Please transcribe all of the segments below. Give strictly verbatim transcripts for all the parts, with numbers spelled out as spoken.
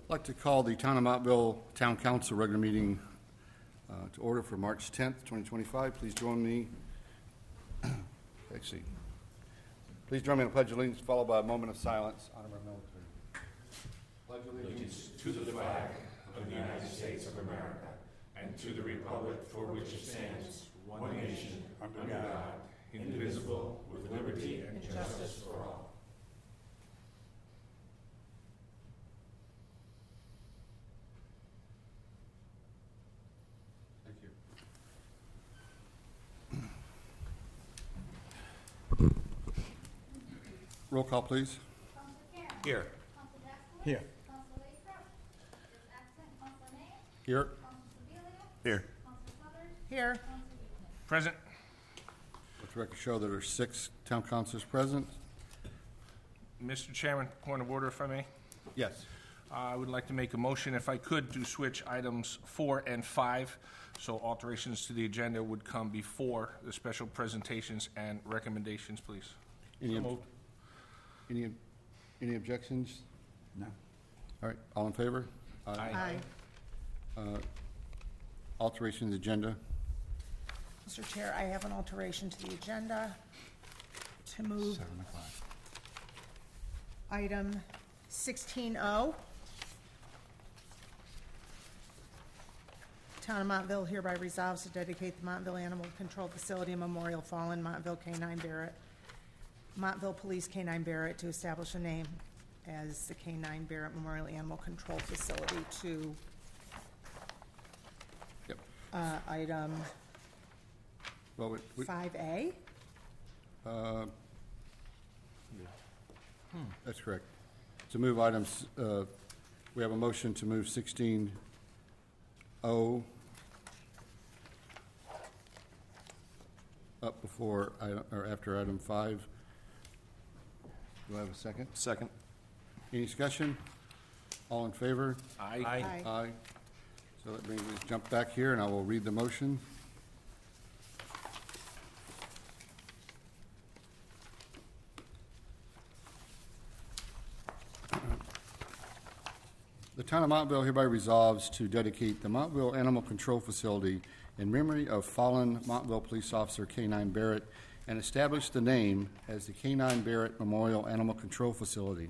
I'd like to call the Town of Montville Town Council regular meeting uh, to order for March tenth, twenty twenty-five. Please join me. Actually, please join me in a pledge of allegiance, followed by a moment of silence. Honor our military. Pledge allegiance to the flag of the United States of America and to the republic for which it stands, one nation, under God, indivisible, with liberty and justice for all. Roll call, please. Here. Here. Here. Here. Here. Present. Let the record show that there are six town councilors present. Mister Chairman, point of order, if I may. Yes. Uh, I would like to make a motion, if I could, to switch items four and five, so alterations to the agenda would come before the special presentations and recommendations, please. Any, So ob- moved. any, any objections? No. All right, all in favor? Aye. Uh, Alteration of the agenda. Mister Chair, I have an alteration to the agenda to move Seven o'clock. item sixteen O. Town of Montville hereby resolves to dedicate the Montville Animal Control Facility and Memorial Fallen Montville K nine Barrett, Montville Police K nine Barrett, to establish a name as the K nine Barrett Memorial Animal Control Facility to Yep. uh, item Well, we, we, five A. uh, that's correct. To move items, uh, we have a motion to move sixteen O up before, item- or after item five. Do I have a second? Second. Any discussion? All in favor? Aye. Aye. Aye. So that brings us, jump back here, and I will read the motion. The Town of Montville hereby resolves to dedicate the Montville Animal Control Facility in memory of fallen Montville Police Officer K nine Barrett and establish the name as the K nine Barrett Memorial Animal Control Facility.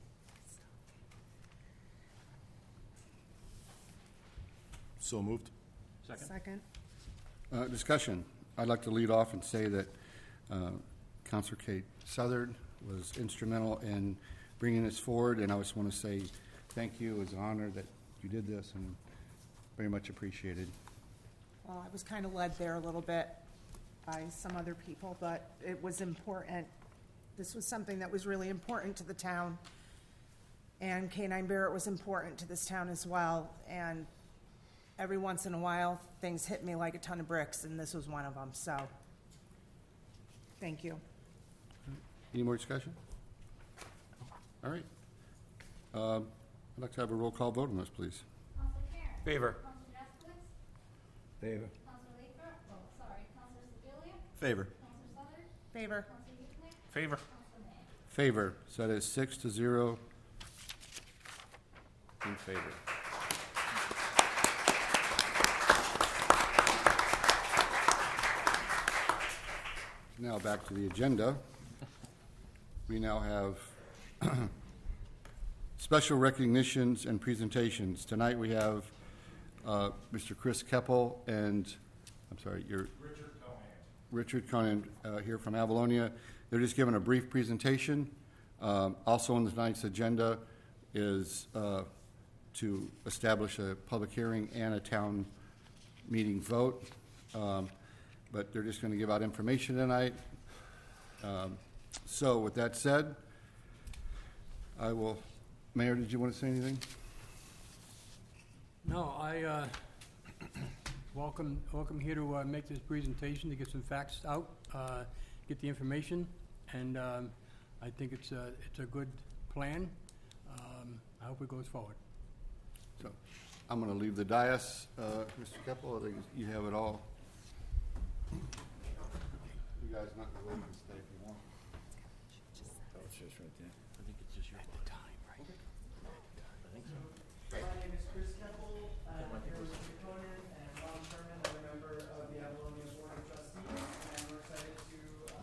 So moved. Second. Uh, Discussion. I'd like to lead off and say that uh, Councilor Kate Southard was instrumental in bringing this forward, and I just want to say thank you. It was an honor that you did this, and very much appreciated. Well, I was kind of led there a little bit by some other people, but it was important. This was something that was really important to the town, and K nine Barrett was important to this town as well, and every once in a while, things hit me like a ton of bricks, and this was one of them, so thank you. Any more discussion? All right. Um, I'd like to have a roll call vote on this, please. Councilor Karen. Favor. Councilor Jaskowitz. Favor. Councilor Lathrop. Oh, sorry. Councilor Sebelia. Favor. Councilor Southern. Favor. Councilor Yuchnick. Favor. Councilor May. Favor. So that is six to zero in favor. Now back to the agenda. We now have special recognitions and presentations. Tonight we have uh, Mister Chris Keppel and, I'm sorry, you're Richard Cohen. Richard Conan uh, here from Avalonia. They're just giving a brief presentation. Um, also on tonight's agenda is uh, to establish a public hearing and a town meeting vote. Um, but they're just going to give out information tonight. Um, so with that said, I will, Mayor, did you want to say anything? No, I uh, welcome welcome here to uh, make this presentation, to get some facts out, uh, get the information, and um, I think it's a, it's a good plan. Um, I hope it goes forward. So I'm going to leave the dais, uh, Mister Keppel. I think you have it all. You guys not going to stay if you want. Oh, it's just right there. I think it's just your time, right? I think so. Chris Keppel, uh, here with the proponent, and Ron Sherman, another member of the Avalonia Board of Trustees, and we're excited to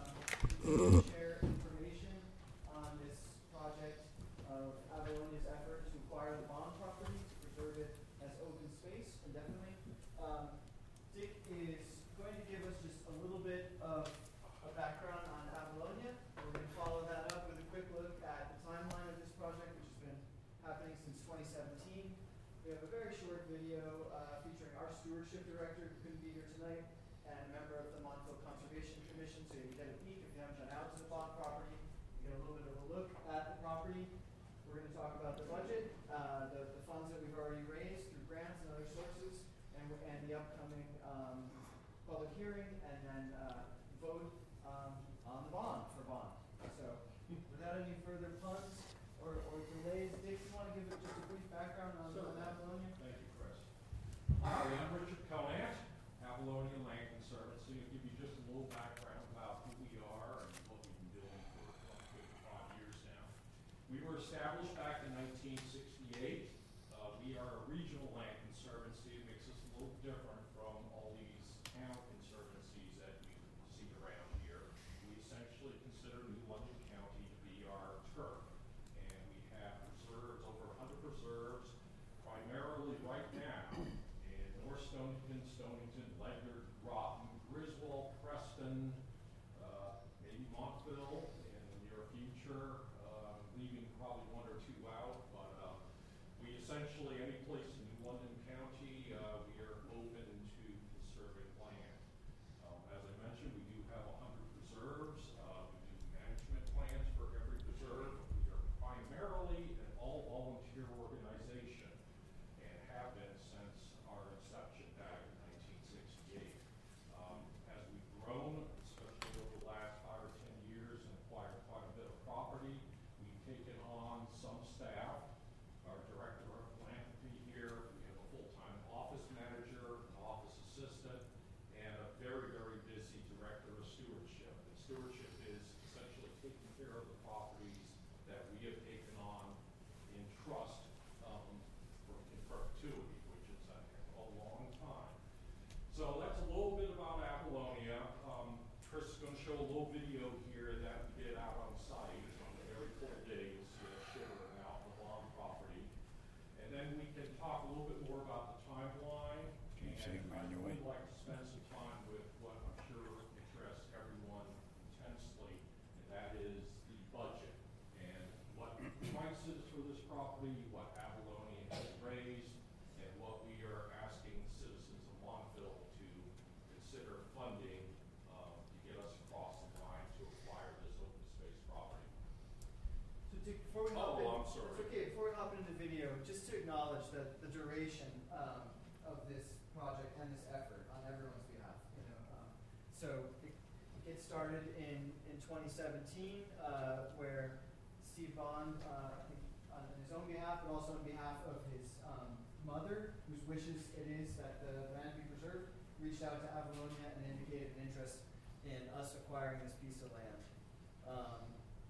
um, share information on this project of Avalonia's effort to acquire the bond property, to preserve it as open space indefinitely. Um, Dick is going to give us just a little bit of a background on Avalonia. We're going to follow that up with a quick look at the timeline of this project, which has been happening since twenty seventeen. We have a very short video uh, featuring our stewardship director, who couldn't be here tonight, and a member of the Montville Conservation Commission, so you get a peek if you haven't been out to the bond property. You get a little bit of a look at the property. We're going to talk about the budget, uh, the, the funds that we've already raised through grants and other sources, and, and the upcoming um, public hearing, and then uh, vote um, on the bond for bond. So, without any further puns or, or delays, Dick, you want to give it just a brief background on, on Avalonia? Thank you, Chris. Hi, I'm Richard Conant, Avalonia Land Conservancy. I'll give you just a little background about who we are and what we've been doing for about fifty-five years now. We were established back in nineteen sixty-eight. Uh, we are a regional land conservancy. It makes us a little different from all these town conservancies that you see around here. We essentially consider New London County to be our turf. And we have reserves, over one hundred reserves, primarily right now in North Stonington, Stonington, Ledyard, Groton, Griswold, Preston, uh, maybe Montville in the near future, uh, leaving probably one or two out. But uh, we essentially, any place in New London County, uh, we are open to conserving land. Um, as I mentioned, we do have one hundred reserves. Uh, we do management plans for every reserve. We are primarily an all-volunteer organization and have been since our inception back in nineteen sixty-eight. Um, as we've grown, especially over the last five or ten years, and acquired quite a bit of property, we've taken on some staff. Our director of philanthropy here, we have a full-time office manager, an office assistant, and a very, very busy director of stewardship. And stewardship is essentially taking care of the properties that we have taken on in trust um, for in perpetuity, which is a, a long time. So that's a little bit about Avalonia. Um, Chris is going to show a little video here that we did out on site on the very cool day. You'll see us shivering out the lawn property. And then we can talk a little bit more about the timeline. Can you see it, man, your way? I'd like to spend some time with what I'm sure interests everyone intensely, and that is the budget and what prices for this property, what Avalonia has raised, and what we are asking citizens of Montville to consider funding uh, to get us across the line to acquire this open space property. So Dick, before we hop Oh, in, I'm sorry. it's okay. Before we hop into the video, just to acknowledge that the duration um, of this project and this effort on everyone's behalf. You know, um, so it, it started in in twenty seventeen, uh, where Steve Bond, uh, I think on his own behalf, but also on behalf of his um, mother, whose wishes it is that the land be preserved, reached out to Avalonia and indicated an interest in us acquiring this piece of land. Um,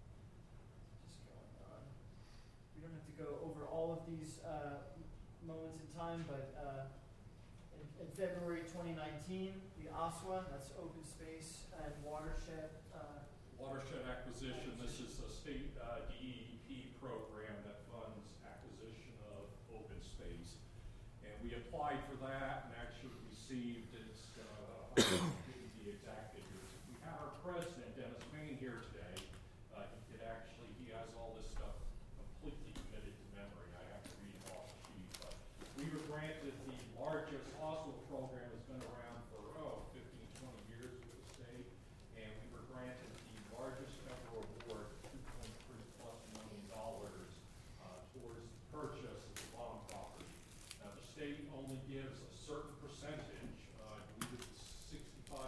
just going on. We don't have to go over all of these uh, moments in time, but uh, in, in February twenty nineteen, the O S W A, that's Open Space and Watershed. Uh, Watershed acquisition, this is a state uh, D E P program that funds acquisition of open space. And we applied for that and actually received, it's, uh, I'll give you the exact figures. If we had our president, Dennis Payne, here today, uh, he could actually, he has all this stuff completely committed to memory. I have to read it off the sheet, but we were granted the largest O S W A program that's been around for, oh, fifteen, twenty years with the state. And we were granted the largest ever award, two point three plus million dollars uh, towards the purchase of the bond property. Now, the state only gives a certain percentage, uh, I believe it's sixty-five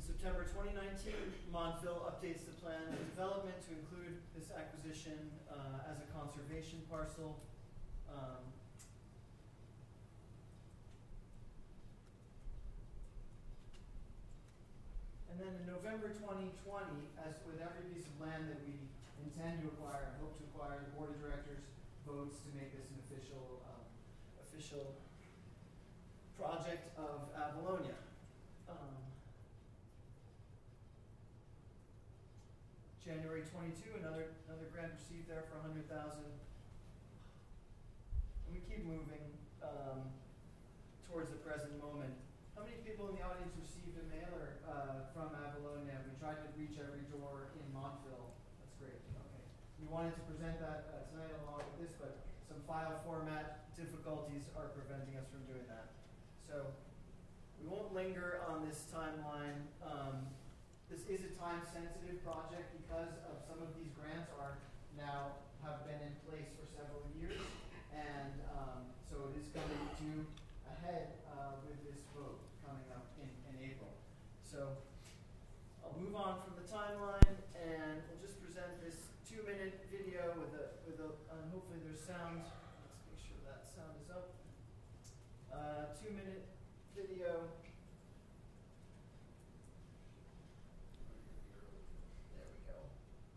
September twenty nineteen, Montville updates the plan of development to include this acquisition uh, as a conservation parcel. Um, And then in November twenty twenty, as with every piece of land that we intend to acquire and hope to acquire, the board of directors votes to make this an official, um, official project of Avalonia. Um, January twenty-two, another another grant received there for a hundred thousand. And we keep moving um, towards the present moment. How many people in the audience received a mailer uh, from Avalonia? We tried to reach every door in Montville. That's great. Okay. We wanted to present that uh, tonight along with this, but some file format difficulties are preventing us from doing that. So we won't linger on this timeline. Um, this is a time-sensitive project because of some of these grants are now have been in place for several years, and um, so it is coming to a head uh, with this vote coming up in, in April. So I'll move on from the timeline, and we'll just present this two-minute video with a with a and hopefully there's sound. Let's make sure that sound is up. Uh, two-minute video. There we go.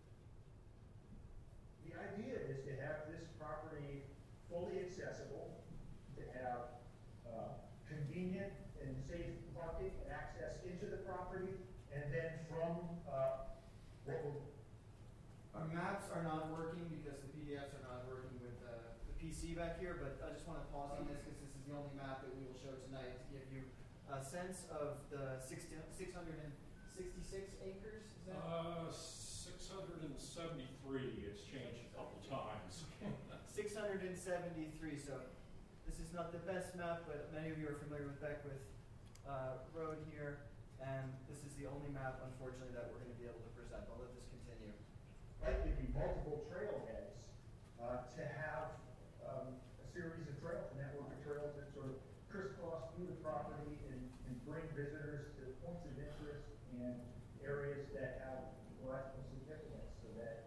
The idea is to have this property fully accessible, to have uh, convenient and safe parking and access into the property, and then from uh, what will Our maps are not working because the P D Fs are not working with uh, the P C back here, but I just want to pause on this because this is the only map that we will show tonight to give you a sense of the six hundred sixty-six acres. Is that? Uh, six hundred seventy-three, it's changed a couple times. six hundred seventy-three, so this is not the best map, but many of you are familiar with Beckwith uh, Road here, and this is the only map, unfortunately, that we're going to be able to present. I'll let this continue. likely be multiple trailheads uh, to have um, a series of trails, a network of trails that sort of crisscross through the property and, and bring visitors to points of interest and areas that have ecological significance, so that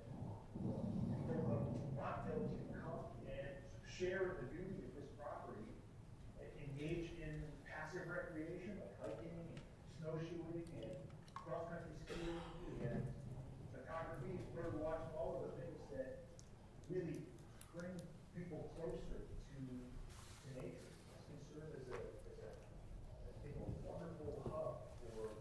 people of Montville can come and share the beauty of this property and engage in passive recreation like hiking, snowshoeing, and cross-country skiing, and photography, bird watching, all of the things that really bring people closer to, to nature. This can serve as a, as a, I think, a wonderful hub for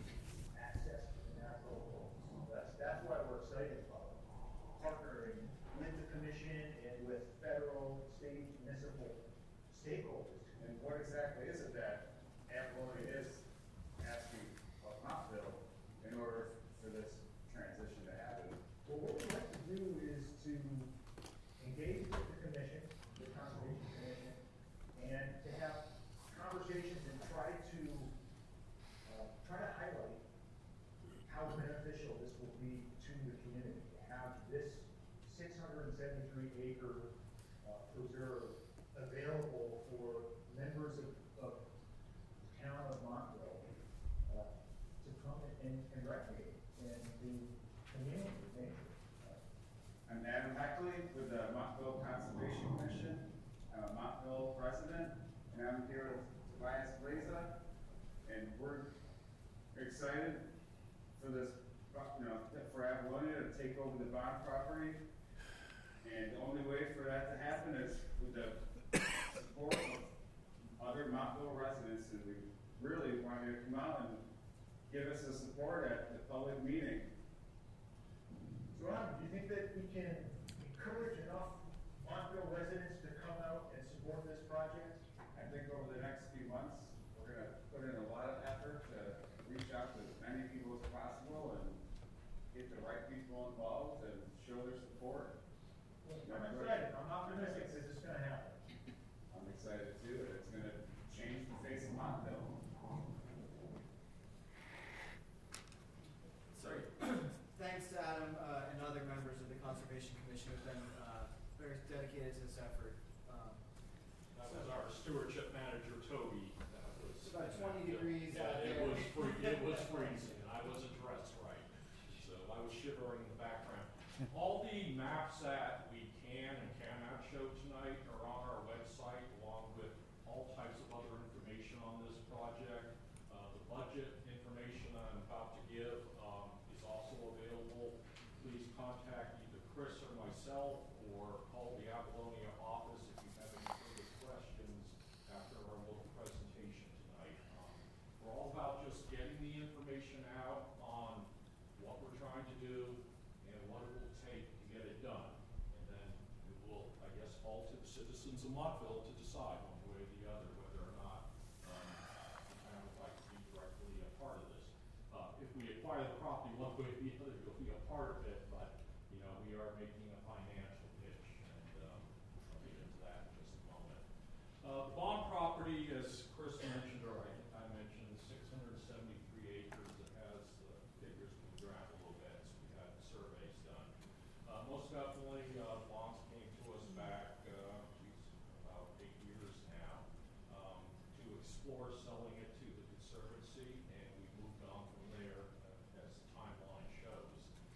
access to the natural world. That's, that's why we're excited about partnering with the commission and with federal, state, municipal stakeholders. And what exactly is it that Avalonia is asking of Montville in order for this transition to happen? Well, what we'd like to do is to engage with the commission, the Conservation Commission, and to have conversations and try to uh, try to highlight how beneficial this will be to the community to have this six hundred seventy-three acre uh, preserve available for members of, of the town of Montville uh, to come and, and recreate and to commune with nature. I'm Adam Heckley with the Montville Conservation Commission. I'm a Montville resident, and I'm here with Tobias Blaza, and we're excited for this, you know, for Avalonia to take over the bond property. And the only way for that to happen is with the support of other Montville residents, and we really want you to come out and give us the support at the public meeting. So, Adam, do you think that we can encourage enough Montville residents to come out and support this project? I think over the next few months, we're going to put in a lot of effort to reach out to as many people as possible and get the right people involved and show their support. I'm excited. I'm optimistic that it's going to happen. I'm excited too, and it's going to change the face of Montville. Sorry. Thanks to Adam uh, and other members of the Conservation Commission who've been uh, very dedicated to this effort. Um, That was our stewardship manager, Toby. That was. It's about twenty degrees Yeah, out it there. was free, it was freezing. was addressed right, so I was shivering in the background. All the maps that we can and cannot show tonight are on our website, along with all types of other information on this project. Uh, the budget information I'm about to give, um, is also available. Please contact either Chris or myself, or call the Apollonia office if you have any further questions after our little presentation tonight. Um, We're all about just getting the information out on what we're trying to do and what it will take to get it done. And then it will, I guess, fall to the citizens of Montville to decide one way or the other whether or not um, the town would like to be directly a part of this. Uh, If we acquire the property one way or the other, you'll be a part of it, but, you know, we are making a financial pitch, and um, I'll get into that in just a moment. Uh, The bond property, as Chris mentioned, or I think I mentioned, is six hundred seventy-three acres. It has the figures moved around a little bit, so we had surveys done. Uh, Most definitely, uh, bonds came to us back, uh, geez, about eight years now, um, to explore selling it to the Conservancy, and we moved on from there uh, as the timeline shows.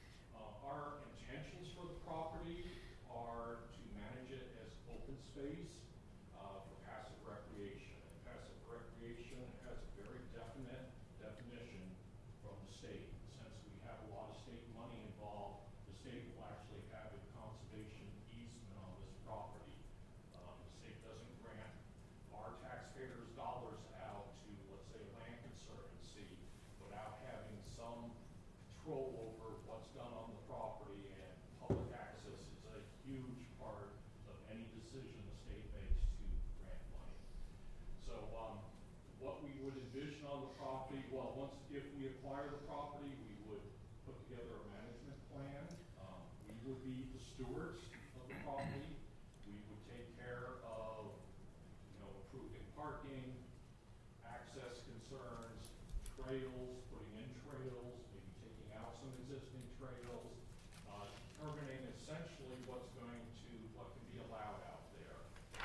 Uh, Our intentions for the property are to manage it as open space uh, for passive recreation. And passive recreation has a very definite definition from the state. Since we have a lot of state money involved, the state will actually have a conservation easement on this property. Um, The state doesn't grant our taxpayers' dollars out to, let's say, a land conservancy without having some control over what's done on the property, and public access is a huge part of any decision the state makes to grant money. So, um, what we would envision on the property, well, once, if we acquire the property, we would put together a management plan. Um, we would be the stewards of the property. We would take care of, you know, improving parking, access concerns, trails, putting in trails, maybe taking out some existing trails, uh, determining essentially what's going to, what can be allowed out there.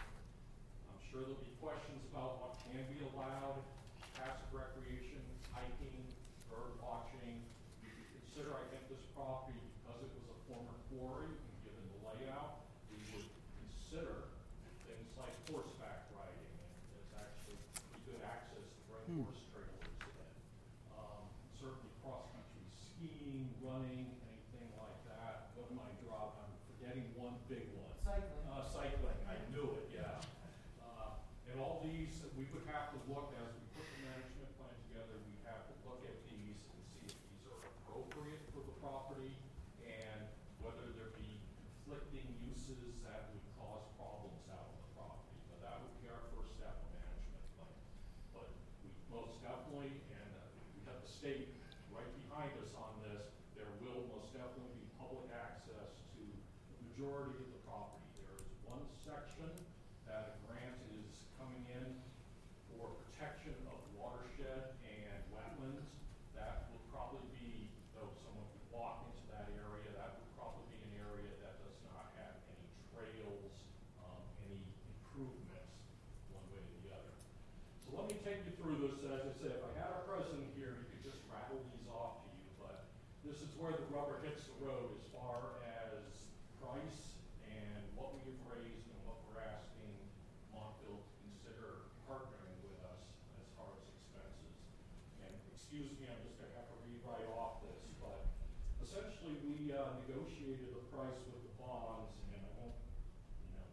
I'm sure there'll be questions about what can be allowed, passive recreation, hiking, bird watching. You could consider, I think, this property, because it was a former quarry, and given the layout, we would consider things like horseback riding, and there's actually pretty good access to ride horse trailers in. Um, certainly cross-country skiing, running, anything like that. What am I drawing? I'm forgetting one big one. Cycling. Uh, cycling, I knew it, yeah. Uh, and all these, we would have to look, as we put the management plan together, we have to look at these and see if these are appropriate for the property, and whether there be conflicting uses that would cause problems out on the property. But that would be our first step in management plan. But we most definitely, and uh, we have the state right behind us on this, there will most definitely be public access to the majority of the property. There is one section that a grant is coming in for protection of watershed and wetlands. That would probably be, though someone could walk into that area, that would probably be an area that does not have any trails, um, any improvements, one way or the other. So let me take you through this. As I said, if I had our president here, he could just rattle these off to you, but this is where the rubber hits the road as far as price and what we have raised and what we're asking Montville to consider partnering with us as far as expenses. And excuse me, I'm just gonna have to read right off this, but essentially we uh, negotiated a price with the bonds, and I won't, you know,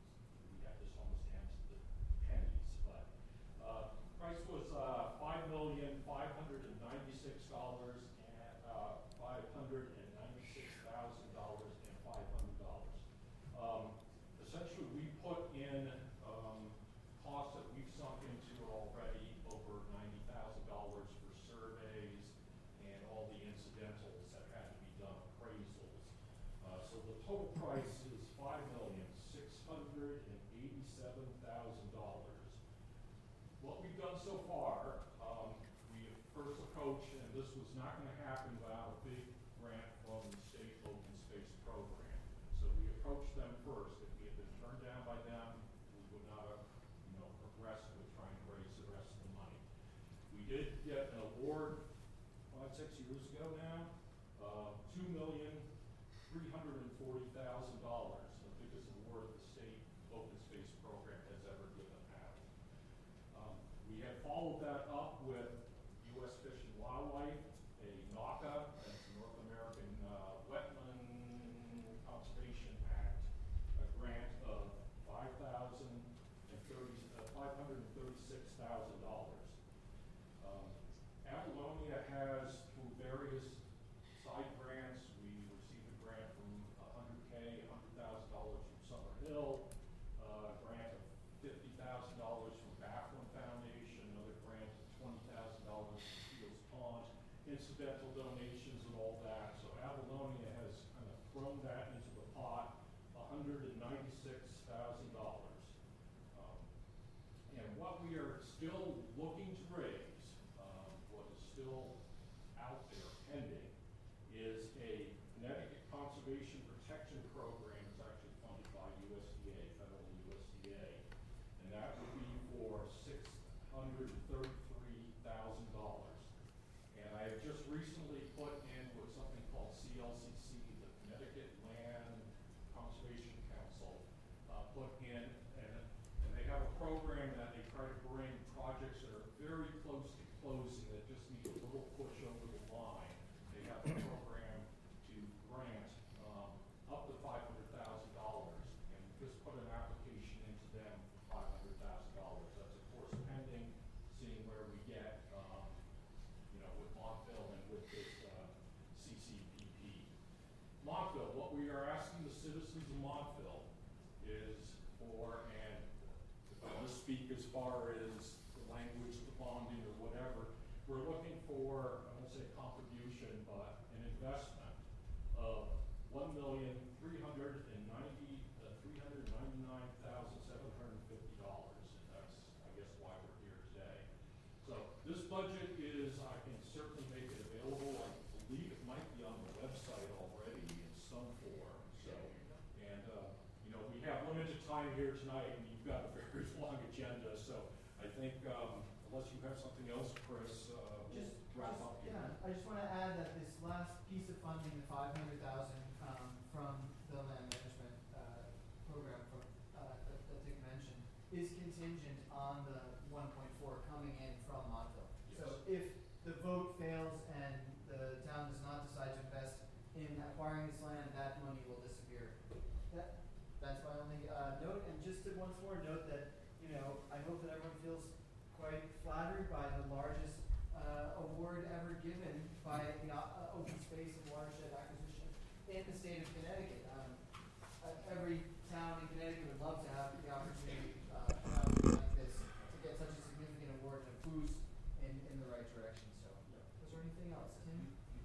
we got this almost down to the pennies, but uh, price was uh, five million five hundred and ninety-six dollars and uh, five hundred and ninety-six thousand dollars and five hundred dollars. Um, essentially, we put in um, costs that we've sunk into already over ninety thousand dollars for surveys and all the incidentals that had to be done, appraisals. Uh, so the total price is five million six hundred and eighty-seven thousand dollars. What we've done so far, um, we first approached, and this was not going to happen without a big grant from the state open space program. So we approached them first. If we had been turned down by them, we would not have, you know, progressed with trying to raise the rest of the money. We did get an award, well, I'd six years ago now, uh, two million, three hundred and forty thousand dollars, the biggest award the state open space program has ever given out. Um, we have followed that up with U S Fish and Wildlife, a NAWCA, that's the North American uh, Wetland Conservation Act, a grant of five thousand and thirty, uh, five hundred and thirty-six thousand dollars. Um, Apollonia has, through various side grants, we received a grant from one hundred K, one hundred thousand dollars from Summer Hill, uh, a grant of fifty thousand dollars from Backlund Foundation, another grant of twenty thousand dollars from Fields Pond, incidental donations and all that. So Apollonia has kind of thrown that into the pot, one hundred ninety-six thousand dollars. Um, and what we are still looking to raise, um, what is still out there pending, is a Connecticut Conservation Protection Program. It's actually funded by U S D A, federal U S D A, and that would be for six hundred thirty-three thousand dollars. And I have just recently put in with something called C L C C, the Connecticut Land Conservation Council, uh, put in, and, and they have a program that they try to bring projects that are very close to closing that just need a little push over the line. They have a program to grant um, up to five hundred thousand dollars, and just put an application into them for five hundred thousand dollars. That's of course pending, seeing where we get, um, you know, with Montville and with this uh, C C P P. Montville, what we are asking the citizens of Montville is for, and if I want to speak as far as the language, the bonding or whatever, we're looking for, I won't say contribution, but an investment of one million three hundred and ninety, uh, three hundred ninety-nine thousand seven hundred fifty dollars, and that's, I guess, why we're here today. So this budget is, I can certainly make it available. I believe it might be on the website already in some form. So, and uh, you know, we have limited time here tonight, and you've got a very long agenda. So I think, um, unless you have something else, Chris, uh, we'll Just, wrap just- up here. yeah, I just want to add that this last piece of funding, the five hundred thousand um, from the land management uh, program from uh, that, that Dick mentioned, is contingent on the one point four coming in from Montville. So Yes. if the vote fails and the town does not decide to invest in acquiring this land, that money will disappear. That that's my only uh, note. And just to once more note that, you know, I hope that everyone feels quite flattered by the largest uh, award ever given by the uh, open space and watershed acquisition in the state of Connecticut. Um, uh, every town in Connecticut would love to have the opportunity uh, to have something like this, to get such a significant award and a boost in, in the right direction. So, was there anything else, Tim?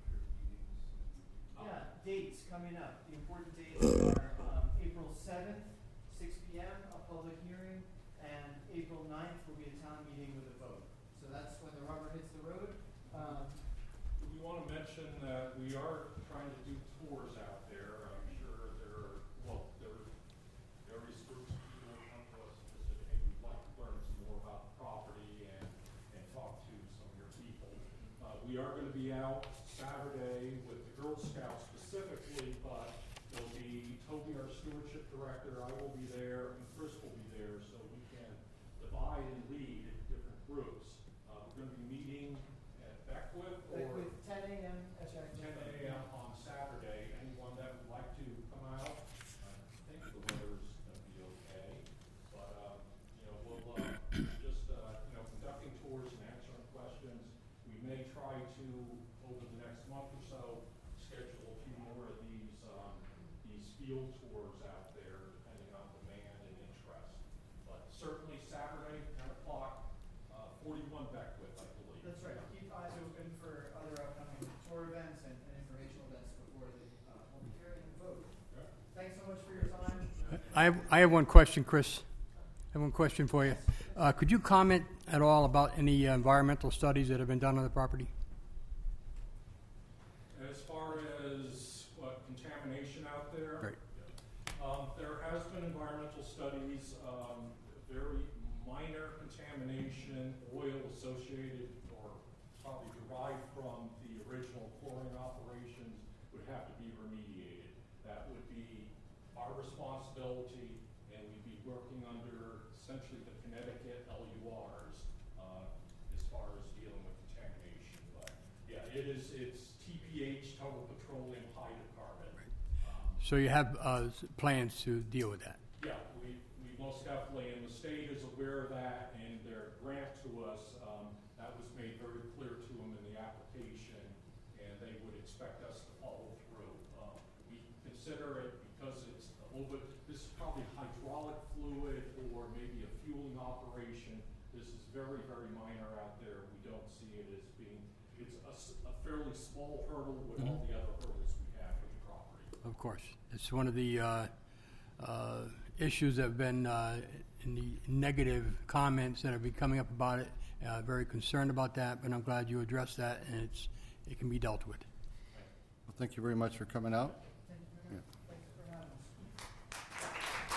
Yeah, dates coming up. The important dates are um, April seventh, six P M, a public hearing, and April ninth will be a town meeting with a vote. So that's when the rubber hits the road. Um, We want to mention that we are trying to do tours out there. I'm sure there are, well, there are various groups of people who come to us and just say, hey, we'd like to learn some more about the property and, and talk to some of your people. Uh, we are going to be out Saturday with the Girl Scouts specifically, but there'll be Toby, our stewardship director, I will be there, and Chris will be there, so we can divide and lead different groups. Uh, we're going to be meeting at Beckwith like or with ten A M at Jack. ten A M on Saturday. Anyone that would like to come out, I think the weather's gonna be okay. But, um, you know, we'll, uh, just, uh, you know, conducting tours and answering questions. We may try to, over the next month or so, schedule a few more of these, um, these field tours out there, depending on demand and interest. But certainly Saturday, ten o'clock, uh, forty-one Beckwith, I believe. That's right. Keep eyes open for other upcoming tour events and, and informational events before the uh, public hearing and vote. Yeah. Thanks so much for your time. I have, I have one question, Chris. I have one question for you. Uh, could you comment at all about any uh, environmental studies that have been done on the property? As far as what contamination out there? Right. Um, there has been environmental studies, um, very minor contamination, oil associated or probably derived from the original have to be remediated. That would be our responsibility, and we'd be working under essentially the Connecticut L U Rs uh, as far as dealing with contamination. But yeah, it is, it's T P H, total petroleum hydrocarbon. Um, So you have uh, s- plans to deal with that? Yeah, we, we most definitely, and the state is aware of that, and their grant to us, um, that was made very clear to them in the application, and they would expect us to follow through. Um, we consider it because it's a little bit, this is probably hydraulic fluid or maybe a fueling operation. This is very, very minor out there. We don't see it as being, it's a, s- a fairly small hurdle with all the other hurdles we have with the property. Of course. It's one of the uh, uh, issues that have been uh, in the negative comments that have been coming up about it. Uh, very concerned about that, but I'm glad you addressed that, and it's it can be dealt with. Well, thank you very much for coming out. Yeah. Thank you for having us.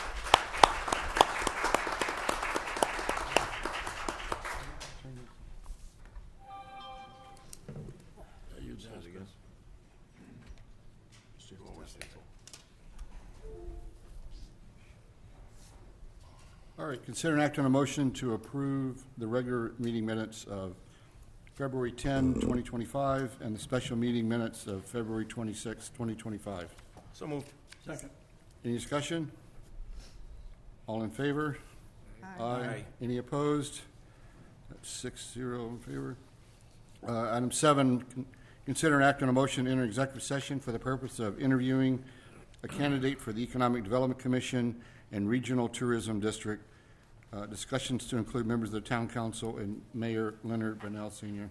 All right, consider an act on a motion to approve the regular meeting minutes of February tenth, twenty twenty-five, and the special meeting minutes of February twenty-sixth, twenty twenty-five. So moved. Second. Any discussion? All in favor? Aye. Any opposed? That's six zero in favor. Uh, Item seven, con- consider an act on a motion to enter executive session for the purpose of interviewing a candidate for the Economic Development Commission and Regional Tourism District. Uh, Discussions to include members of the Town Council and Mayor Leonard Bennell Senior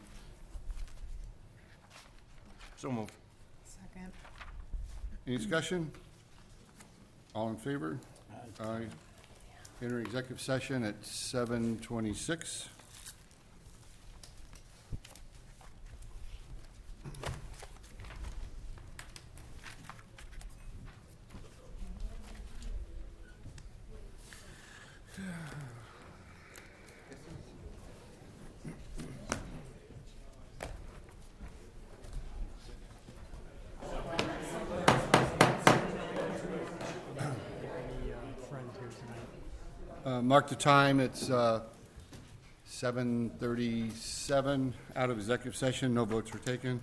So moved. Second. Any discussion? All in favor? Aye. Enter executive session at seven twenty-six. Uh, Mark the time, it's uh, seven thirty-seven, out of executive session, no votes were taken.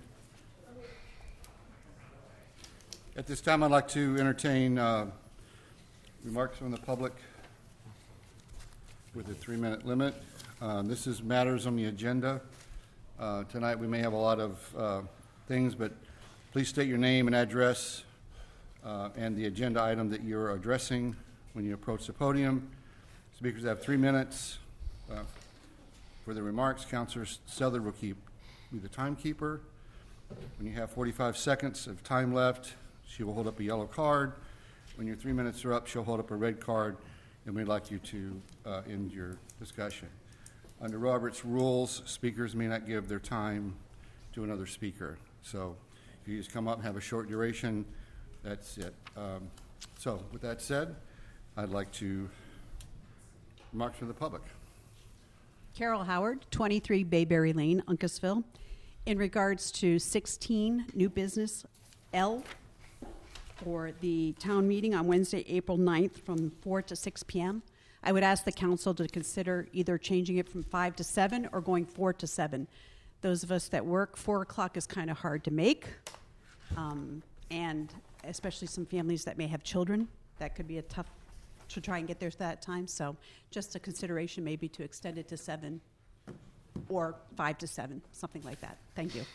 At this time, I'd like to entertain uh, remarks from the public with a three-minute limit. Uh, This is matters on the agenda. Uh, Tonight, we may have a lot of uh, things, but please state your name and address uh, and the agenda item that you're addressing when you approach the podium. Speakers have three minutes uh, for their remarks. Councilor Souther will keep, be the timekeeper. When you have forty-five seconds of time left, she will hold up a yellow card. When your three minutes are up, she'll hold up a red card, and we'd like you to uh, end your discussion. Under Robert's rules, speakers may not give their time to another speaker. So if you just come up and have a short duration, that's it. Um, So with that said, I'd like to remarks from the public. Carol Howard, twenty-three Bayberry Lane, Uncasville. In regards to sixteen, new business L, for the town meeting on Wednesday, April ninth, from four to six p.m., I would ask the council to consider either changing it from five to seven or going four to seven. Those of us that work, four o'clock is kind of hard to make, um, and especially some families that may have children, that could be a tough to try and get there at that time. So just a consideration maybe to extend it to seven or five to seven, something like that. Thank you.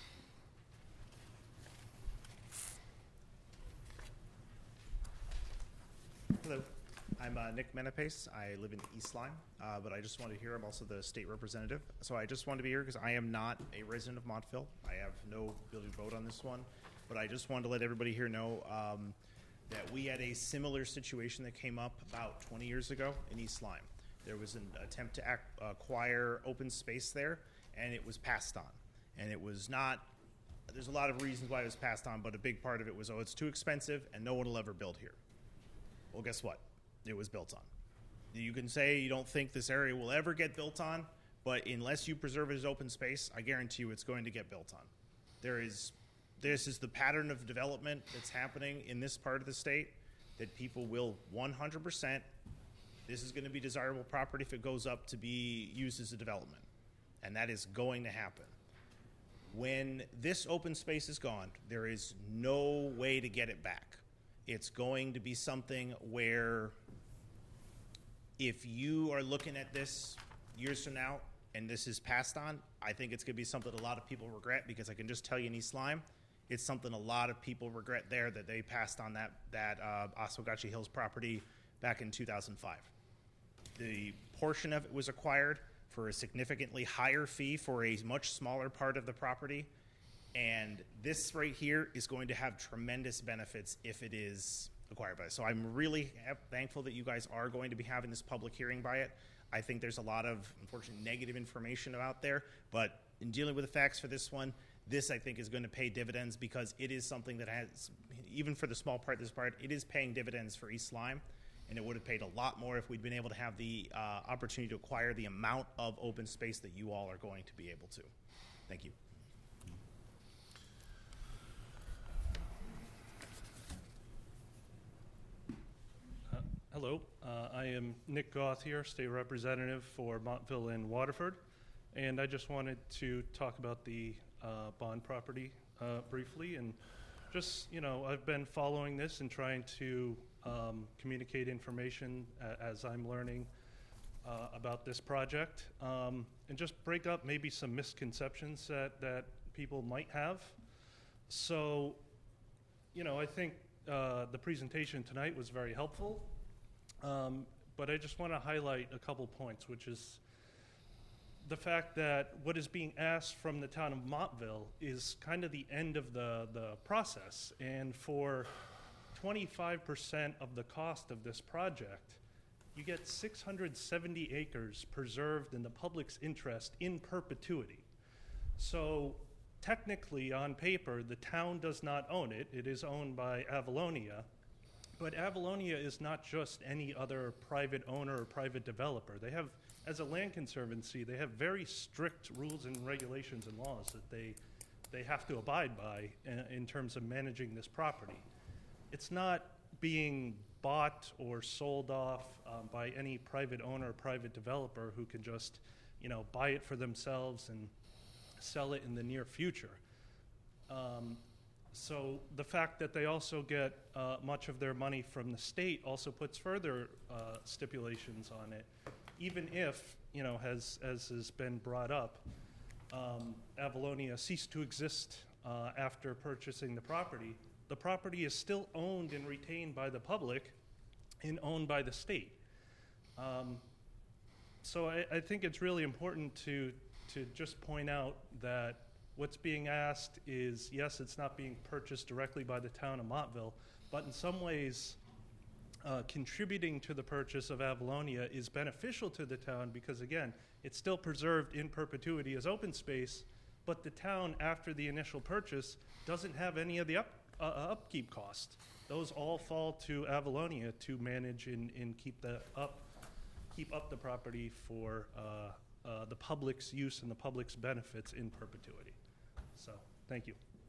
Hello, I'm uh, Nick Menapace. I live in East Lyme, uh, but I just wanted to hear, I'm also the state representative. So I just wanted to be here because I am not a resident of Montville. I have no ability to vote on this one, but I just wanted to let everybody here know um, that we had a similar situation that came up about twenty years ago in East Lyme. There was an attempt to ac- acquire open space there, and it was passed on. And it was not, there's a lot of reasons why it was passed on, but a big part of it was, oh, it's too expensive, and no one will ever build here. Well, guess what? It was built on. You can say you don't think this area will ever get built on, but unless you preserve it as open space, I guarantee you it's going to get built on. There is this is the pattern of development that's happening in this part of the state, that people will one hundred percent, this is going to be desirable property if it goes up to be used as a development. And that is going to happen. When this open space is gone, there is no way to get it back. It's going to be something where if you are looking at this years from now and this is passed on, I think it's going to be something a lot of people regret, because I can just tell you in East Lyme, it's something a lot of people regret there, that they passed on that, that uh, Oswegatchie Hills property back in two thousand five. The portion of it was acquired for a significantly higher fee for a much smaller part of the property. And this right here is going to have tremendous benefits if it is acquired by us. So I'm really ha- thankful that you guys are going to be having this public hearing by it. I think there's a lot of, unfortunately, negative information out there, but in dealing with the facts for this one, this I think is going to pay dividends, because it is something that has, even for the small part, this part, it is paying dividends for East Lyme. And it would have paid a lot more if we'd been able to have the uh, opportunity to acquire the amount of open space that you all are going to be able to. Thank you. Uh, hello, uh, I am Nick Goth here, State Representative for Montville and Waterford. And I just wanted to talk about the uh, bond property uh, briefly. And just, you know, I've been following this and trying to Um, communicate information a- as I'm learning uh, about this project, um, and just break up maybe some misconceptions that, that people might have. So, you know, I think uh, the presentation tonight was very helpful, um, but I just want to highlight a couple points, which is the fact that what is being asked from the town of Montville is kind of the end of the, the process, and for twenty-five percent of the cost of this project, you get six hundred seventy acres preserved in the public's interest in perpetuity. So technically, on paper, the town does not own it. It is owned by Avalonia. But Avalonia is not just any other private owner or private developer. They have, as a land conservancy, they have very strict rules and regulations and laws that they, they have to abide by in, in terms of managing this property. It's not being bought or sold off um, by any private owner or private developer who can just, you know, buy it for themselves and sell it in the near future. Um, so the fact that they also get uh, much of their money from the state also puts further uh, stipulations on it, even if, you know, as, as has been brought up, um, Avalonia ceased to exist uh, after purchasing the property. The property is still owned and retained by the public and owned by the state. Um, so I, I think it's really important to, to just point out that what's being asked is, yes, it's not being purchased directly by the town of Montville, but in some ways uh, contributing to the purchase of Avalonia is beneficial to the town, because, again, it's still preserved in perpetuity as open space, but the town, after the initial purchase, doesn't have any of the up Uh, upkeep cost. Those all fall to Avalonia to manage and, and keep the up, keep up the property for uh, uh, the public's use and the public's benefits in perpetuity. So, thank you.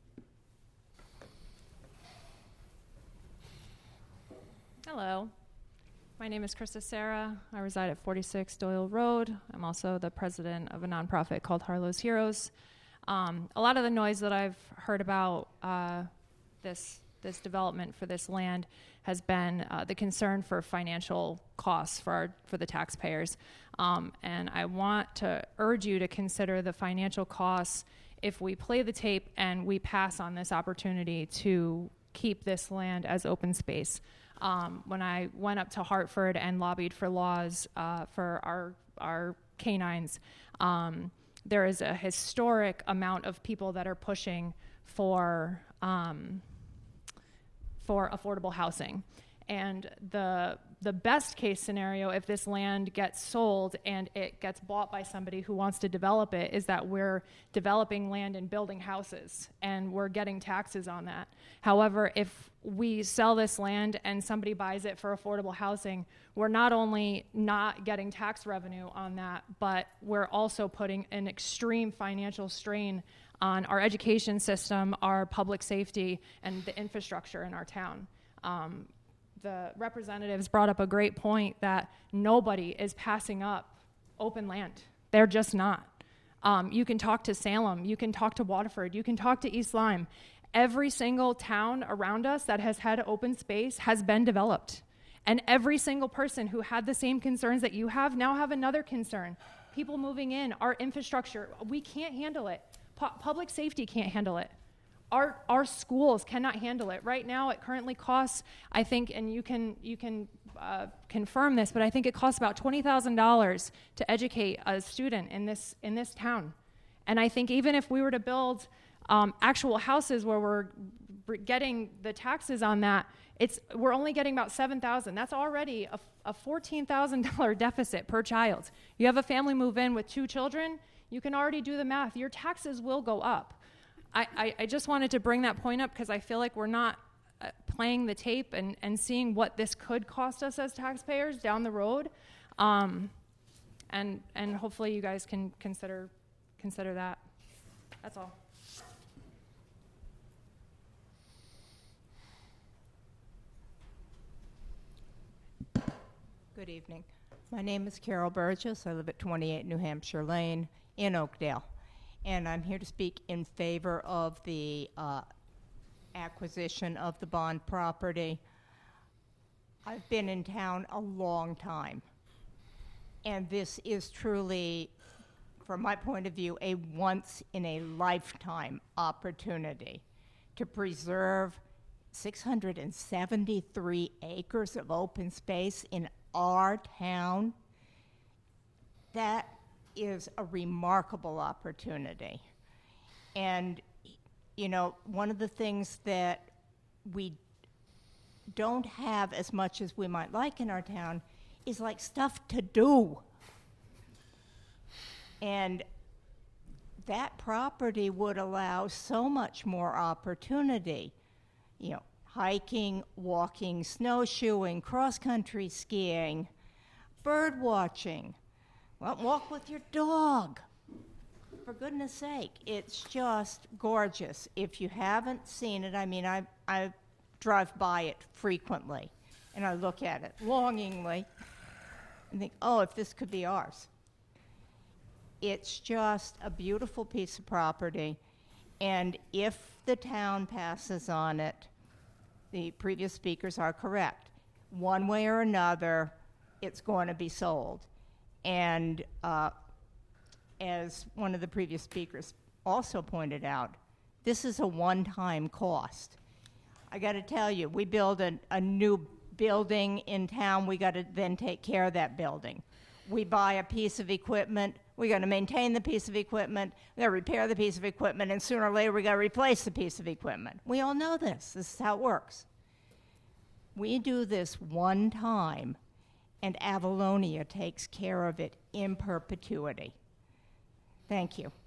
Hello, my name is Krista Sarah. I reside at forty-six Doyle Road. I'm also the president of a nonprofit called Harlow's Heroes. Um, a lot of the noise that I've heard about uh, this this development for this land has been uh, the concern for financial costs for our, for the taxpayers. Um, and I want to urge you to consider the financial costs if we play the tape and we pass on this opportunity to keep this land as open space. Um, when I went up to Hartford and lobbied for laws uh, for our our canines, um, there is a historic amount of people that are pushing for um, for affordable housing. And the the best case scenario, if this land gets sold and it gets bought by somebody who wants to develop it, is that we're developing land and building houses, and we're getting taxes on that. However, if we sell this land and somebody buys it for affordable housing, we're not only not getting tax revenue on that, but we're also putting an extreme financial strain on our education system, our public safety, and the infrastructure in our town. Um, the representatives brought up a great point that nobody is passing up open land. They're just not. Um, you can talk to Salem, you can talk to Waterford, you can talk to East Lyme. Every single town around us that has had open space has been developed. And every single person who had the same concerns that you have now have another concern. People moving in, our infrastructure, we can't handle it. Pu- public safety can't handle it. Our our schools cannot handle it. Right now, it currently costs, I think, and you can you can uh, confirm this, but I think it costs about twenty thousand dollars to educate a student in this in this town. And I think even if we were to build um, actual houses where we're getting the taxes on that, it's we're only getting about seven thousand dollars. That's already a, a fourteen thousand dollars deficit per child. You have a family move in with two children, you can already do the math. Your taxes will go up. I, I, I just wanted to bring that point up because I feel like we're not uh, playing the tape and, and seeing what this could cost us as taxpayers down the road. Um, and and hopefully you guys can consider consider that. That's all. Good evening. My name is Carol Burgess. I live at twenty-eight New Hampshire Lane in Oakdale. And I'm here to speak in favor of the uh, acquisition of the bond property. I've been in town a long time. And this is truly, from my point of view, a once-in-a-lifetime opportunity to preserve six hundred seventy-three acres of open space in our town. That is a remarkable opportunity. And, you know, one of the things that we don't have as much as we might like in our town is like stuff to do. And that property would allow so much more opportunity. You know, hiking, walking, snowshoeing, cross-country skiing, bird watching. Well, walk with your dog. For goodness sake, it's just gorgeous. If you haven't seen it, I mean, I, I drive by it frequently, and I look at it longingly and think, oh, if this could be ours. It's just a beautiful piece of property, and if the town passes on it, the previous speakers are correct. One way or another, it's going to be sold. And uh, as one of the previous speakers also pointed out, this is a one-time cost. I got to tell you, we build a, a new building in town, we got to then take care of that building. We buy a piece of equipment, we got to maintain the piece of equipment, we got to repair the piece of equipment, and sooner or later we got to replace the piece of equipment. We all know this. This is how it works. We do this one time, and Avalonia takes care of it in perpetuity. Thank you.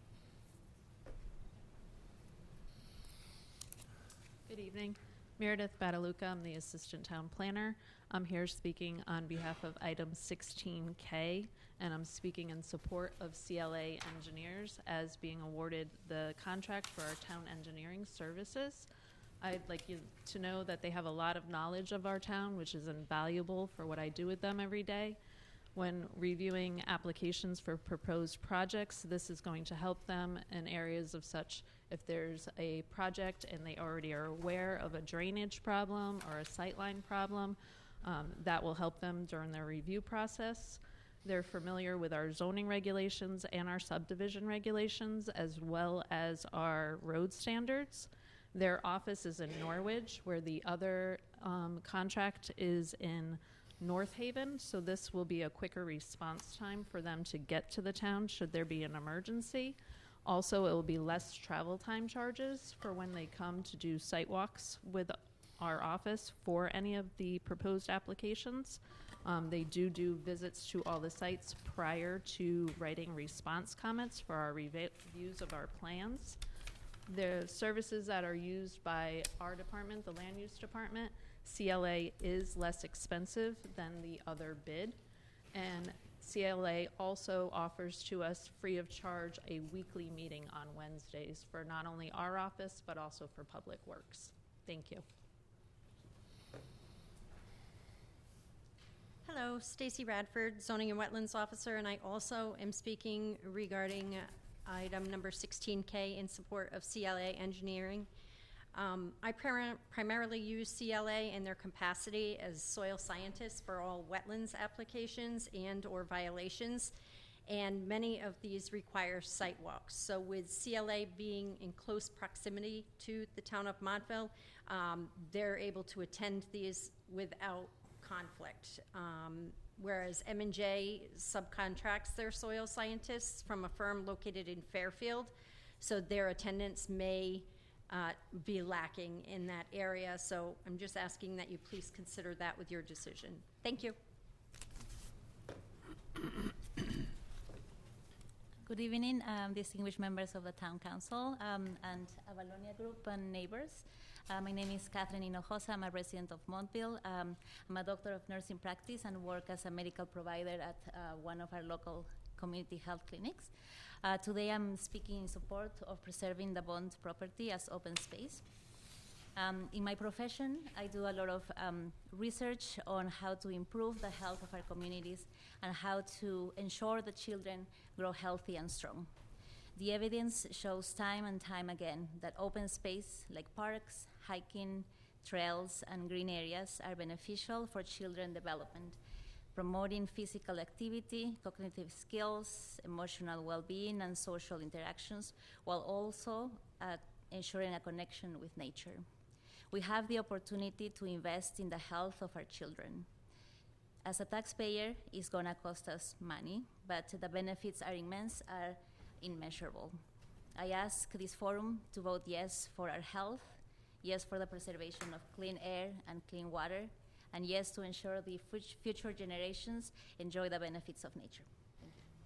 Good evening. Meredith Badaluca, I'm the Assistant Town Planner. I'm here speaking on behalf of item sixteen K, and I'm speaking in support of C L A Engineers as being awarded the contract for our town engineering services. I'd like you to know that they have a lot of knowledge of our town, which is invaluable for what I do with them every day. When reviewing applications for proposed projects, this is going to help them in areas of such, if there's a project and they already are aware of a drainage problem or a sightline problem, um, that will help them during their review process. They're familiar with our zoning regulations and our subdivision regulations, as well as our road standards. Their office is in Norwich, where the other um, contract is in North Haven, so this will be a quicker response time for them to get to the town should there be an emergency. Also, it will be less travel time charges for when they come to do site walks with our office for any of the proposed applications. Um, they do do visits to all the sites prior to writing response comments for our reviews of our plans. The services that are used by our department, the land use department, C L A is less expensive than the other bid. And C L A also offers to us free of charge a weekly meeting on Wednesdays for not only our office, but also for Public Works. Thank you. Hello, Stacy Radford, Zoning and Wetlands Officer, and I also am speaking regarding item number sixteen K in support of C L A Engineering. Um, I prim- primarily use C L A in their capacity as soil scientists for all wetlands applications and or violations, and many of these require site walks. So with C L A being in close proximity to the town of Montville, um, they're able to attend these without conflict. Um, whereas M and J subcontracts their soil scientists from a firm located in Fairfield, so their attendance may uh, be lacking in that area. So I'm just asking that you please consider that with your decision. Thank you. Good evening, um, distinguished members of the Town Council um, and Avalonia Group and neighbors. Uh, my name is Catherine Hinojosa. I'm a resident of Montville. Um, I'm a doctor of nursing practice and work as a medical provider at uh, one of our local community health clinics. Uh, today I'm speaking in support of preserving the Bond property as open space. Um, in my profession, I do a lot of um, research on how to improve the health of our communities and how to ensure that children grow healthy and strong. The evidence shows time and time again that open space like parks, hiking, trails, and green areas are beneficial for children development, promoting physical activity, cognitive skills, emotional well-being, and social interactions, while also uh, ensuring a connection with nature. We have the opportunity to invest in the health of our children. As a taxpayer, it's gonna cost us money, but the benefits are immense, are immeasurable. I ask this forum to vote yes for our health, yes for the preservation of clean air and clean water, and yes to ensure the future generations enjoy the benefits of nature. Thank you.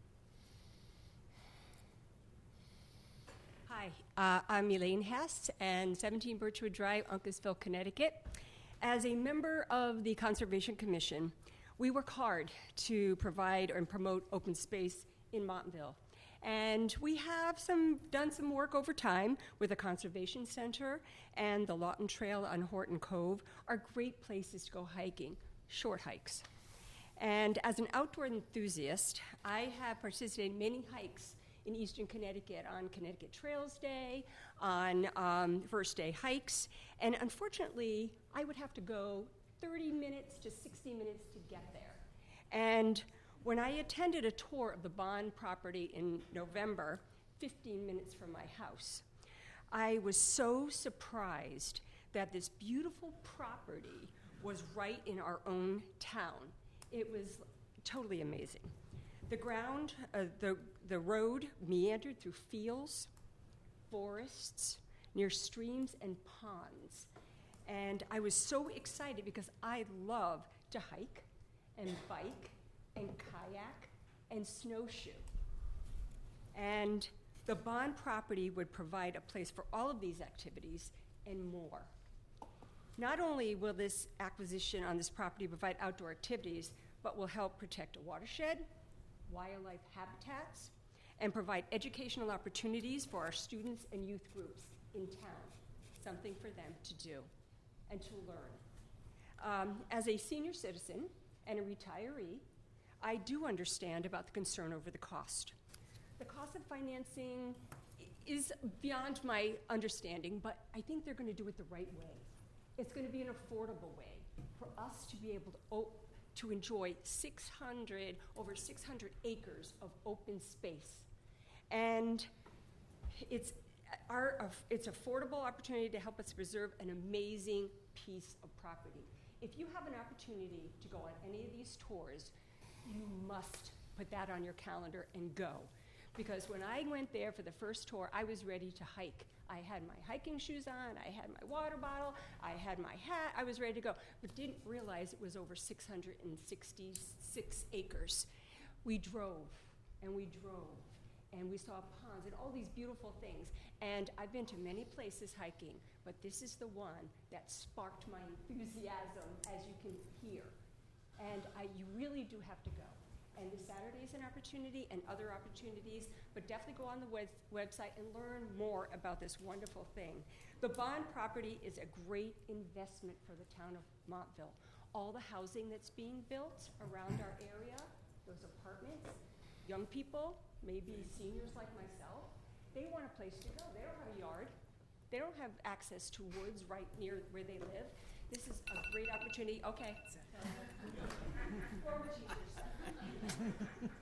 Hi, uh, I'm Elaine Hess, and seventeen Birchwood Drive, Uncasville, Connecticut. As a member of the Conservation Commission, we work hard to provide and promote open space in Montville. And we have some done some work over time with the Conservation Center, and the Lawton Trail on Horton Cove are great places to go hiking, short hikes. And as an outdoor enthusiast, I have participated in many hikes in Eastern Connecticut on Connecticut Trails Day, on um, First Day hikes, and unfortunately, I would have to go thirty minutes to sixty minutes to get there. And when I attended a tour of the Bond property in November, fifteen minutes from my house, I was so surprised that this beautiful property was right in our own town. It was totally amazing. The ground, uh, the, the road meandered through fields, forests, near streams and ponds. And I was so excited because I love to hike and bike and kayak and snowshoe. And the Bond property would provide a place for all of these activities and more. Not only will this acquisition on this property provide outdoor activities, but will help protect a watershed, wildlife habitats, and provide educational opportunities for our students and youth groups in town, something for them to do and to learn. Um, as a senior citizen and a retiree, I do understand about the concern over the cost. The cost of financing is beyond my understanding, but I think they're going to do it the right way. It's going to be an affordable way for us to be able to, o- to enjoy six hundred, over six hundred acres of open space. And it's our, uh, it's affordable opportunity to help us preserve an amazing piece of property. If you have an opportunity to go on any of these tours, you must put that on your calendar and go. Because when I went there for the first tour, I was ready to hike. I had my hiking shoes on, I had my water bottle, I had my hat, I was ready to go, but didn't realize it was over six hundred sixty-six acres. We drove, and we drove, and we saw ponds and all these beautiful things. And I've been to many places hiking, but this is the one that sparked my enthusiasm, as you can hear. And I, you really do have to go. And this Saturday is an opportunity and other opportunities, but definitely go on the web- website and learn more about this wonderful thing. The bond property is a great investment for the town of Montville. All the housing that's being built around our area, those apartments, young people, maybe seniors like myself, they want a place to go. They don't have a yard. They don't have access to woods right near where they live. This is a great opportunity. Okay. Former teachers.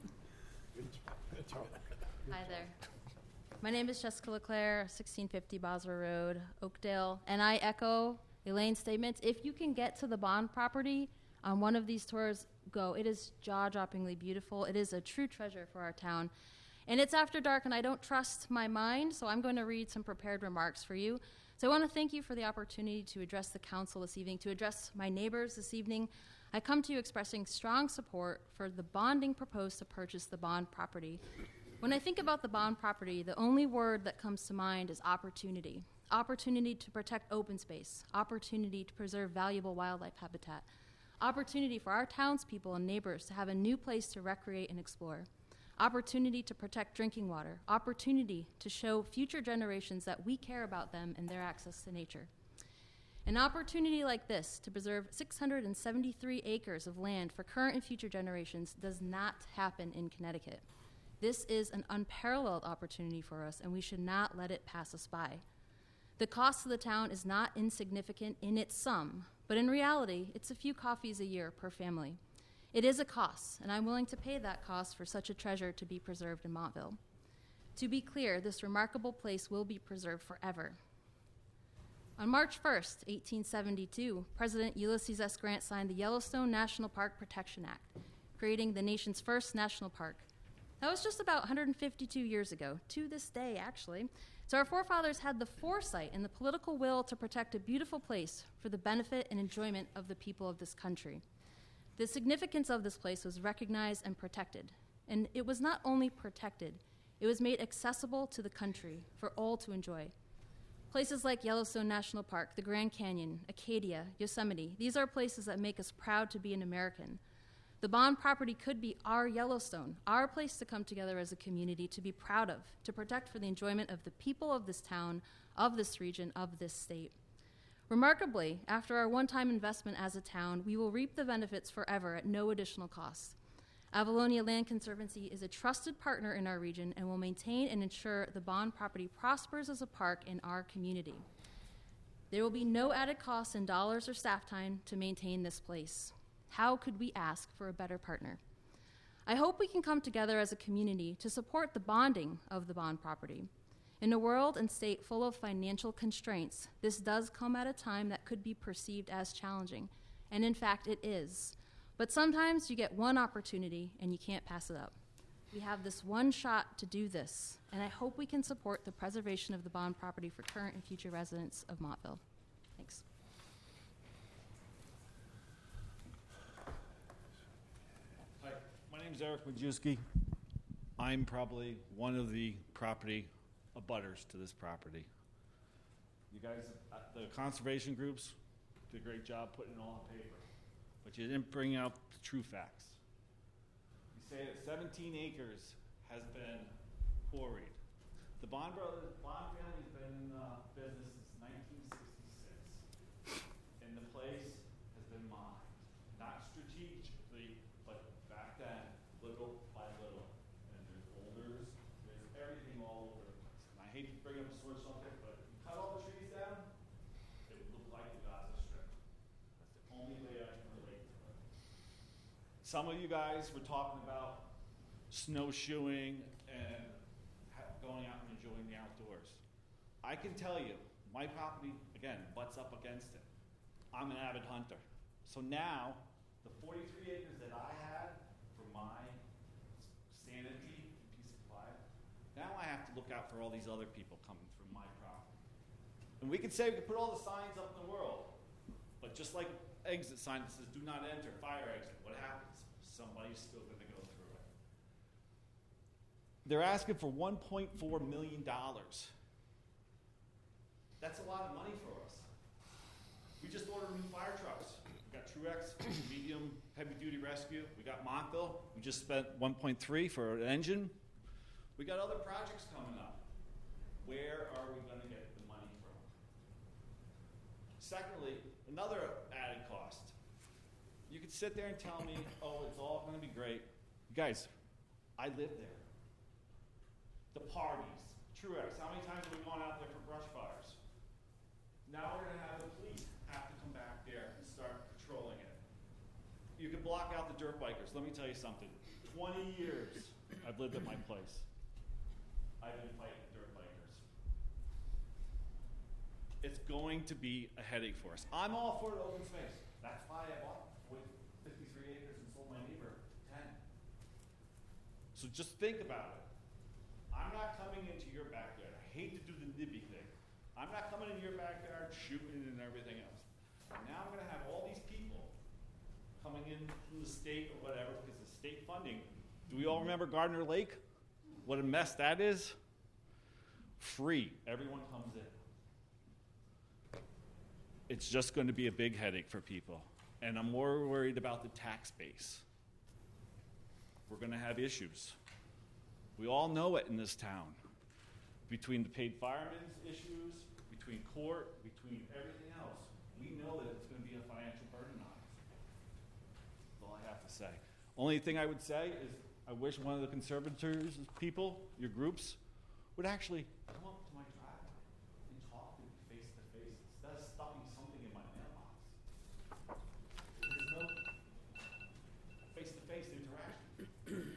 Hi there. My name is Jessica LeClaire, sixteen fifty Boswell Road, Oakdale, and I echo Elaine's statements. If you can get to the bond property on one of these tours, go. It is jaw-droppingly beautiful. It is a true treasure for our town. And it's after dark, and I don't trust my mind, so I'm going to read some prepared remarks for you. So I want to thank you for the opportunity to address the council this evening, to address my neighbors this evening. I come to you expressing strong support for the bonding proposed to purchase the bond property. When I think about the bond property, the only word that comes to mind is opportunity. Opportunity to protect open space, opportunity to preserve valuable wildlife habitat, opportunity for our townspeople and neighbors to have a new place to recreate and explore, opportunity to protect drinking water, opportunity to show future generations that we care about them and their access to nature. An opportunity like this to preserve six hundred seventy-three acres of land for current and future generations does not happen in Connecticut. This is an unparalleled opportunity for us, and we should not let it pass us by. The cost of the town is not insignificant in its sum, but in reality, it's a few coffees a year per family. It is a cost, and I'm willing to pay that cost for such a treasure to be preserved in Montville. To be clear, this remarkable place will be preserved forever. On March first, eighteen seventy-two, President Ulysses S. Grant signed the Yellowstone National Park Protection Act, creating the nation's first national park. That was just about one hundred fifty-two years ago, to this day, actually. So our forefathers had the foresight and the political will to protect a beautiful place for the benefit and enjoyment of the people of this country. The significance of this place was recognized and protected. And it was not only protected, it was made accessible to the country for all to enjoy. Places like Yellowstone National Park, the Grand Canyon, Acadia, Yosemite, these are places that make us proud to be an American. The bond property could be our Yellowstone, our place to come together as a community to be proud of, to protect for the enjoyment of the people of this town, of this region, of this state. Remarkably, after our one-time investment as a town, we will reap the benefits forever at no additional cost. Avalonia Land Conservancy is a trusted partner in our region and will maintain and ensure the bond property prospers as a park in our community. There will be no added costs in dollars or staff time to maintain this place. How could we ask for a better partner? I hope we can come together as a community to support the bonding of the bond property. In a world and state full of financial constraints, this does come at a time that could be perceived as challenging, and in fact it is. But sometimes you get one opportunity and you can't pass it up. We have this one shot to do this, and I hope we can support the preservation of the bond property for current and future residents of Montville. Thanks. Hi, my name is Eric Majewski. I'm probably one of the property abutters to this property. You guys, uh, the conservation groups did a great job putting it all on paper, but you didn't bring out the true facts. You say that seventeen acres has been quarried. The Bond brothers, Bond family's been in uh, business since nineteen sixty-six, and the place has been mined, not strategically, but back then, little by little. And there's boulders, there's everything all over the place. And I hate to bring up a sore subject, but you cut all the trees down, it would look like the Gaza Strip. That's the only way I can relate to it. Some of you guys were talking about snowshoeing and ha- going out and enjoying the outdoors. I can tell you, my property, again, butts up against it. I'm an avid hunter. So now, the forty-three acres that I had for my sanity, peace of quiet, now I have to look out for all these other people coming through my property. And we could say we could put all the signs up in the world, but just like exit sign that says do not enter, fire exit, what happens? Somebody's still going to go through it. They're asking for one point four million dollars. That's a lot of money for us. We just ordered new fire trucks. We've got Truex, medium heavy-duty rescue. We got Montville. We just spent one point three for an engine. We got other projects coming up. Where are we going to get the money from? Secondly, another added cost. You could sit there and tell me, oh, it's all going to be great. Guys, I live there. The parties, Truex, how many times have we gone out there for brush fires? Now we're going to have the police have to come back there and start patrolling it. You can block out the dirt bikers. Let me tell you something. twenty years I've lived at my place. I've been fighting dirt bikers. It's going to be a headache for us. I'm all for the open space. That's why I bought with fifty-three acres and sold my neighbor ten. So just think about it. I'm not coming into your backyard. I hate to do the nibby thing. I'm not coming into your backyard shooting and everything else. Now I'm going to have all these people coming in from the state or whatever because of state funding. Do we all remember Gardner Lake? What a mess that is. Free. Everyone comes in. It's just going to be a big headache for people. And I'm more worried about the tax base. We're going to have issues. We all know it in this town. Between the paid firemen's issues, between court, between everything else, we know that it's going to be a financial burden on us. That's all I have to say. Only thing I would say is I wish one of the conservators people, your groups, would actually come up to my driveway and talk to me face to face instead of stuffing something in my mailbox. There's no face-to-face interaction.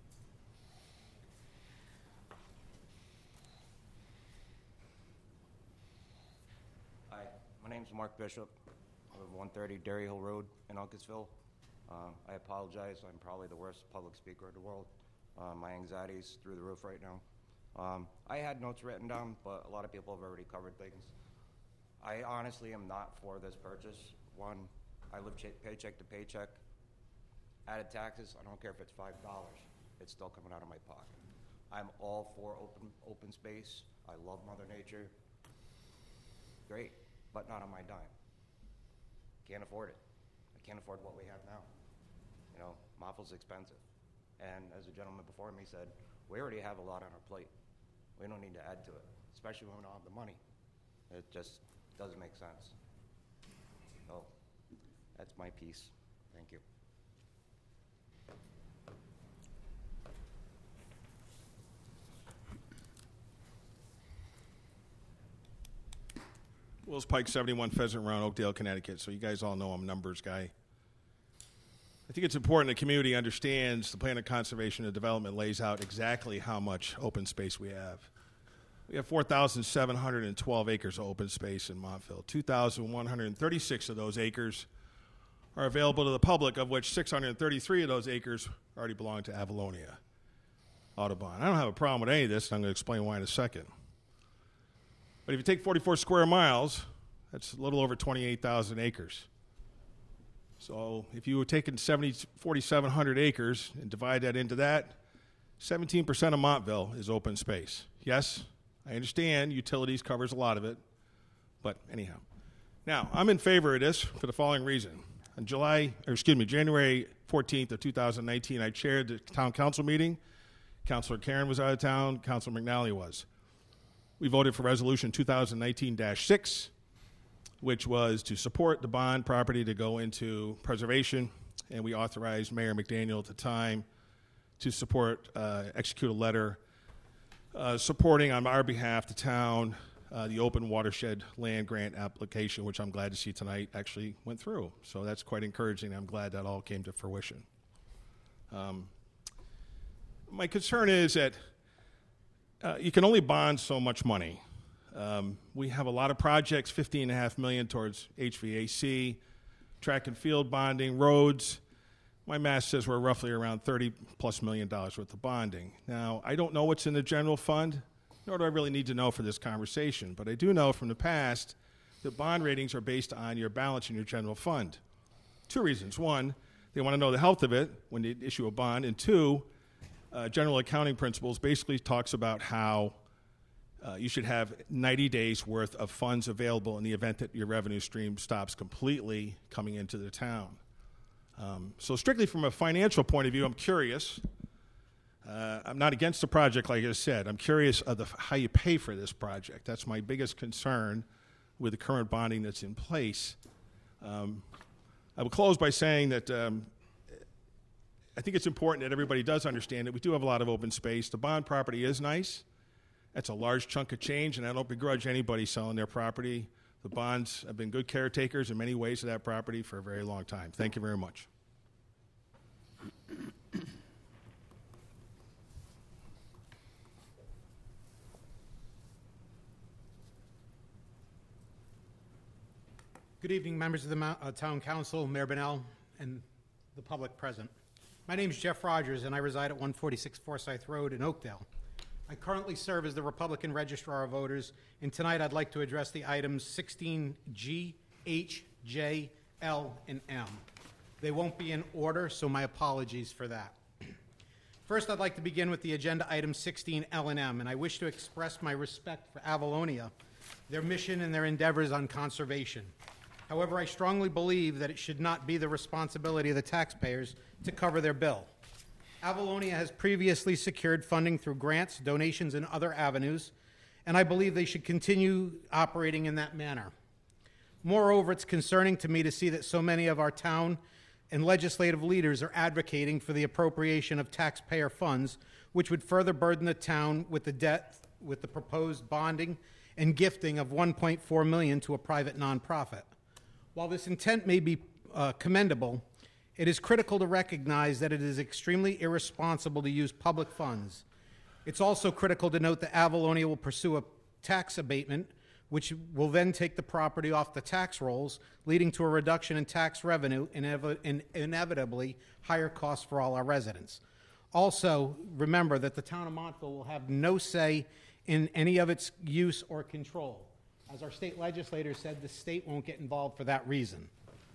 Hi, my name's Mark Bishop. I live one thirty Dairy Hill Road in Uncasville. Uh, I apologize. I'm probably the worst public speaker in the world. Uh, my anxiety's through the roof right now. Um, I had notes written down, but a lot of people have already covered things. I honestly am not for this purchase. One, I live ch- paycheck to paycheck. Added taxes, I don't care if it's five dollars. It's still coming out of my pocket. I'm all for open open space. I love Mother Nature. Great, but not on my dime. Can't afford it. I can't afford what we have now. You know, Montville's expensive. And as the gentleman before me said, we already have a lot on our plate. We don't need to add to it, especially when we don't have the money. It just doesn't make sense. So that's my piece. Thank you. Wills Pike, seventy-one Pheasant Run, Oakdale, Connecticut. So you guys all know I'm a numbers guy. I think it's important the community understands the plan of conservation and development lays out exactly how much open space we have. We have four thousand seven hundred twelve acres of open space in Montville. two thousand one hundred thirty-six of those acres are available to the public, of which six hundred thirty-three of those acres already belong to Avalonia Audubon. I don't have a problem with any of this, and I'm going to explain why in a second. But if you take forty-four square miles, that's a little over twenty-eight thousand acres. So if you were taking forty-seven hundred acres and divide that into that, seventeen percent of Montville is open space. Yes, I understand utilities covers a lot of it, but anyhow. Now, I'm in favor of this for the following reason. On July, or excuse me, January fourteenth of two thousand nineteen, I chaired the town council meeting. Councilor Karen was out of town. Councilor McNally was. We voted for Resolution two thousand nineteen dash six, which was to support the bond property to go into preservation, and we authorized Mayor McDaniel at the time to support, uh, execute a letter uh, supporting on our behalf the town, uh, the open watershed land grant application, which I'm glad to see tonight actually went through. So that's quite encouraging. I'm glad that all came to fruition. Um, my concern is that Uh, you can only bond so much money. Um, we have a lot of projects, fifteen point five million dollars towards H V A C, track and field bonding, roads. My math says we're roughly around thirty plus million dollars worth of bonding. Now, I don't know what's in the general fund, nor do I really need to know for this conversation, but I do know from the past that bond ratings are based on your balance in your general fund. Two reasons. One, they want to know the health of it when they issue a bond, and two, Uh, general accounting principles basically talks about how uh, you should have ninety days worth of funds available in the event that your revenue stream stops completely coming into the town. Um, so strictly from a financial point of view, I'm curious. Uh, I'm not against the project, like I said. I'm curious of the, how you pay for this project. That's my biggest concern with the current bonding that's in place. Um, I will close by saying that um, I think it's important that everybody does understand that we do have a lot of open space. The bond property is nice. That's a large chunk of change, and I don't begrudge anybody selling their property. The bonds have been good caretakers in many ways of that property for a very long time. Thank you very much. Good evening, members of the Mount, uh, Town Council, Mayor Bonnell, and the public present. My name is Jeff Rogers, and I reside at one forty-six Forsyth Road in Oakdale. I currently serve as the Republican Registrar of Voters, and tonight I'd like to address the items sixteen G, H, J, L, and M. They won't be in order, so my apologies for that. First, I'd like to begin with the agenda item sixteen L and M, and I wish to express my respect for Avalonia, their mission and their endeavors on conservation. However, I strongly believe that it should not be the responsibility of the taxpayers to cover their bill. Avalonia has previously secured funding through grants, donations, and other avenues, and I believe they should continue operating in that manner. Moreover, it's concerning to me to see that so many of our town and legislative leaders are advocating for the appropriation of taxpayer funds, which would further burden the town with the debt, with the proposed bonding and gifting of one point four million dollars to a private nonprofit. While this intent may be uh, commendable, it is critical to recognize that it is extremely irresponsible to use public funds. It's also critical to note that Avalonia will pursue a tax abatement, which will then take the property off the tax rolls, leading to a reduction in tax revenue and inev- and inevitably higher costs for all our residents. Also, remember that the town of Montville will have no say in any of its use or control. As our state legislator said, the state won't get involved for that reason.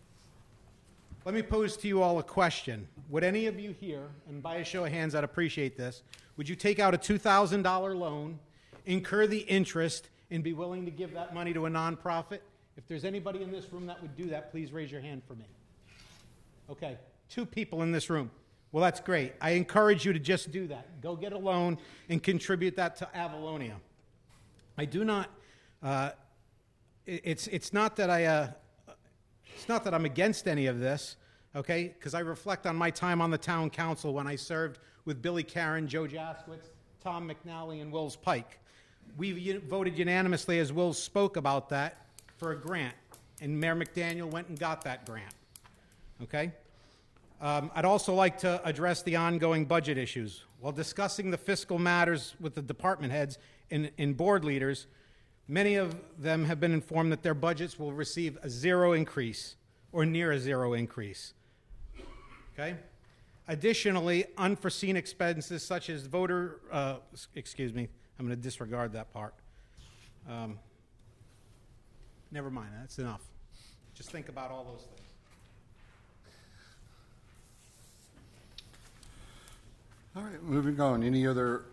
Let me pose to you all a question. Would any of you here, and by a show of hands I'd appreciate this, would you take out a two thousand dollars loan, incur the interest, and be willing to give that money to a nonprofit? If there's anybody in this room that would do that, please raise your hand for me. Okay, two people in this room. Well, that's great. I encourage you to just do that. Go get a loan and contribute that to Avalonia. I do not... Uh, it's it's not that I uh, it's not that I'm against any of this, okay? Because I reflect on my time on the town council when I served with Billy Karen, Joe Jaskowitz, Tom McNally, and Wills Pike. We u- voted unanimously, as Wills spoke about that, for a grant, and Mayor McDaniel went and got that grant. Okay. Um, I'd also like to address the ongoing budget issues. While discussing the fiscal matters with the department heads and, and board leaders, many of them have been informed that their budgets will receive a zero increase or near a zero increase. Okay? Additionally, unforeseen expenses such as voter, uh, excuse me, I'm going to disregard that part. Um, never mind, that's enough. Just think about all those things. All right, moving on. Any other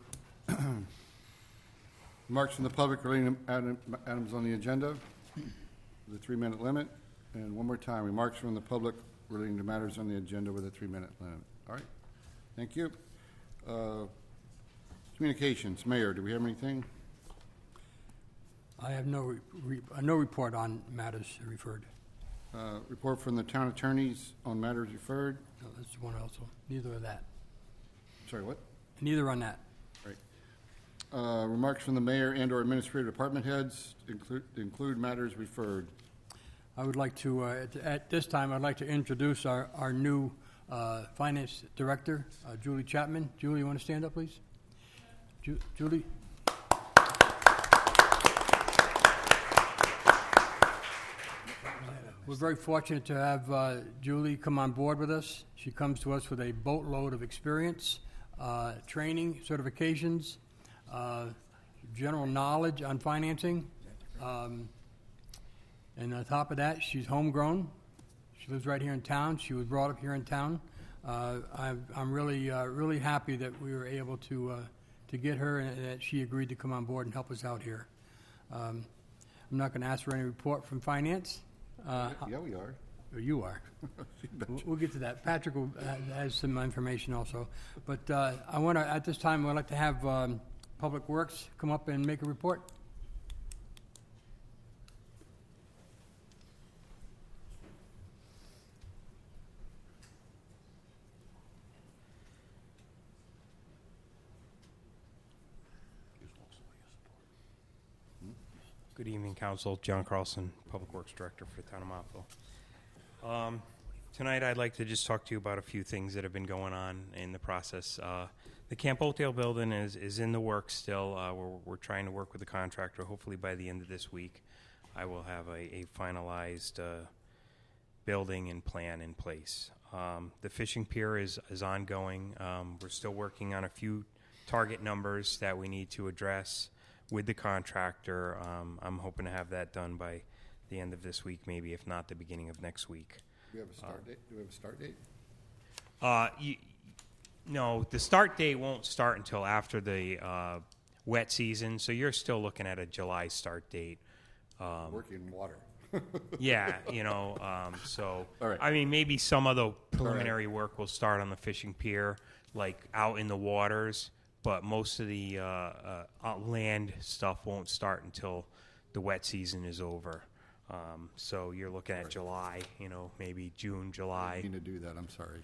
remarks from the public relating to item- items on the agenda? The three-minute limit. And one more time, remarks from the public relating to matters on the agenda with a three-minute limit. All right, thank you. Uh, Communications, Mayor, do we have anything? I have no re- re- uh, no report on matters referred. Uh, Report from the town attorneys on matters referred? No, that's one also. Neither of that. Sorry, what? Neither on that. Right. Uh, Remarks from the mayor and or administrative department heads include, include matters referred. I would like to, uh, at, at this time, I'd like to introduce our, our new uh, finance director, uh, Julie Chapman. Julie, you want to stand up, please? Ju- Julie? We're very fortunate to have uh, Julie come on board with us. She comes to us with a boatload of experience, uh, training, certifications, uh, general knowledge on financing. Um, and on top of that, she's homegrown. She lives right here in town. She was brought up here in town. Uh, I'm, I'm really, uh, really happy that we were able to uh, to get her and that she agreed to come on board and help us out here. Um, I'm not going to ask for any report from finance. Uh, Yeah, we are. Or you are. We'll- We'll get to that. Patrick will, uh, has some information also. But uh, I want to, at this time, I'd like to have um, Public Works come up and make a report. Good evening, Council. John Carlson, Public Works Director for the Town of Montville. Um, tonight, I'd like to just talk to you about a few things that have been going on in the process. Uh, the Camp Oakdale building is, is in the works still. Uh, we're, we're trying to work with the contractor. Hopefully, by the end of this week, I will have a, a finalized uh, building and plan in place. Um, the fishing pier is, is ongoing. Um, we're still working on a few target numbers that we need to address with the contractor. Um, I'm hoping to have that done by the end of this week, maybe, if not the beginning of next week. Do we have a start Uh, date? Do we have a start date? Uh, you, no, the start date won't start until after the uh, wet season, so you're still looking at a July start date. Um, Working in water. yeah, you know, um, so, All right. I mean, maybe some of the preliminary work will start on the fishing pier, like out in the waters, but most of the uh, uh, uh, land stuff won't start until the wet season is over. Um, so you're looking at July, you know, maybe June, July. I didn't mean to do that, I'm sorry.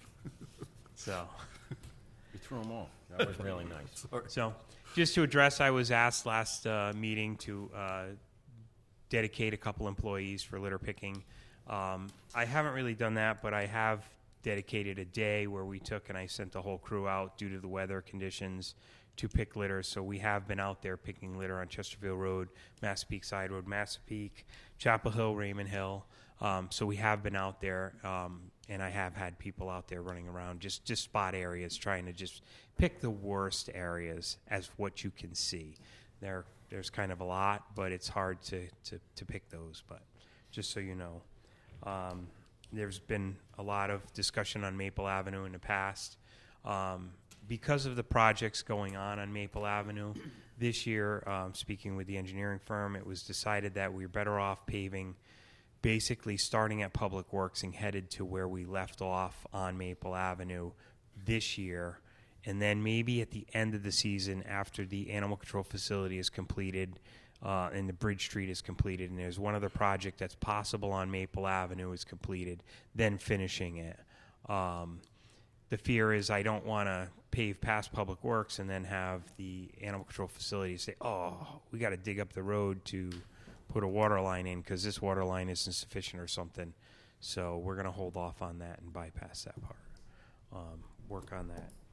So You threw them off. That was really nice. Sorry. So, just to address, I was asked last uh, meeting to uh, dedicate a couple employees for litter picking. Um, I haven't really done that, but I have dedicated a day where we took and I sent the whole crew out due to the weather conditions to pick litter. So we have been out there picking litter on Chesterfield Road, Massapequa Side Road, Massapequa, Chapel Hill, Raymond Hill. Um, so we have been out there, um, and I have had people out there running around, just, just spot areas, trying to just pick the worst areas as what you can see. There, there's kind of a lot, but it's hard to, to, to pick those, but just so you know. Um, there's been a lot of discussion on Maple Avenue in the past. Um, because of the projects going on on Maple Avenue, this year, um, speaking with the engineering firm, it was decided that we were better off paving basically starting at Public Works and headed to where we left off on Maple Avenue this year. And then maybe at the end of the season, after the animal control facility is completed uh, and the Bridge Street is completed, and there's one other project that's possible on Maple Avenue is completed, then finishing it. Um, the fear is I don't want to pave past Public Works and then have the animal control facility say, oh, we got to dig up the road to put a water line in because this water line isn't sufficient or something. So we're going to hold off on that and bypass that part. Um, work on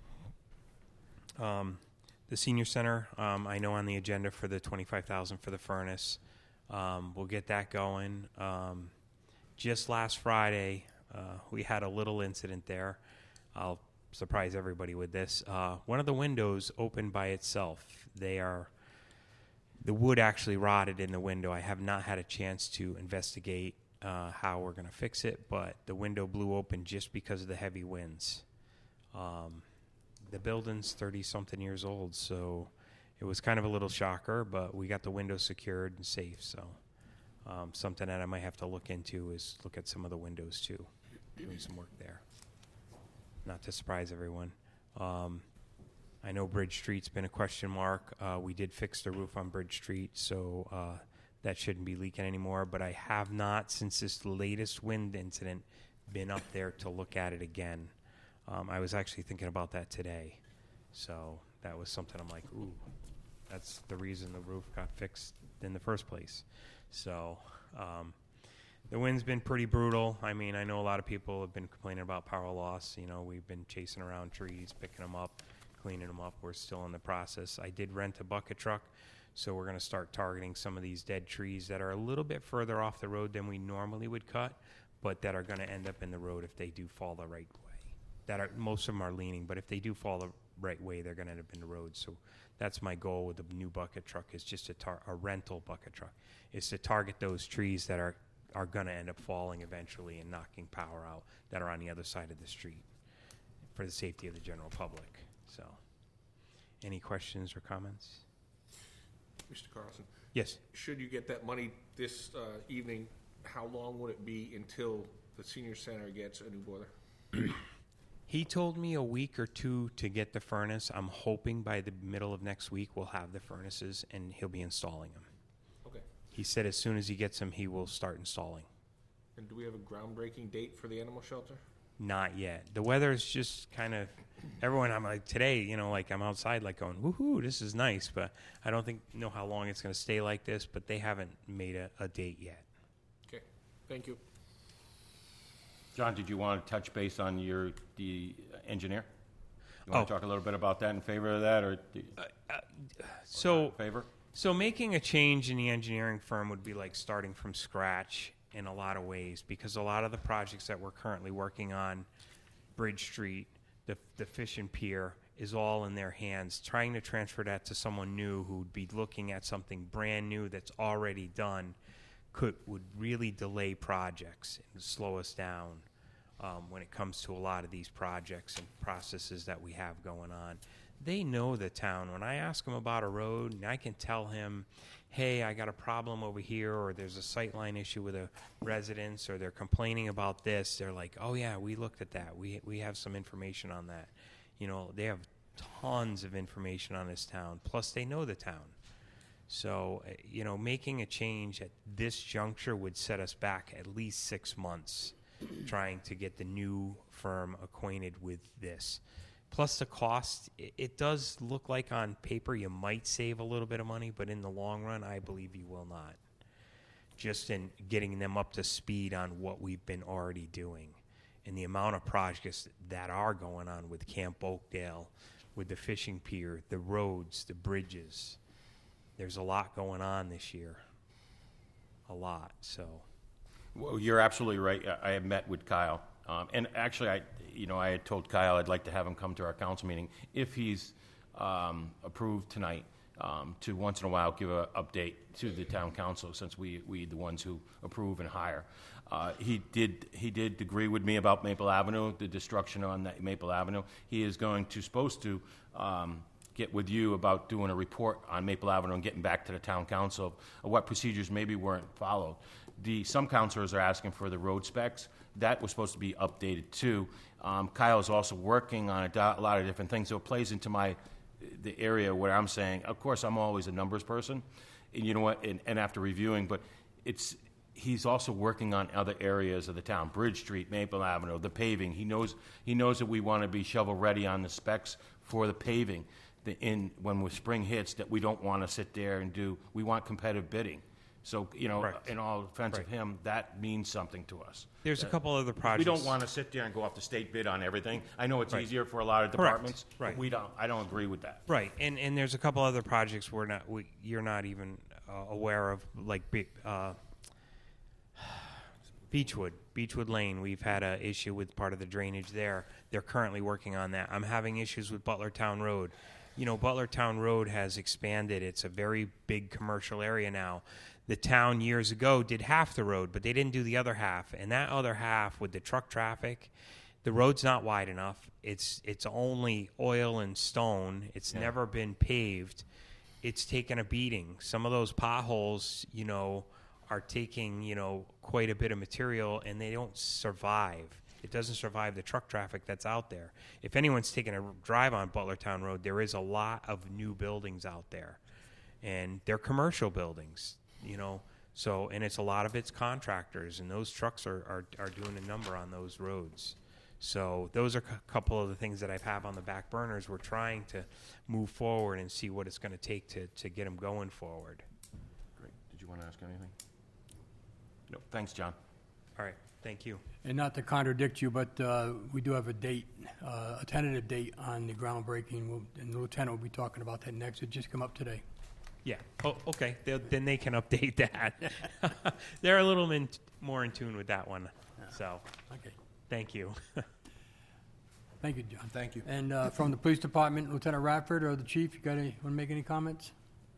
that. Um, the senior center, um, I know on the agenda for the twenty-five thousand for the furnace. Um, we'll get that going. Um, just last Friday, uh, we had a little incident there. I'll surprise everybody with this. Uh, one of the windows opened by itself. They are, the wood actually rotted in the window. I have not had a chance to investigate uh, how we're going to fix it, but the window blew open just because of the heavy winds. Um, the building's thirty-something years old, so it was kind of a little shocker, but we got the window secured and safe, so um, something that I might have to look into is look at some of the windows, too, doing some work there. Not to surprise everyone. Um, I know Bridge Street's been a question mark. Uh, we did fix the roof on Bridge Street, so uh, that shouldn't be leaking anymore, but I have not, since this latest wind incident, been up there to look at it again. Um, I was actually thinking about that today, so that was something I'm like, ooh, that's the reason the roof got fixed in the first place. So um, the wind's been pretty brutal. I mean, I know a lot of people have been complaining about power loss. You know, we've been chasing around trees, picking them up, cleaning them up. We're still in the process. I did rent a bucket truck, so we're going to start targeting some of these dead trees that are a little bit further off the road than we normally would cut, but that are going to end up in the road if they do fall the right way. That are, most of them are leaning, but if they do fall the right way, they're going to end up in the road. So that's my goal with the new bucket truck, is just a, tar- a rental bucket truck, is to target those trees that are, are going to end up falling eventually and knocking power out that are on the other side of the street for the safety of the general public. So any questions or comments? Mister Carlson? Yes. Should you get that money this uh, evening, how long would it be until the senior center gets a new boiler? He told me a week or two to get the furnace. I'm hoping by the middle of next week we'll have the furnaces and he'll be installing them. Okay. He said as soon as he gets them, he will start installing. And do we have a groundbreaking date for the animal shelter? Not yet. The weather is just kind of, everyone, I'm like, today, you know, like I'm outside like going, woohoo, this is nice. But I don't think, know how long it's going to stay like this, but they haven't made a, a date yet. Okay, thank you. John, did you want to touch base on your, the engineer? You want Oh. to talk a little bit about that, in favor of that, or? do- So, in favor? So making a change in the engineering firm would be like starting from scratch in a lot of ways, because a lot of the projects that we're currently working on, Bridge Street, the, the Fish and Pier, is all in their hands. Trying to transfer that to someone new who would be looking at something brand new that's already done could would really delay projects and slow us down um, when it comes to a lot of these projects and processes that we have going on. They know the town. When I ask them about a road and I can tell him, hey, I got a problem over here, or there's a sightline issue with a residence, or they're complaining about this, they're like, oh yeah, we looked at that. We we have some information on that. You know, they have tons of information on this town. Plus, they know the town. So, uh, you know, making a change at this juncture would set us back at least six months trying to get the new firm acquainted with this. Plus the cost, it, it does look like on paper you might save a little bit of money, but in the long run, I believe you will not. Just in getting them up to speed on what we've been already doing and the amount of projects that are going on with Camp Oakdale, with the fishing pier, the roads, the bridges. There's a lot going on this year. A lot, so. Well, you're absolutely right. I I have met with Kyle. Um, and actually, I, you know, I had told Kyle I'd like to have him come to our council meeting if he's um, approved tonight, um, to once in a while give an update to the town council, since we we the ones who approve and hire. Uh, he did he did agree with me about Maple Avenue, the destruction on that Maple Avenue. He is going to supposed to um, get with you about doing a report on Maple Avenue and getting back to the town council of, of what procedures maybe weren't followed. The some councilors are asking for the road specs. That was supposed to be updated too. Um, Kyle is also working on a, do- a lot of different things, so it plays into my the area where I'm saying, of course, I'm always a numbers person, and you know what? And, and after reviewing, but it's he's also working on other areas of the town, Bridge Street, Maple Avenue, the paving. He knows he knows that we want to be shovel ready on the specs for the paving. The, in when spring hits, that we don't want to sit there and do. We want competitive bidding. So, you know, Right. in all defense of Right. him, that means something to us. There's a That- couple other We projects. don't want to sit there and go off the state bid on everything. I know it's Right. easier for a lot of Correct. departments, Right. but we don't, I don't agree with that. Right, and and there's a couple other projects we're not we, you're not even uh, aware of, like Be- uh, Beechwood, Beechwood Lane. We've had a issue with part of the drainage there. They're currently working on that. I'm having issues with Butlertown Road. You know, Butlertown Road has expanded. It's a very big commercial area now. The town years ago did half the road, but they didn't do the other half. And that other half, with the truck traffic, the road's not wide enough. It's it's only oil and stone. It's Yeah. never been paved. It's taken a beating. Some of those potholes, you know, are taking, you know, quite a bit of material, and they don't survive. It doesn't survive the truck traffic that's out there. If anyone's taking a drive on Butlertown Road, there is a lot of new buildings out there, and they're commercial buildings, you know. So, and it's a lot of it's contractors, and those trucks are, are, are doing a number on those roads. So those are a couple of the things that I have on the back burners. We're trying to move forward and see what it's going to take to, to get them going forward. Great. Did you want to ask anything? No. Thanks, John. All right. Thank you. And not to contradict you, but uh, we do have a date, uh, a tentative date on the groundbreaking, We'll- and the lieutenant will be talking about that next. It just come up today. Yeah. Oh, okay. They'll, then they can update that. They're a little in, more in tune with that one. So, okay. Thank you. Thank you, John. Thank you. And uh, from the police department, Lieutenant Radford or the chief, you got any, want to make any comments?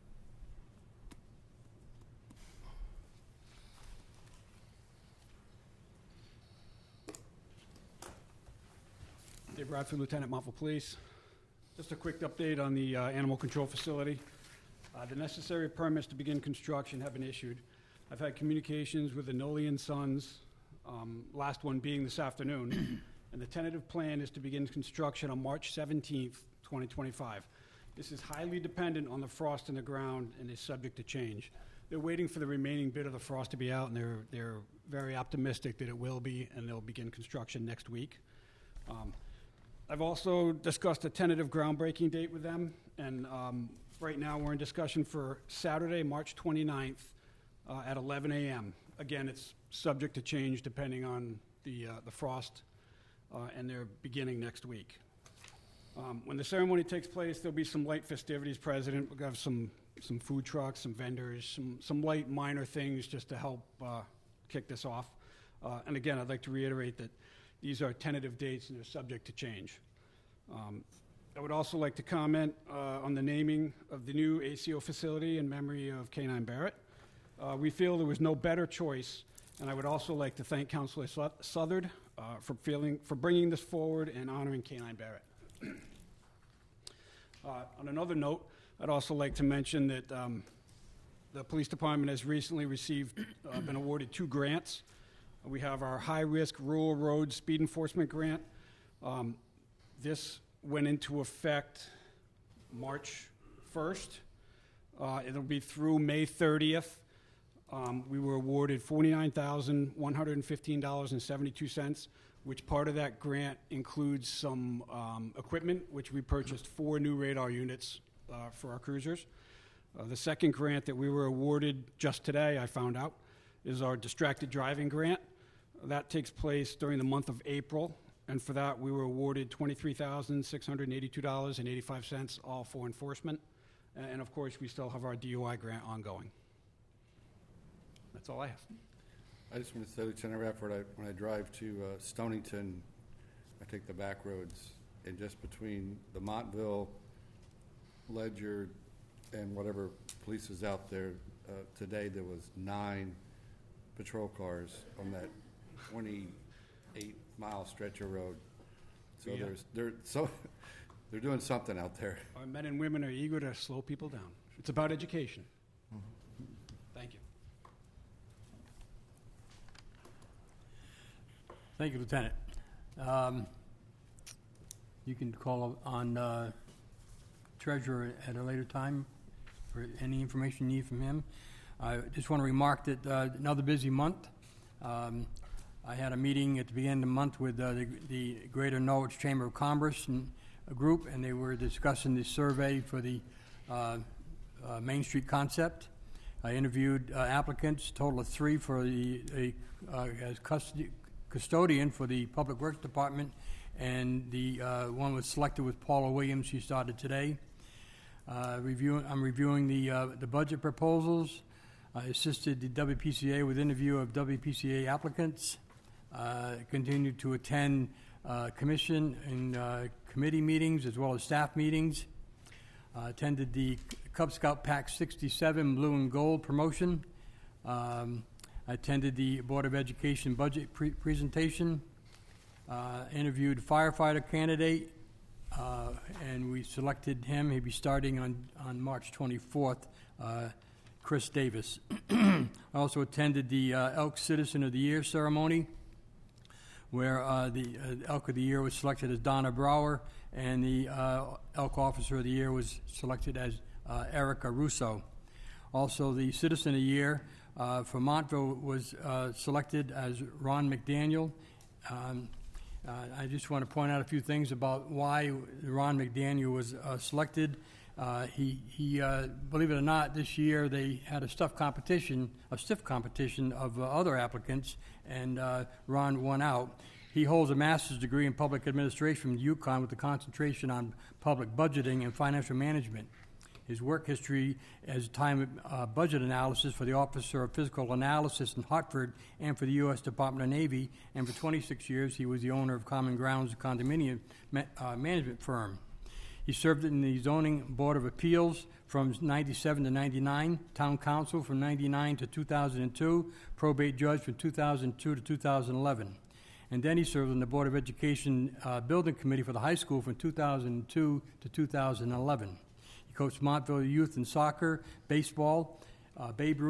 Dave Bradford, Lieutenant Montville Police. Just a quick update on the uh, animal control facility. Uh, the necessary permits to begin construction have been issued. I've had communications with the Noli and Sons, um, last one being this afternoon, and the tentative plan is to begin construction on March seventeenth, twenty twenty-five. This is highly dependent on the frost in the ground and is subject to change. They're waiting for the remaining bit of the frost to be out, and they're, they're very optimistic that it will be, and they'll begin construction next week. Um, I've also discussed a tentative groundbreaking date with them, and um, right now we're in discussion for Saturday, March twenty-ninth uh, at eleven a m Again, it's subject to change depending on the, uh, the frost, uh, and they're beginning next week. Um, when the ceremony takes place, there'll be some light festivities present. We'll have some, some food trucks, some vendors, some, some light minor things just to help uh, kick this off. Uh, and again, I'd like to reiterate that these are tentative dates and they're subject to change. Um, I would also like to comment uh, on the naming of the new A C O facility in memory of K nine Barrett. Uh, we feel there was no better choice, and I would also like to thank Councilor Southard uh, for, feeling, for bringing this forward and honoring K nine Barrett. Uh, on another note, I'd also like to mention that um, the police department has recently received, uh, been awarded two grants. We have our high-risk rural road speed enforcement grant. Um, this went into effect March first. Uh, it'll be through May thirtieth. Um, we were awarded forty-nine thousand one hundred fifteen dollars and seventy-two cents, which part of that grant includes some um, equipment, which we purchased four new radar units uh, for our cruisers. Uh, the second grant that we were awarded just today, I found out, is our distracted driving grant. That takes place during the month of April, and for that we were awarded twenty-three thousand six hundred eighty-two dollars and eighty-five cents, all for enforcement. And, and of course, we still have our D U I grant ongoing. That's all I have. I just want to say, Lieutenant Radford, I, when I drive to uh, Stonington, I take the back roads, and just between the Montville, Ledger, and whatever police is out there, uh, today there was nine patrol cars on that twenty-eight mile stretch of road. So Yeah. there's they're so they're doing something out there. Our men and women are eager to slow people down. It's about education. Thank you. Thank you, Lieutenant. Um, You can call on uh, Treasurer at a later time for any information you need from him. I just want to remark that uh, another busy month. Um, I had a meeting at the beginning of the month with uh, the, the Greater Norwich Chamber of Commerce and a group, and they were discussing the survey for the uh, uh, Main Street concept. I interviewed uh, applicants, total of three for the a, uh, as custody, custodian for the Public Works Department, and the uh, one was selected with Paula Williams. She started today. Uh, reviewing, I'm reviewing the uh, the budget proposals. I assisted the W P C A with interview of W P C A applicants. Uh, continued to attend uh, commission and uh, committee meetings as well as staff meetings. Uh, attended the Cub Scout Pack sixty-seven Blue and Gold promotion. Um, I attended the Board of Education budget pre- presentation. Uh, interviewed firefighter candidate, uh, and we selected him. He'll be starting on, on March twenty-fourth, uh, Chris Davis. I also attended the uh, Elk Citizen of the Year ceremony, where uh, the uh, Elk of the Year was selected as Donna Brower, and the uh, Elk Officer of the Year was selected as uh, Erica Russo. Also, the Citizen of the Year uh, for Montville was uh, selected as Ron McDaniel. Um, uh, I just want to point out a few things about why Ron McDaniel was uh, selected. Uh, he, he uh, believe it or not, this year they had a stiff competition, a stiff competition of uh, other applicants, and uh, Ron won out. He holds a master's degree in public administration from UConn with a concentration on public budgeting and financial management. His work history as time uh, budget analysis for the Officer of Physical Analysis in Hartford and for the U S Department of Navy, and for twenty-six years he was the owner of Common Grounds condominium ma- uh, management firm. He served in the Zoning Board of Appeals from ninety-seven to ninety-nine, Town Council from ninety-nine to two thousand two, Probate Judge from two thousand two to two thousand eleven. And then he served on the Board of Education uh, Building Committee for the high school from two thousand two to two thousand eleven. He coached Montville youth in soccer, baseball, uh, Babe Ruth,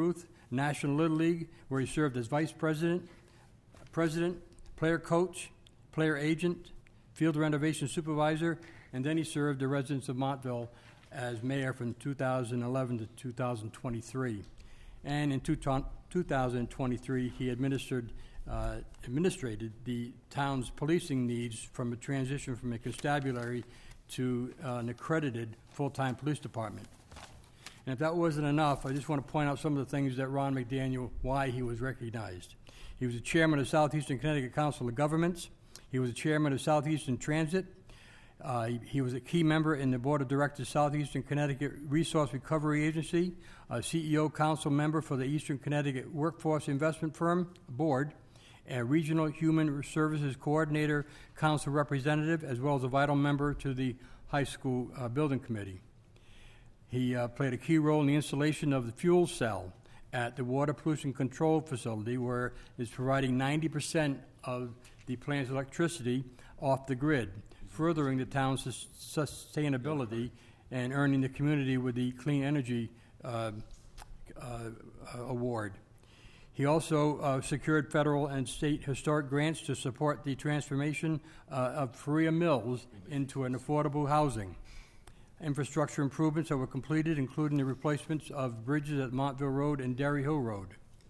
National Little League, where he served as vice president, president, player coach, player agent, field renovation supervisor, and then he served the residents of Montville as mayor from two thousand eleven to two thousand twenty-three. And in two thousand twenty-three, he administered, uh, administrated the town's policing needs from a transition from a constabulary to uh, an accredited full-time police department. And if that wasn't enough, I just want to point out some of the things that Ron McDaniel, why he was recognized. He was the chairman of Southeastern Connecticut Council of Governments. He was the chairman of Southeastern Transit. Uh, he, he was a key member in the board of directors of Southeastern Connecticut Resource Recovery Agency, a C E O council member for the Eastern Connecticut Workforce Investment Firm Board, a regional human services coordinator council representative, as well as a vital member to the high school uh, building committee. He uh, played a key role in the installation of the fuel cell at the water pollution control facility, where it's providing ninety percent of the plant's electricity off the grid, furthering the town's sus- sustainability and earning the community with the Clean Energy uh, uh, Award. He also uh, secured federal and state historic grants to support the transformation uh, of Faria Mills into an affordable housing. Infrastructure improvements that were completed, including the replacements of bridges at Montville Road and Derry Hill Road.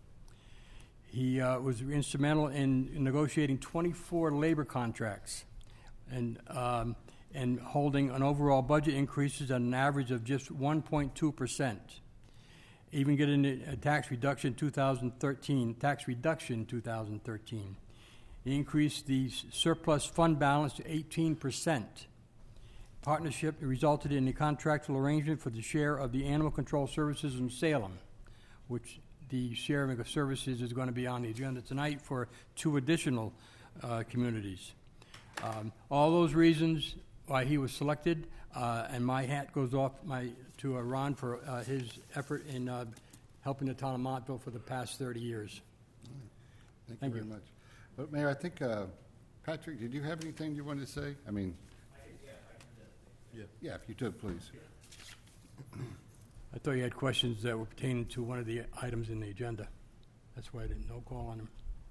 He uh, was instrumental in negotiating twenty-four labor contracts and um, and holding an overall budget increases at an average of just one point two percent. Even getting a tax reduction two thousand thirteen, tax reduction two thousand thirteen. He increased the surplus fund balance to eighteen percent. Partnership resulted in a contractual arrangement for the share of the animal control services in Salem, which the sharing of services is going to be on the agenda tonight for two additional uh, communities. Um, all those reasons why he was selected, uh, and my hat goes off my, to uh, Ron for uh, his effort in uh, helping the town of Montville for the past thirty years. Thank, Thank you you. very much. But Mayor, I think, uh, Patrick, did you have anything you wanted to say? I mean, yeah, yeah, if you could, please. I thought you had questions that were pertaining to one of the items in the agenda. That's why I didn't no call on them.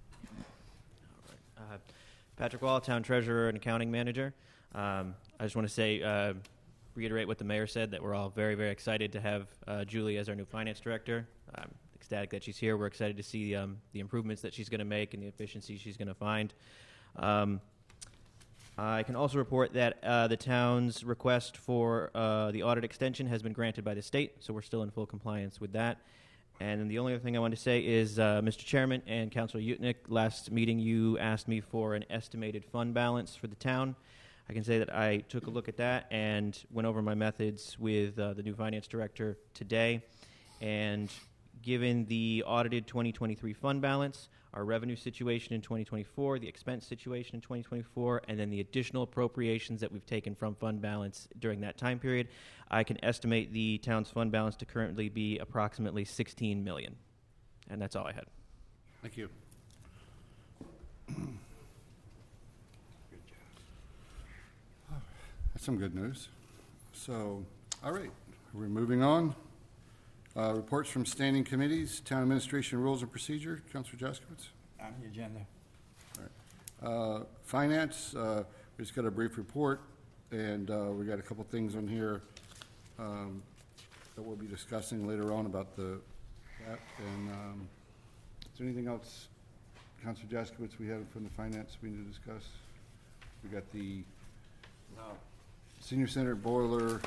Uh, Patrick Wall, Town Treasurer and Accounting Manager. Um, I just want to say, uh, reiterate what the mayor said, that we're all very, very excited to have uh, Julie as our new finance director. I'm ecstatic that she's here. We're excited to see um, the improvements that she's going to make and the efficiency she's going to find. Um, I can also report that uh, the town's request for uh, the audit extension has been granted by the state, so we're still in full compliance with that. And then the only other thing I want to say is, uh, Mister Chairman and Councilor Utnick, last meeting you asked me for an estimated fund balance for the town. I can say that I took a look at that and went over my methods with uh, the new finance director today. And given the audited twenty twenty-three fund balance, our revenue situation in twenty twenty-four, the expense situation in twenty twenty-four, and then the additional appropriations that we've taken from fund balance during that time period, I can estimate the town's fund balance to currently be approximately sixteen million dollars. And that's all I had. Thank you. That's some good news. So, all right, we're moving on. Uh, reports from standing committees, Town Administration Rules and Procedure. Councilor Jaskowitz. On the agenda. All right. Uh, Finance, uh, we just got a brief report, and uh, we got a couple things on here um, that we'll be discussing later on about the that. And um, is there anything else, Councilor Jaskowitz, we have from the finance we need to discuss? We got the uh, senior center boiler.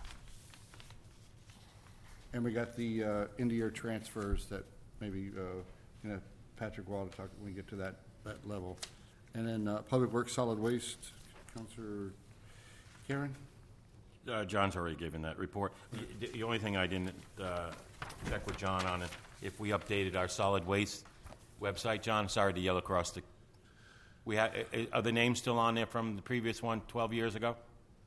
And we got the uh, end-of-year transfers that maybe, uh, you know, Patrick Wall to talk when we get to that, that level. And then uh, Public Works, Solid Waste, Councilor Karen? Uh, John's already given that report. The, the only thing I didn't uh, check with John on it, if we updated our solid waste website, John, sorry to yell across the, we ha- are the names still on there from the previous one, twelve years ago?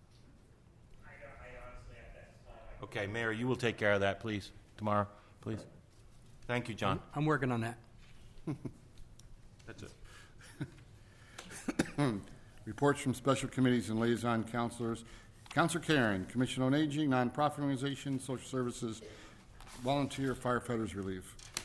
Okay, Mayor, you will take care of that, please, tomorrow, please. Thank you, John. I'm working on that. That's it. Reports from special committees and liaison counselors. Councilor Karen, Commission on Aging, Nonprofit Organization, Social Services, Volunteer Firefighters Relief.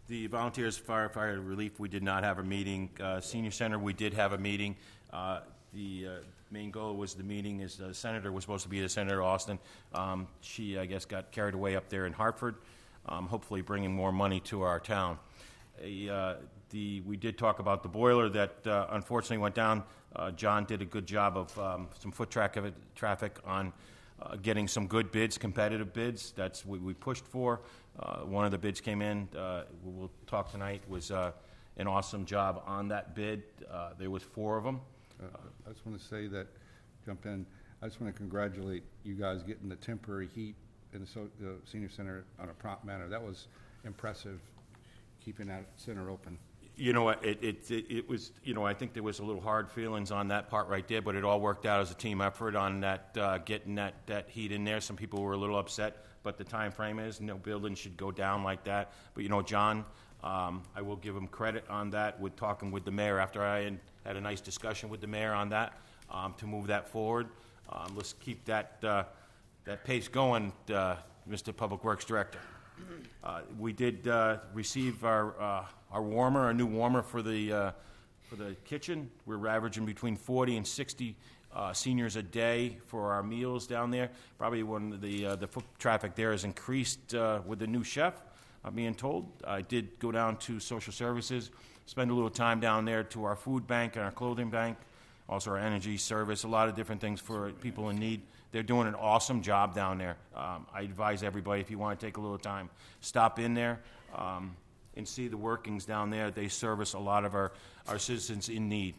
the Volunteers Firefighter Relief, we did not have a meeting. Uh, Senior Center, we did have a meeting. Uh, the uh, main goal was the meeting is the senator was supposed to be the Senator Austin. Um, she, I guess, got carried away up there in Hartford, um, hopefully bringing more money to our town. A, uh, the, we did talk about the boiler that uh, unfortunately went down. Uh, John did a good job of um, some foot traffic, traffic on uh, getting some good bids, competitive bids. That's what we pushed for. Uh, one of the bids came in. Uh, we'll talk tonight. Was uh, an awesome job on that bid. Uh, there was four of them. Uh, I just want to say that, jump in, I just want to congratulate you guys getting the temporary heat in the so, uh, senior center on a prompt manner. That was impressive, keeping that center open. You know what, it, it, it, it was, you know, I think there was a little hard feelings on that part right there, but it all worked out as a team effort on that, uh, getting that, that heat in there. Some people were a little upset, but the time frame is no building should go down like that. But, you know, John, um, I will give him credit on that with talking with the mayor after I had, had a nice discussion with the mayor on that um, to move that forward. Um, let's keep that, uh, that pace going, uh, Mister Public Works Director. Uh, we did uh, receive our uh, our warmer, our new warmer for the uh, for the kitchen. We're averaging between forty and sixty uh, seniors a day for our meals down there. Probably when the uh, the foot traffic there has increased uh, with the new chef. I'm being told. I did go down to social services, spend a little time down there to our food bank and our clothing bank, also our energy service, a lot of different things for people in need. They're doing an awesome job down there. Um, I advise everybody, if you want to take a little time, stop in there um, and see the workings down there. They service a lot of our, our citizens in need.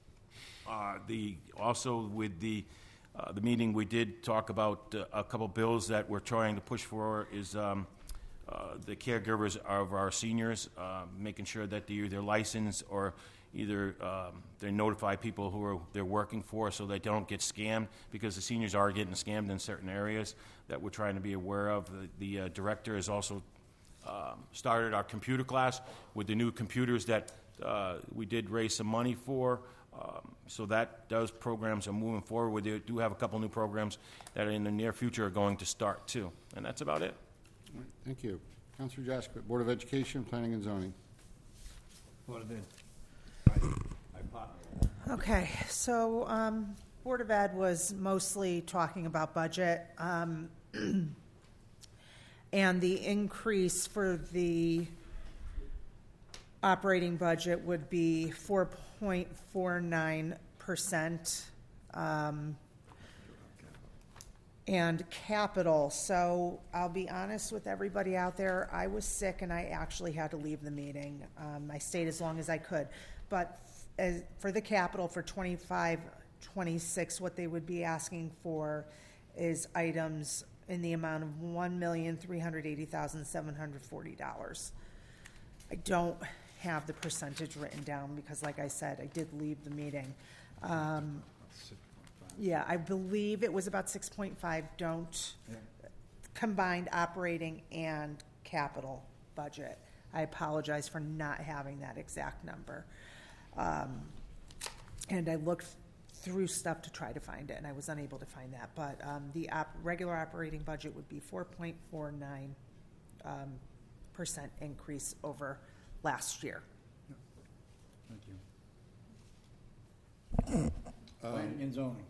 Uh, the also with the uh, the meeting, we did talk about uh, a couple bills that we're trying to push for. Is um, uh, the caregivers of our seniors, uh, making sure that they're either licensed or either um, they notify people who are they're working for so they don't get scammed, because the seniors are getting scammed in certain areas that we're trying to be aware of. The, the uh, director has also um, started our computer class with the new computers that uh, we did raise some money for. Um, so that those programs are moving forward. We do have a couple new programs that in the near future are going to start too. And that's about it. All right, thank you. Councilor Jaskowitz, Board of Education, Planning and Zoning. Board of Ed. Okay, so um, Board of Ed was mostly talking about budget, um, and the increase for the operating budget would be four point four nine percent, um, and capital. So I'll be honest with everybody out there, I was sick and I actually had to leave the meeting. Um, I stayed as long as I could, but as for the capital for twenty-five twenty-six, what they would be asking for is items in the amount of one million three hundred eighty thousand seven hundred forty dollars. I don't have the percentage written down because, like I said, I did leave the meeting. Um, yeah, I believe it was about six point five. Don't yeah. Combined operating and capital budget. I apologize for not having that exact number. Um, and I looked through stuff to try to find it, and I was unable to find that. But um, the op- regular operating budget would be four point four nine um, percent increase over last year. Thank you. Planning and zoning.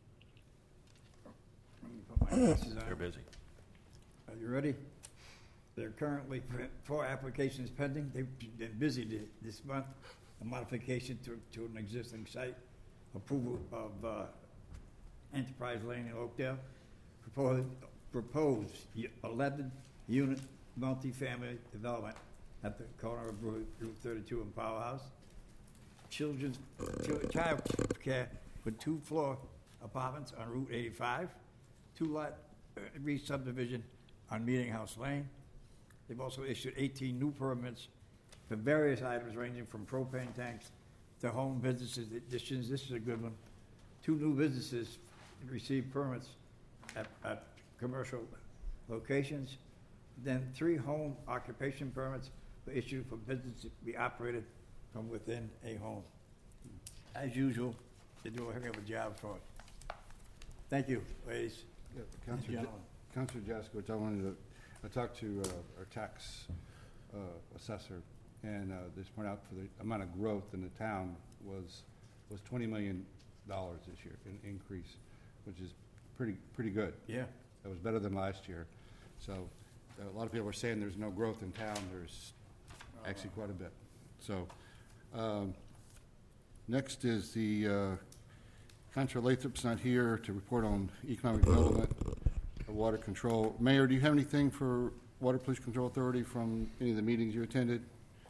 Let me put my glasses on. They're busy. Are you ready? There are currently four applications pending. They've been busy this month. A modification to, to an existing site, approval of uh, Enterprise Lane in Oakdale, proposed, proposed eleven unit multifamily development at the corner of Route thirty-two and Powerhouse, children's child care with two floor apartments on Route eighty-five, two lot uh, re-subdivision on Meeting House Lane. They've also issued eighteen new permits for various items ranging from propane tanks to home businesses additions. This is a good one. Two new businesses received permits at, at commercial locations. Then three home occupation permits were issued for businesses to be operated from within a home. As usual, they do a heck of a job for it. Thank you, ladies Yeah, and Councilor gentlemen. Councilor Jaskowitz, I wanted to, I talked to uh, our tax uh, assessor, and uh, they just point out for the amount of growth in the town was was twenty million dollars this year, an increase, which is pretty pretty good. Yeah. That was better than last year. So uh, a lot of people were saying there's no growth in town. There's actually quite a bit. So um, next is the uh, Contra Lathrop's not here to report on economic development or water control. Mayor, do you have anything for Water Pollution Control Authority from any of the meetings you attended?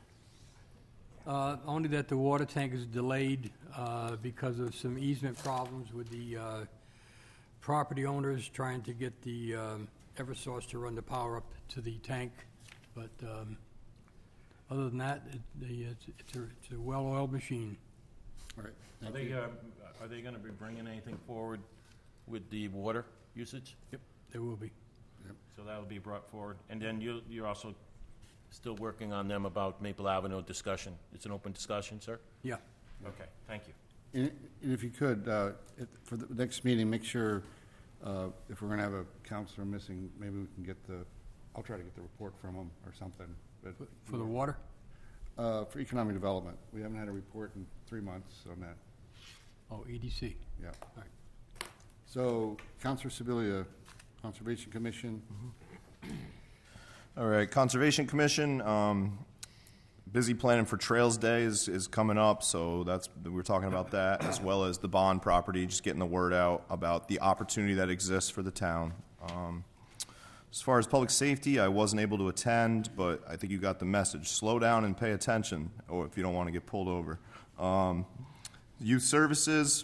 Uh, only that the water tank is delayed uh, because of some easement problems with the uh, property owners trying to get the um, Eversource to run the power up to the tank. But um, other than that, it, the, it's, it's, a, it's a well-oiled machine. All right. Are they, uh, are they going to be bringing anything forward with the water usage? Yep, they will be. Yep. So that will be brought forward. And then you, you're also still working on them about Maple Avenue discussion. It's an open discussion, sir? Yeah. Okay, thank you. And and if you could, uh, it- for the next meeting, make sure, uh, if we're going to have a counselor missing, maybe we can get the, I'll try to get the report from them or something. But For the water? Uh, For economic development. We haven't had a report in three months on that. Oh, E D C. Yeah. All right. So, Counselor Sibilia, Conservation Commission. All right, Conservation Commission, um, busy planning for Trails Day is, is coming up, so that's, we're talking about that, as well as the bond property, just getting the word out about the opportunity that exists for the town. Um, as far as public safety, I wasn't able to attend, but I think you got the message. Slow down and pay attention, or if you don't want to get pulled over. Um, youth services,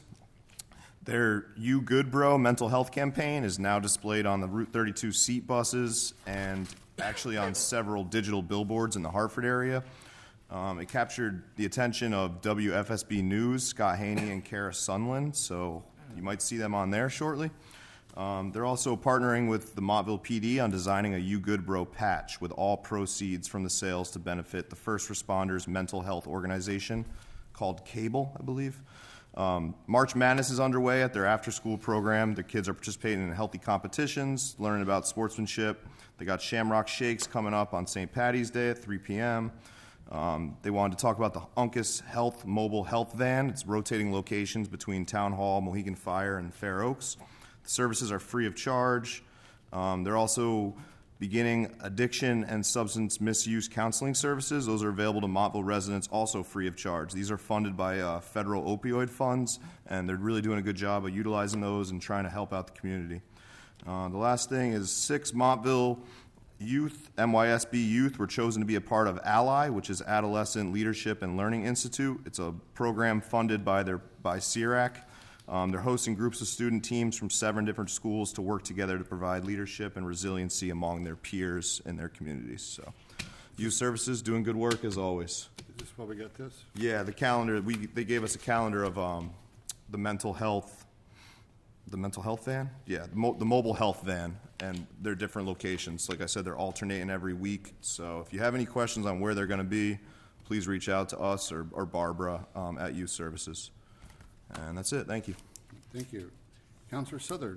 their You Good Bro mental health campaign is now displayed on the Route thirty-two seat buses and actually on several digital billboards in the Hartford area. Um, it captured the attention of W F S B News, Scott Haney and Kara Sunland, so you might see them on there shortly. Um, they're also partnering with the Montville P D on designing a You Good Bro patch with all proceeds from the sales to benefit the first responders mental health organization called Cable, I believe. Um, March Madness is underway at their after-school program. The kids are participating in healthy competitions, learning about sportsmanship. They got Shamrock Shakes coming up on Saint Patty's Day at three p.m. Um, they wanted to talk about the Uncas Health Mobile Health Van. It's rotating locations between Town Hall, Mohegan Fire, and Fair Oaks. The services are free of charge. Um, they're also beginning addiction and substance misuse counseling services. Those are available to Montville residents, also free of charge. These are funded by uh, federal opioid funds, and they're really doing a good job of utilizing those and trying to help out the community. Uh, the last thing is six Montville youth, M Y S B youth, were chosen to be a part of Ally, which is Adolescent Leadership and Learning Institute. It's a program funded by their by C R A C. Um, they're hosting groups of student teams from seven different schools to work together to provide leadership and resiliency among their peers in their communities. So, youth services doing good work as always. Is this why we got this? Yeah, the calendar. We they gave us a calendar of um, the mental health, the mental health van. Yeah, the, mo- the mobile health van, and they're different locations. Like I said, they're alternating every week. So, if you have any questions on where they're going to be, please reach out to us or, or Barbara um, at Youth Services. And that's it. Thank you. Thank you. Counselor Southard.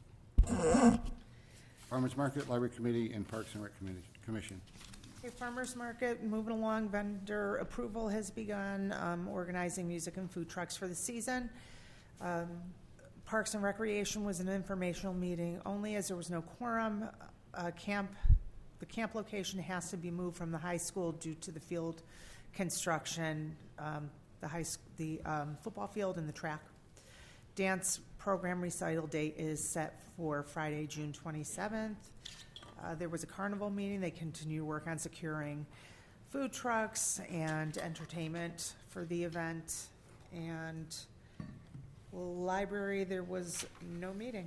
Farmers Market, Library Committee, and Parks and Rec Committee, Commission. Okay, Farmers Market, moving along, vendor approval has begun, um, organizing music and food trucks for the season. Um, Parks and Recreation was an informational meeting only as there was no quorum. Uh, camp, the camp location has to be moved from the high school due to the field construction. Um, the high the um, football field and the track. Dance program recital date is set for Friday, June twenty-seventh. Uh, there was a carnival meeting. They continue to work on securing food trucks and entertainment for the event. And library, there was no meeting.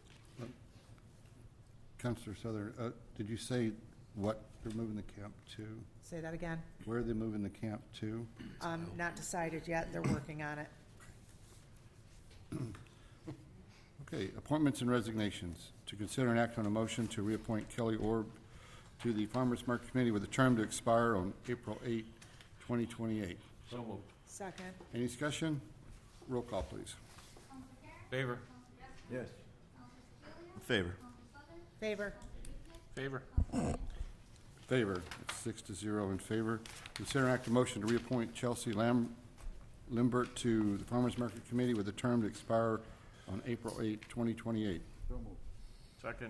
Counselor Southern, uh, did you say what they're moving the camp to? Say that again. Where are they moving the camp to? Um, not decided yet. They're working on it. Okay, appointments and resignations. To consider and act on a motion to reappoint Kelly Orb to the Farmers Market Committee with a term to expire on April eighth, twenty twenty-eight. So moved. Second. Any discussion? Roll call, please. Favor? In favor. Favor. Favor. Favor. That's six to zero in favor. Consider act a motion to reappoint Chelsea Lam- Limbert to the Farmers Market Committee with a term to expire on April eighth, twenty twenty-eight. Second.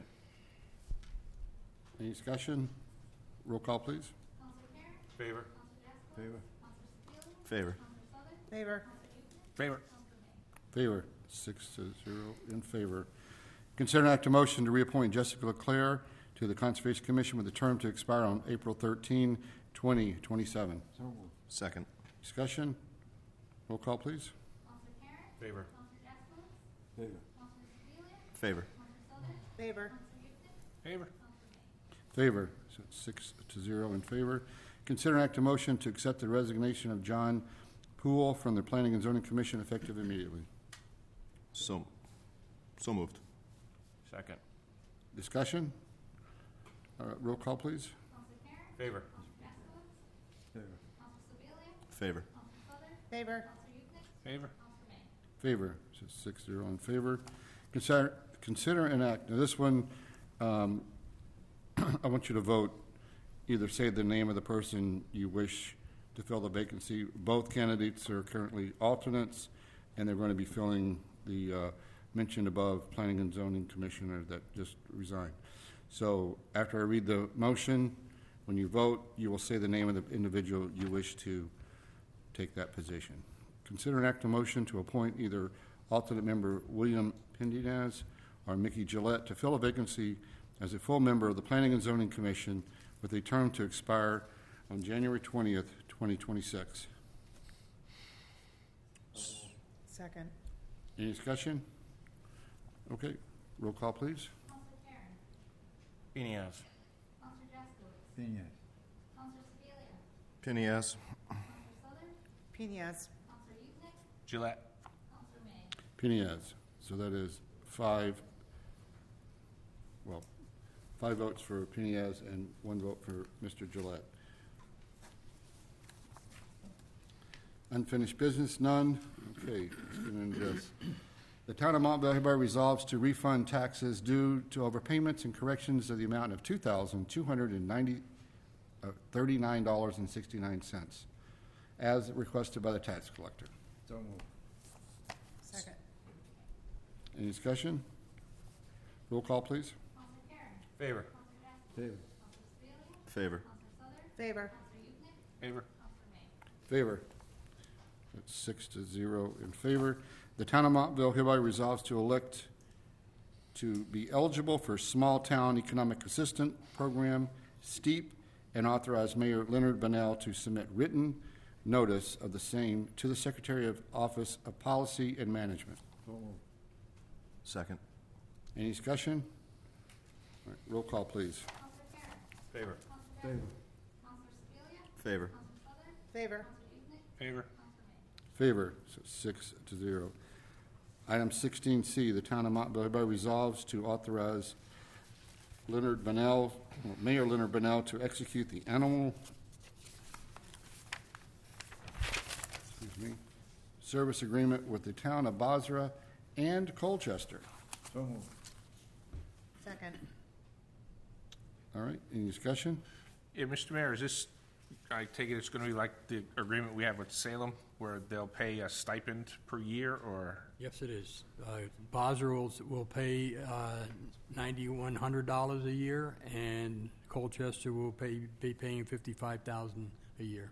Any discussion? Roll call, please. Favor. Favor. Favor. Favor. Favor. Favor. Six to zero in favor. Consider act a motion to reappoint Jessica Leclerc to the Conservation Commission with a term to expire on April thirteenth, twenty twenty-seven. Second. Discussion? Roll call, please. Favor. Favor. Favor. Favor. Favor. Favor. So it's six to zero in favor. Consider act a motion to accept the resignation of John Poole from the Planning and Zoning Commission effective immediately. So, so moved. Second. Discussion? Uh, roll call, please. Favor. Favor. Favor. Favor. Favor. So six zero in favor. Consider, consider an act. Now, this one, um, I want you to vote, either say the name of the person you wish to fill the vacancy. Both candidates are currently alternates, and they're going to be filling the uh, mentioned above Planning and Zoning Commissioner that just resigned. So after I read the motion, when you vote, you will say the name of the individual you wish to take that position. Consider an act of motion to appoint either alternate member William Pendinaz or Mickey Gillette to fill a vacancy as a full member of the Planning and Zoning Commission with a term to expire on January twentieth, twenty twenty-six. Second. Any discussion? Okay, roll call, please. Peniaz. Pinias. Piniaz. Gillette. Piniaz. So that is five, well, five votes for Piniaz and one vote for Mister Gillette. Unfinished business, none. Okay, let's get into this. The town of Montville hereby resolves to refund taxes due to overpayments and corrections of the amount of two thousand two hundred thirty-nine dollars and sixty-nine cents, as requested by the tax collector. So moved. Second. Any discussion? Roll call, please. Favor. Favor. Favor. Favor. Favor. Favor. That's six to zero in favor. The town of Montville hereby resolves to elect to be eligible for Small Town Economic Assistance Program, STEEP, and authorize Mayor Leonard Bonnell to submit written notice of the same to the Secretary of Office of Policy and Management. Second. Any discussion? All right, roll call, please. Favor. Favor. Favor. Favor. Favor. Favor, so six to zero. Item sixteen C, the town of Montville hereby resolves to authorize Leonard Bonnell, Mayor Leonard Bonnell, to execute the animal excuse me, service agreement with the town of Basra and Colchester. So moved. Second. All right, any discussion? Yeah, Mister Mayor, is this, I take it it's going to be like the agreement we have with Salem, where they'll pay a stipend per year, or? Yes, it is. Uh, Basra will, will pay uh, ninety-one hundred dollars a year, and Colchester will pay, be paying fifty-five thousand dollars a year.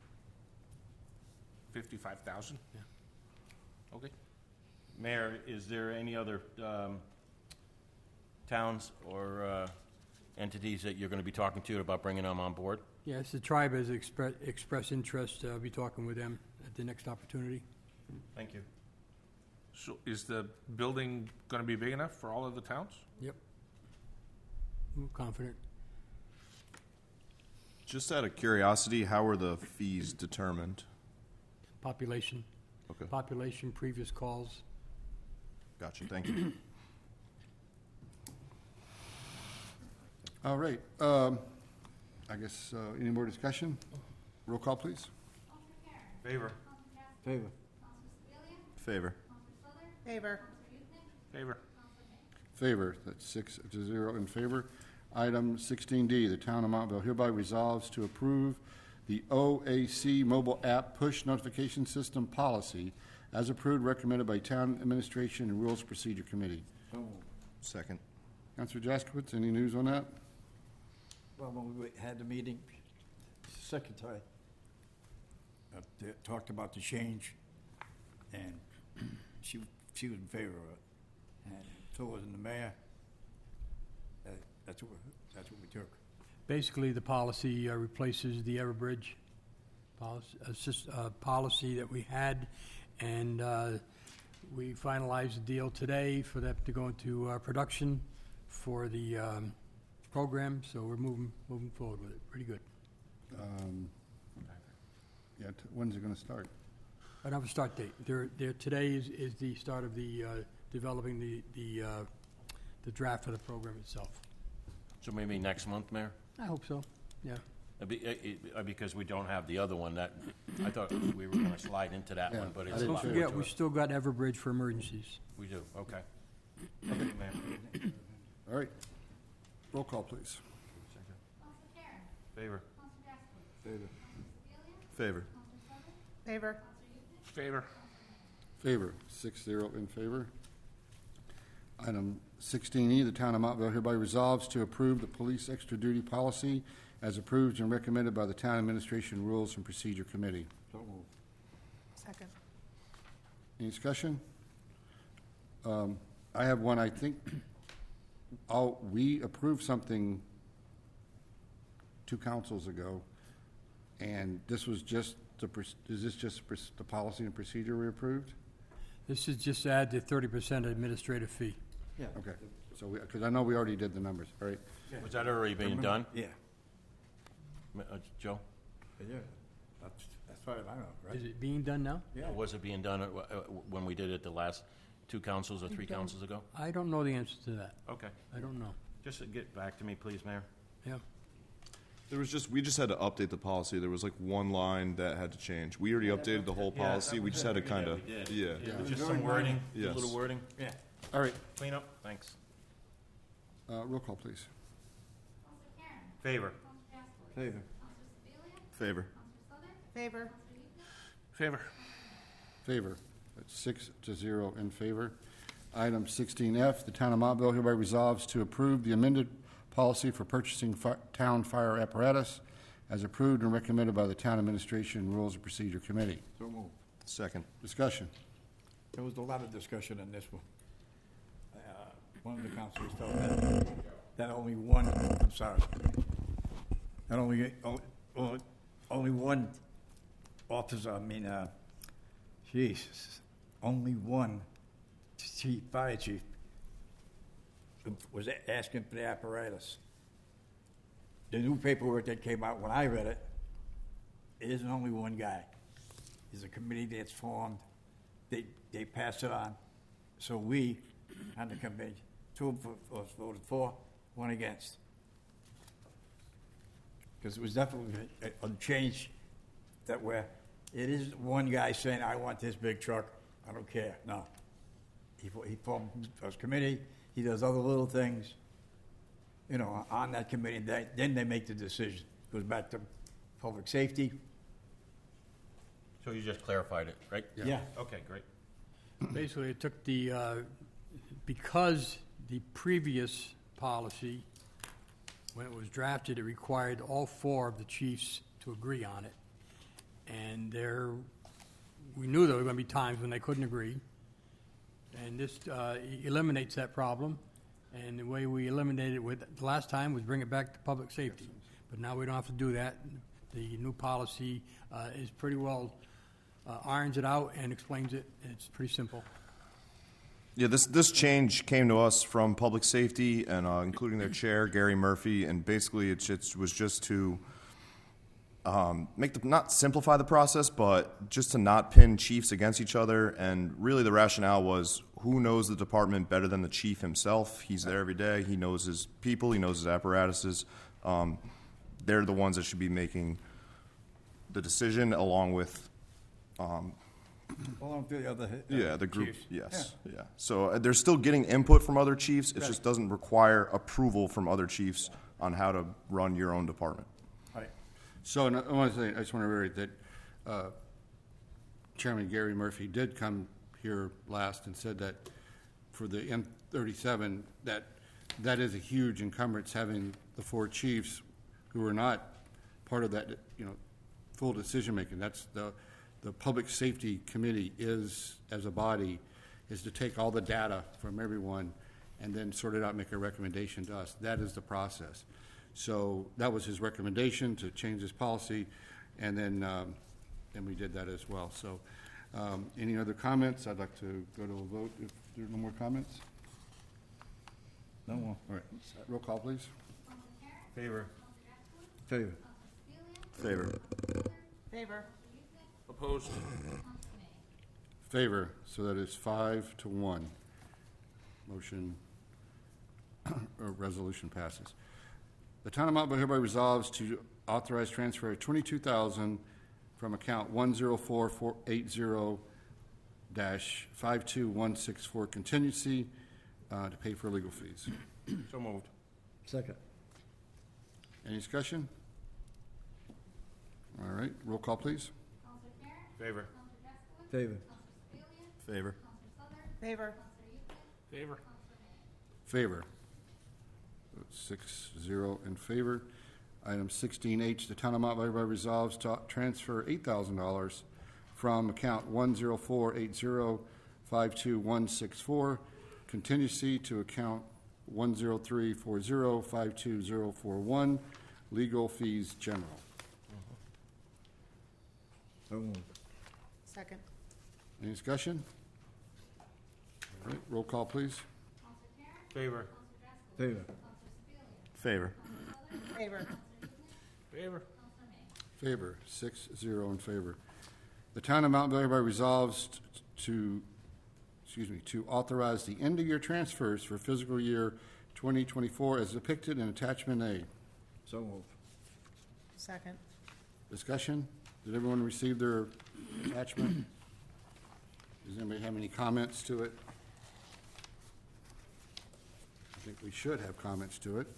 Fifty-five thousand? Yeah. Okay. Mayor, is there any other um, towns or uh, entities that you're going to be talking to about bringing them on board? Yes, the tribe has expressed, expressed interest. Uh, I'll be talking with them at the next opportunity. Thank you. So is the building going to be big enough for all of the towns? Yep. I'm confident. Just out of curiosity, how were the fees determined? Population. Okay. Population, previous calls. Gotcha. Thank you. All right, um, I guess, uh, any more discussion? Roll call, please. Favor. Favor. Favor. Favor. Favor. Favor, that's six to zero in favor. Item sixteen D, the Town of Montville hereby resolves to approve the O A C mobile app push notification system policy as approved, recommended by Town Administration and Rules Procedure Committee. So moved. Second. Councilor Jaskowitz, any news on that? Well, when we had the meeting, secretary uh, they talked about the change, and she she was in favor of it, and so was the mayor. Uh, that's what that's what we took. Basically, the policy uh, replaces the Everbridge policy, assist, uh, policy that we had, and uh, we finalized the deal today for that to go into uh, production for the um, program. So we're moving moving forward with it. Pretty good. Um, yeah, t- when's it going to start? I don't have a start date. There, there. Today is, is the start of the uh, developing the the uh, the draft for the program itself. So maybe next month, Mayor? I hope so. Yeah. Uh, be- uh, uh, Because we don't have the other one, that, I thought we were gonna slide into that Yeah, one, but I it's. didn't Don't not. forget, we still got Everbridge for emergencies. We do, okay. Okay, Mayor. All right. Roll call, please. Favor. Favor. Favor. Favor. Favor. Favor, six zero in favor. Item sixteen E, the Town of Montville hereby resolves to approve the police extra duty policy as approved and recommended by the Town Administration Rules and Procedure Committee. So moved. Second. Any discussion? Um, I have one, I think, all, we approved something two councils ago, and this was just the, proc- is this just proc- the policy and procedure we approved? This is just add the thirty percent administrative fee. Yeah. Okay, so we, because I know we already did the numbers, all right? Was that already being done? Yeah. Ma- uh, Joe? Yeah. That's that's far as I know, right? Is it being done now? Yeah. Or was it being done uh, uh, when we did it the last two councils or three councils ago? I don't know the answer to that. Okay. I don't know. Just uh, get back to me, please, Mayor. Yeah. There was just, we just had to update the policy. There was like one line that had to change. We already updated the whole Yeah, policy. We just had to kind of, We did. yeah. It was just some wording, a Yes. little wording. Yeah. All right, Clean up, thanks. uh, roll call, please. Favor. Favor. Favor. Favor. Favor. Favor, that's six to zero in favor. Item sixteen F, the Town of Montville hereby resolves to approve the amended policy for purchasing fi- town fire apparatus as approved and recommended by the Town Administration and Rules and Procedure Committee. So moved. Second. Discussion. There was a lot of discussion on this one. Uh, One of the councilors felt that, that only one, I'm sorry, that only, only, only one officer, I mean, uh, Jesus, only one chief, fire chief was a- asking for the apparatus. The new paperwork that came out when I read it, it isn't only one guy. There's a committee that's formed. They, they pass it on. So we, on the committee, two of us voted for, one against. Because it was definitely a, a change that where it isn't one guy saying, I want this big truck, I don't care. No. He, fo- he formed a committee, he does other little things, you know, on that committee, they, then they make the decision. Goes back to public safety. So you just clarified it, right? Yeah. Yeah. Okay, great. Basically, it took the, uh, because the previous policy, when it was drafted, it required all four of the chiefs to agree on it. And there, we knew there were going to be times when they couldn't agree. And this uh, eliminates that problem. And the way we eliminated it with the last time was bring it back to public safety. But now we don't have to do that. The new policy uh, is pretty well uh, irons it out and explains it. It's pretty simple. Yeah, this, this change came to us from Public Safety and uh, including their chair, Gary Murphy, and basically it just, was just to um, make the, not simplify the process, but just to not pin chiefs against each other. And really the rationale was, who knows the department better than the chief himself? He's there every day. He knows his people. He knows his apparatuses. Um, they're the ones that should be making the decision along with um, Along with the other. uh, yeah, the group, chiefs. yes, yeah. So uh, they're still getting input from other chiefs. It Right. just doesn't require approval from other chiefs on how to run your own department. Right. So, and I want to say, I just want to reiterate that uh, Chairman Gary Murphy did come here last and said that for the M thirty-seven, that that is a huge encumbrance, having the four chiefs who are not part of that, you know, full decision-making. That's the, the Public Safety Committee is, as a body, is to take all the data from everyone and then sort it out and make a recommendation to us. That is the process. So that was his recommendation, to change this policy, and then, um, and we did that as well. So um, any other comments? I'd like to go to a vote if there are no more comments. No more. All right. Roll call, please. Favor. Favor. Favor. Favor. Opposed? Favor. So that is five to one. Motion or resolution passes. The town of Mount Bell hereby resolves to authorize transfer of twenty-two thousand from account one zero four four eight zero dash five two one six four contingency uh, to pay for legal fees. So moved. Second. Any discussion? All right, roll call, please. Favor. Favor. Favor. Favor. Favor. Favor. Six, zero in favor. Item sixteen H, the town of Mount Bell hereby resolves to transfer eight thousand dollars from account one zero four eight zero five two one six four contingency to account one zero three four zero five two zero four one legal fees general. So moved. Second. Any discussion? All right, roll call, please. Favor. Favor. Favor. Favor. Favor. Favor, six, zero in favor. The town of Mount Bell hereby resolves t- to, excuse me, to authorize the end-of-year transfers for fiscal year twenty twenty-four as depicted in attachment A. So moved. Second. Discussion? Did everyone receive their attachment? Does anybody have any comments to it? I think we should have comments to it.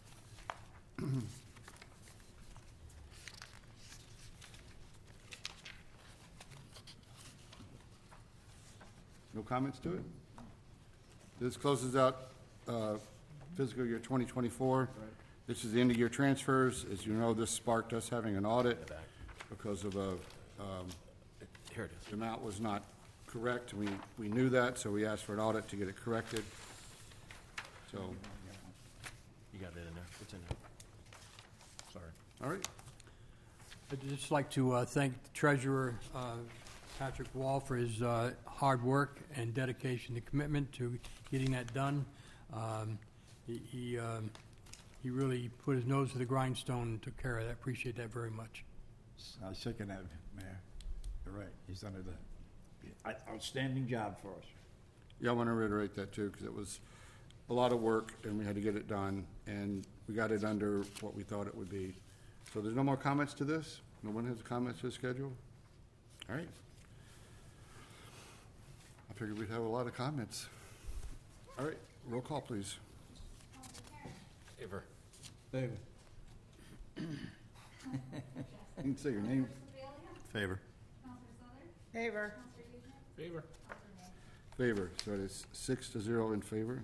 No comments to it? This closes out uh, fiscal year twenty twenty-four. This is the end-of-year transfers. As you know, this sparked us having an audit because of a, um, Here it is. the amount was not correct. We, we knew that, so we asked for an audit to get it corrected. So, You got that in there? It's in there. Sorry. all right. I'd just like to uh, thank the Treasurer, uh, Patrick Wall, for his uh, hard work and dedication and commitment to getting that done. Um, He, he, um, he really put his nose to the grindstone and took care of that. I appreciate that very much. I second that, Mayor. You're right. He's done a a outstanding job for us. Yeah, I want to reiterate that too, because it was a lot of work, and we had to get it done, and we got it under what we thought it would be. So there's no more comments to this? No one has comments to the schedule? All right. I figured we'd have a lot of comments. All right, roll call, please. Favor. Favor. You can say your name. Favor. Favor. Favor. Favor, so it is six to zero in favor.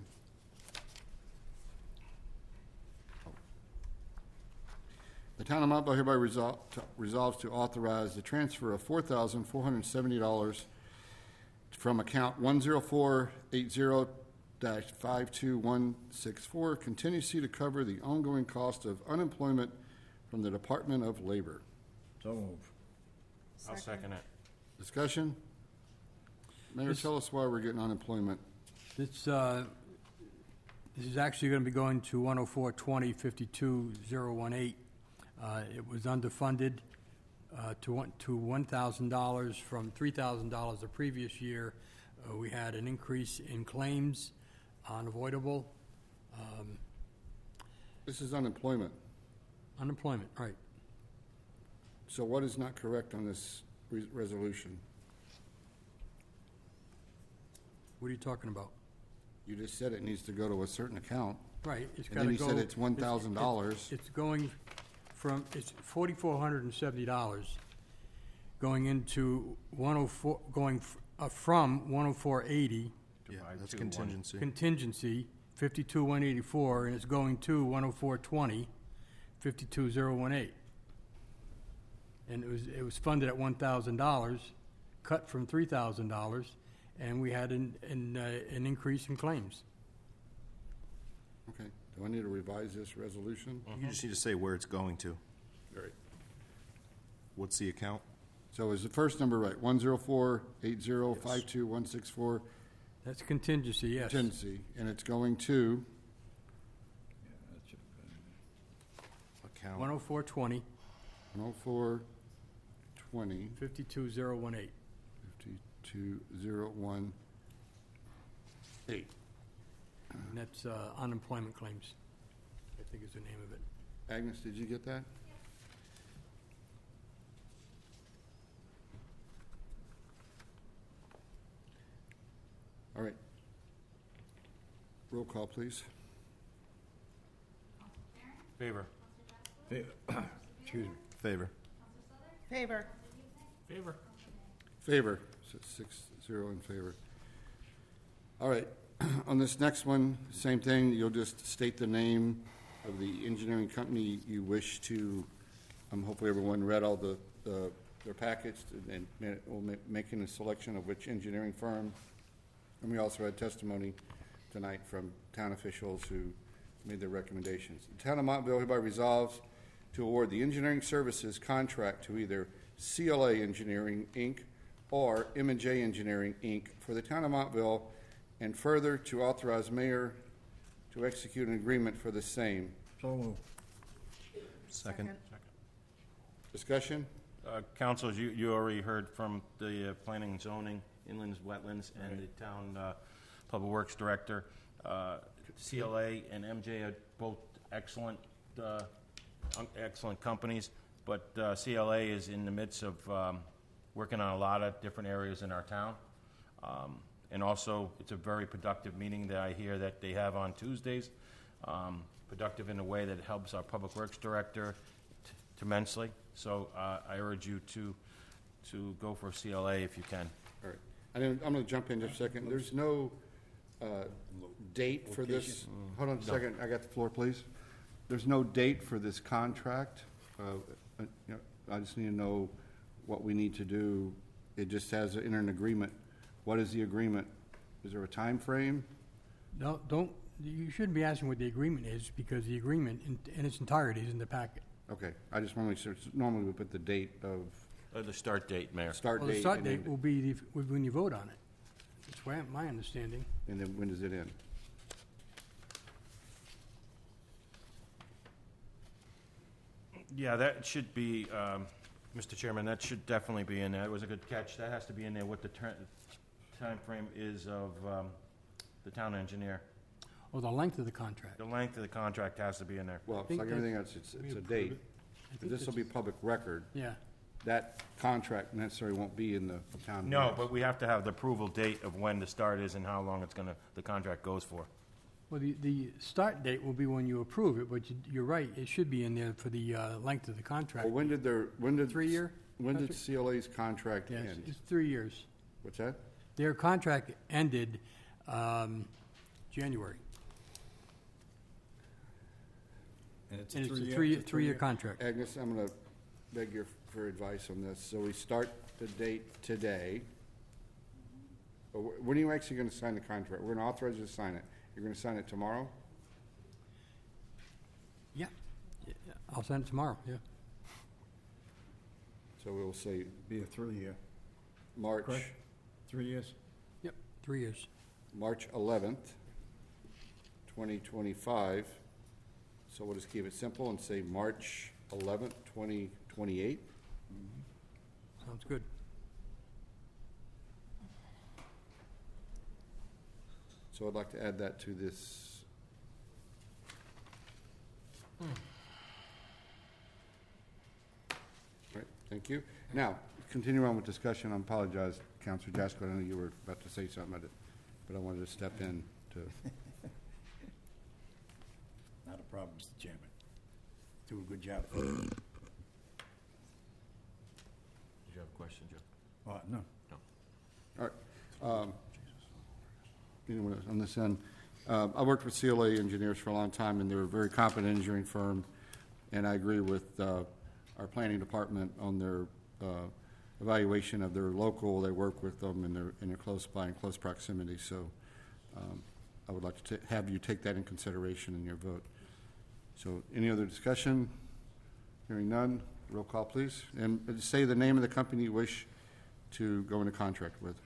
The town of Mount Bell hereby resol- to- resolves to authorize the transfer of four thousand four hundred seventy dollars from account one zero four eight zero dash five two one six four contingency to cover the ongoing cost of unemployment from the Department of Labor. So moved. I'll second it. Discussion? Mayor, This- tell us why we're getting unemployment. This, uh, this is actually going to be going to one oh four twenty fifty-two oh eighteen. Uh, It was underfunded uh, to one, to one thousand dollars from three thousand dollars the previous year. Uh, We had an increase in claims, unavoidable. Um, This is unemployment. Unemployment, right. So what is not correct on this re- resolution? What are you talking about? You just said it needs to go to a certain account. Right, it's And gotta then go. you said it's one thousand dollars. It's it's going from, it's forty-four hundred and seventy dollars going into one oh four, going f- uh, from one oh four eighty. Yeah, that's two, one. contingency. Contingency, fifty-two one eighty-four, and it's going to one oh four twenty, fifty-two zero one eight. And it was, it was funded at one thousand dollars, cut from three thousand dollars, and we had an, an, uh, an increase in claims. Okay, do I need to revise this resolution? You just need to say where it's going to. All right. What's the account? So is the first number right? One zero four eight zero five two one six four That's contingency, yes. contingency, and it's going to Account. one oh four twenty, one oh four twenty fifty-two zero one eight. fifty-two zero one eight. And that's uh, unemployment claims, I think is the name of it. Agnes, did you get that? All right. Roll call, please. Favor. Excuse me. Favor. Favor. Favor. Favor, so six, zero in favor. All right, on this next one, same thing, you'll just state the name of the engineering company you wish to, um, hopefully everyone read all the, the, their packets, and, and we'll ma- making a selection of which engineering firm. And we also had testimony tonight from town officials who made their recommendations. The town of Montville hereby resolves to award the engineering services contract to either C L A Engineering, Incorporated or M and J Engineering, Incorporated for the town of Montville, and further to authorize mayor to execute an agreement for the same. So moved. Second. Discussion? Uh, Councilors, you, you already heard from the uh, planning and zoning, inlands, wetlands, and the town uh, public works director. Uh, C L A and M J are both excellent, uh, un- excellent companies, but uh, C L A is in the midst of um, working on a lot of different areas in our town. Um, and also, it's a very productive meeting that I hear that they have on Tuesdays. Um, productive in a way that helps our public works director t- tremendously. So uh, I urge you to to go for C L A if you can. All right. I didn't- I'm going to jump in just a second. There's no uh, date for this. Hold on a second. I got the floor, please. There's no date for this contract. Uh, uh, you know, I just need to know what we need to do. It just has to enter an agreement. What is the agreement? Is there a time frame? No, don't, you shouldn't be asking what the agreement is, because the agreement in, in its entirety is in the packet. Okay. I just want to make sure. It's- Normally, we put the date of Uh, the start date, Mayor. start Well, date. the start and then- date will be the- when you vote on it. That's why- my understanding. And then when does it end? Yeah, that should be, um, Mister Chairman, that should definitely be in there. It was a good catch. That has to be in there, what the ter- timeframe is of um, the town engineer. Or the length of the contract. The length of the contract has to be in there. Well, it's think like that- everything else, it's, we it's a approve date. it. I think This will be that's- public record. Yeah. That contract necessarily won't be in the town. No, minutes. but we have to have the approval date of when the start is and how long it's gonna, the contract goes for. Well, the, the start date will be when you approve it, but you, you're right, it should be in there for the uh, length of the contract. Well, when did their, when did? Three-year When did contract? C L A's contract Yes, end? it's three years. What's that? Their contract ended um, January. And it's And a it's a three-year. three, it's a three-year contract. Agnes, I'm gonna beg your, for advice on this. So we start the date today. But wh- when are you actually gonna sign the contract? We're gonna authorize you to sign it. You're gonna sign it tomorrow? Yeah. Yeah, I'll send it tomorrow, yeah. So we'll say Be a three-year, March, correct? Three years? Yep, three years. March eleventh, twenty twenty-five. So we'll just keep it simple and say March eleventh, twenty twenty-eight. Sounds good. So I'd like to add that to this. All right, thank you. Now, continue on with discussion. I apologize, Councilor Jasko. I know you were about to say something, I did- but I wanted to step in. to, Not a problem, Mister Chairman. Do a good job. Did you have a question, Joe? Uh, no. No. all right. Um, Anyone else on this end? Uh, I worked with C L A engineers for a long time, and they're a very competent engineering firm, and I agree with uh, our planning department on their uh, evaluation of their local. They work with them, and they're, and they're close by in close proximity, so um, I would like to ta- have you take that in consideration in your vote. So any other discussion? Hearing none, roll call, please. And say the name of the company you wish to go into contract with.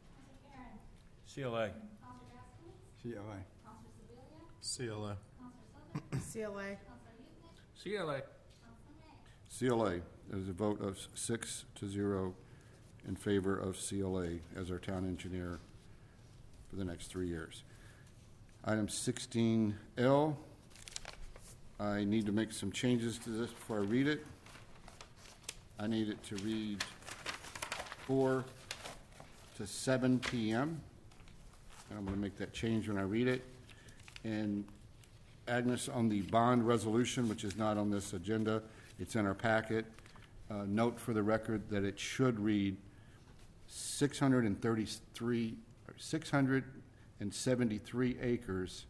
C L A. C L A. C L A. C L A. C L A. C L A, there's a vote of six to zero in favor of C L A as our town engineer for the next three years. Item sixteen L, I need to make some changes to this before I read it. I need it to read four to seven P M And I'm going to make that change when I read it. And Agnes, on the bond resolution, which is not on this agenda, it's in our packet. Uh, note for the record that it should read six hundred thirty-three, or six hundred seventy-three acres.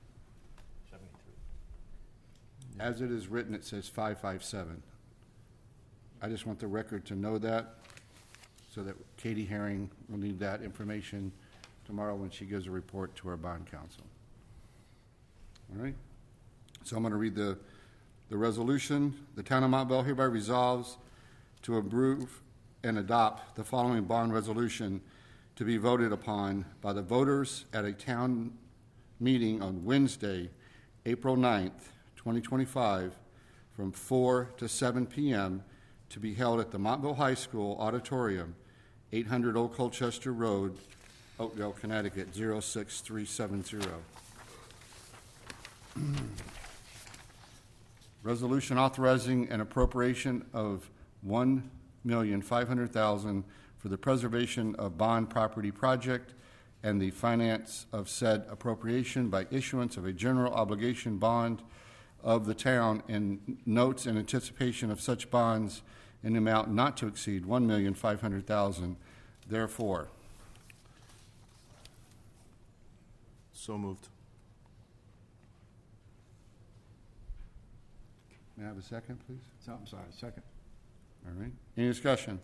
seventy-three. As it is written, it says five five seven. I just want the record to know that, so that Katie Herring will need that information tomorrow when she gives a report to our bond council. All right? So I'm going to read the, the resolution. The town of Montville hereby resolves to approve and adopt the following bond resolution to be voted upon by the voters at a town meeting on Wednesday, April ninth, twenty twenty-five, from four to seven P M to be held at the Montville High School Auditorium, eight hundred Old Colchester Road, Oakdale, Connecticut, zero six three seven zero. Resolution authorizing an appropriation of one million five hundred thousand dollars for the preservation of bond property project and the finance of said appropriation by issuance of a general obligation bond of the town and notes in anticipation of such bonds in amount not to exceed one million five hundred thousand dollars. Therefore, So moved. may I have a second, please? So, I'm sorry, second. All right. Any discussion?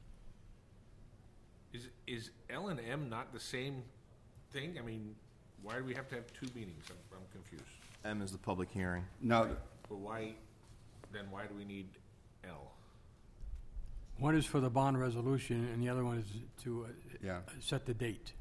Is, is L and M not the same thing? I mean, why do we have to have two meetings? I'm, I'm confused. M is the public hearing. No, But why, then why do we need L? One is for the bond resolution, and the other one is to uh, Yeah. set the date.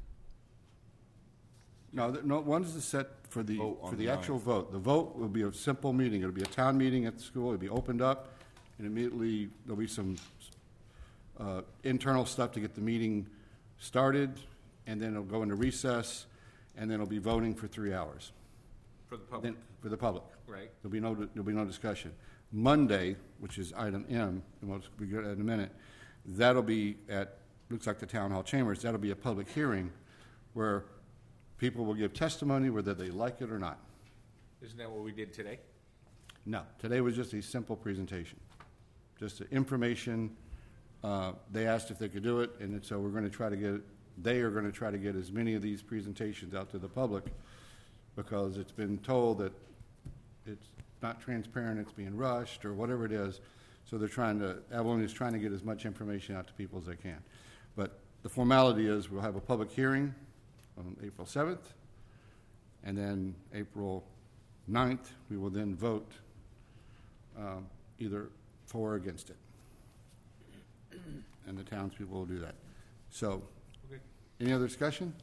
no, th- no, one's the set for the, Vote on for the the actual ninth. vote. The vote will be a simple meeting. It'll be a town meeting at the school. It'll be opened up, and immediately there'll be some uh, internal stuff to get the meeting started, and then it'll go into recess, and then it'll be voting for three hours. For the public, Then, for the public. right? There'll be no, there'll be no discussion. Monday, which is item M, and we'll be good in a minute, that'll be at, looks like the Town Hall Chambers, that'll be a public hearing where people will give testimony whether they like it or not. Isn't that what we did today? No, today was just a simple presentation, just the information. Uh, They asked if they could do it, and so we're going to try to get, they are going to try to get as many of these presentations out to the public, because it's been told that it's not transparent, it's being rushed, or whatever it is. So they're trying to, Avalonia is trying to get as much information out to people as they can. But the formality is we'll have a public hearing on April seventh, and then April ninth, we will then vote um, either for or against it. And the townspeople will do that. So, Okay. any other discussion?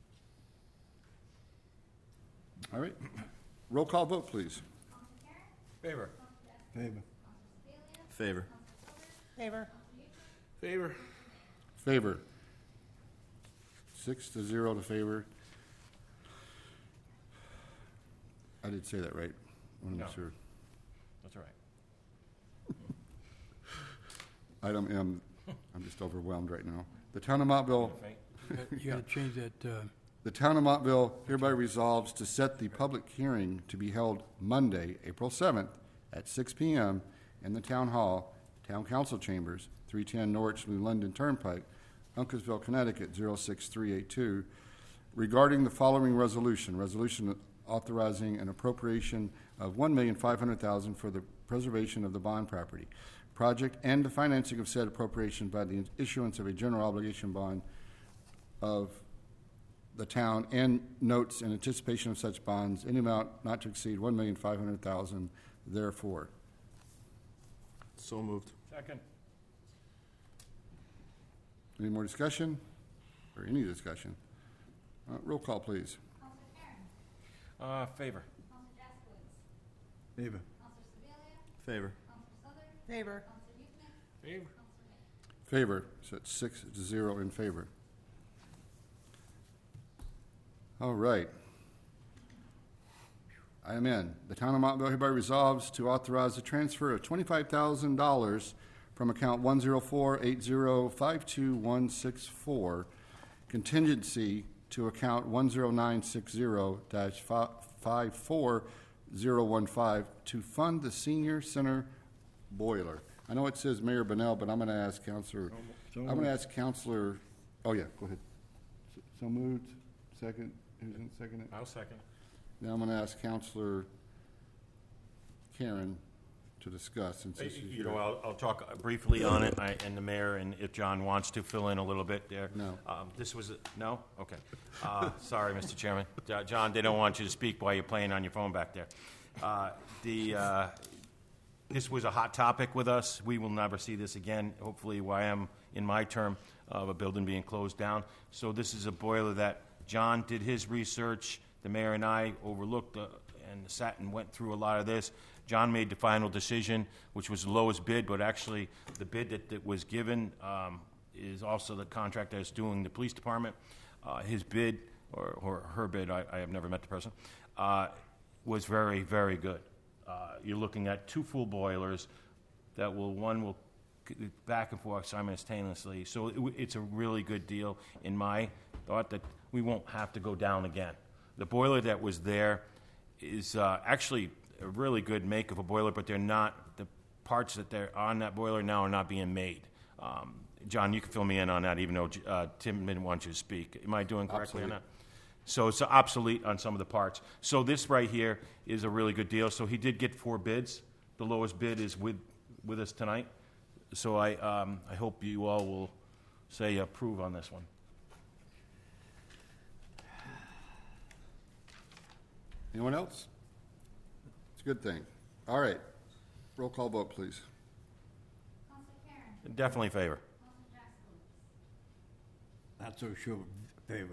All right. Roll call vote, please. Favor. Favor. Favor. Favor. Favor. Favor. Six to zero to favor. I did say that right. I want to No. make sure. That's all right. Item M, I'm just overwhelmed right now. The town of Montville, Faint. You gotta- You gotta change that, uh, The Town of Montville hereby resolves to set the public hearing to be held Monday, April seventh, at six p.m. in the Town Hall, Town Council Chambers, three ten Norwich New London Turnpike, Uncasville, Connecticut, zero six three eight two, regarding the following resolution. Resolution authorizing an appropriation of one million five hundred thousand dollars for the preservation of the bond property project and the financing of said appropriation by the issuance of a general obligation bond of the town and notes in anticipation of such bonds in amount not to exceed one million five hundred thousand dollars therefore. So moved. Second. Any more discussion or any discussion? Uh, roll call, please. Uh, favor. Favor. Favor. Favor. Favor. Favor. So it's six to zero in favor. All right. Item N. The Town of Montville hereby resolves to authorize the transfer of twenty-five thousand dollars from account one zero four eight zero five two one six four, contingency to account one zero nine six zero dash five four zero one five to fund the senior center boiler. I know it says Mayor Bonnell, but I'm going to ask Councilor, So I'm going to moved. ask Councilor, oh yeah, go ahead. So- So moved, second, who's in second it? I'll second. Now I'm going to ask Councilor Karen to discuss since this is You your- know, I'll, I'll talk briefly on it, I, and the mayor, and if John wants to fill in a little bit there. No. Um, this was, a- no? Okay. Uh, sorry, Mister Chairman. Jo- John, they don't want you to speak while you're playing on your phone back there. Uh, the, uh, this was a hot topic with us. We will never see this again, hopefully, while I'm in my term of a building being closed down. So this is a boiler that John did his research, the mayor and I overlooked uh, and sat and went through a lot of this. John made the final decision, which was the lowest bid, but actually the bid that, that was given um, is also the contract that's doing the police department. Uh, his bid, or, or her bid, I, I have never met the person, uh, was very, very good. Uh, you're looking at two full boilers that will, one will c- back and forth simultaneously. So it, w- it's a really good deal in my thought that we won't have to go down again. The boiler that was there is uh, actually a really good make of a boiler, but they're not, the parts that they're on that boiler now are not being made. Um, John, you can fill me in on that, even though uh, Tim didn't want you to speak. Am I doing correctly on Obsolete. that? So it's obsolete on some of the parts. So this right here is a really good deal. So he did get four bids. The lowest bid is with, with us tonight. So I, um, I hope you all will say approve on this one. Anyone else? It's a good thing. All right. Roll call vote, please. Definitely favor. Not so sure. Favor.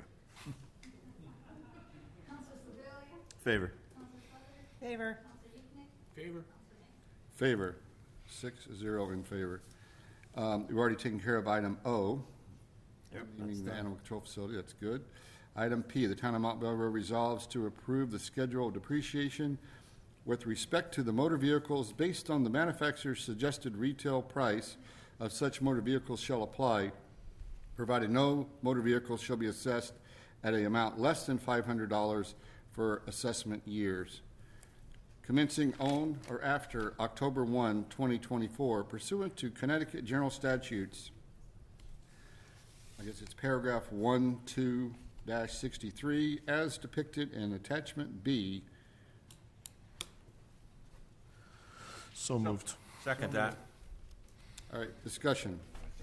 Favor. Favor. Favor. Favor. Six, zero in favor. Um, We've already taken care of item O. Yep, Meaning that's the done. animal control facility, that's good. Item P, the Town of Mont Belvieu resolves to approve the schedule of depreciation with respect to the motor vehicles based on the manufacturer's suggested retail price of such motor vehicles shall apply, provided no motor vehicle shall be assessed at an amount less than five hundred dollars for assessment years. Commencing on or after October first, twenty twenty-four, pursuant to Connecticut General Statutes, I guess it's paragraph one, two, dash sixty-three, as depicted in attachment B. So moved. Second that. All right, discussion.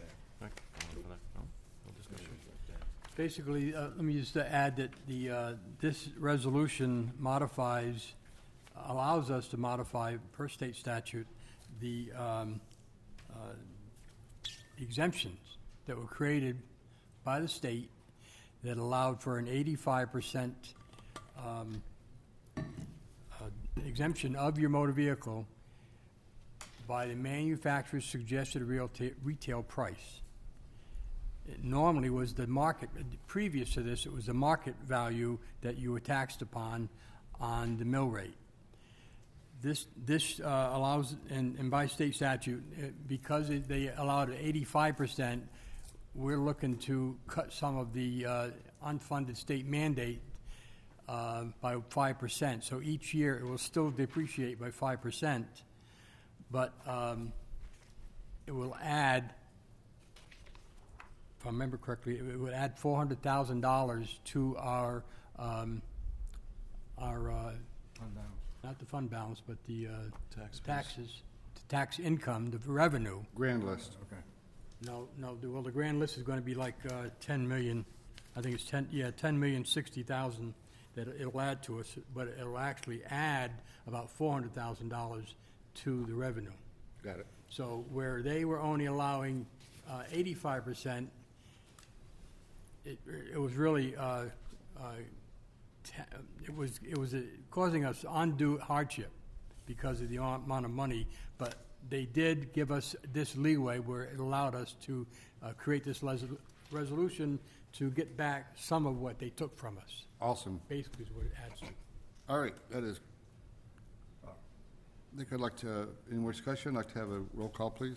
Basically, uh, let me just add that the, uh, this resolution modifies, allows us to modify, per state statute, the um, uh, exemptions that were created by the state that allowed for an eighty-five percent um, uh, exemption of your motor vehicle by the manufacturer's suggested real ta- retail price. It normally was the market, previous to this, it was the market value that you were taxed upon on the mill rate. This, this uh, allows, and, and by state statute, uh, because it, they allowed an eighty-five percent, we're looking to cut some of the uh, unfunded state mandate uh, by five percent. So each year it will still depreciate by five percent, but um, it will add, if I remember correctly, it would add four hundred thousand dollars to our, um, our, uh, not the fund balance, but the uh, Tax base. taxes, the tax income, the revenue. Grand list. Okay. No, no, the- well, the grand list is going to be like uh, ten million, I think it's ten, yeah, ten million sixty thousand that it'll add to us, but it'll actually add about four hundred thousand dollars to the revenue. Got it. So where they were only allowing uh, eighty-five percent, it, it was really, uh, uh, ta- it was, it was uh, causing us undue hardship because of the amount of money, but they did give us this leeway where it allowed us to uh, create this les- resolution to get back some of what they took from us. Awesome. Basically is what it adds to. All right, that is, I think I'd like to, any more discussion? I'd like to have a roll call, please.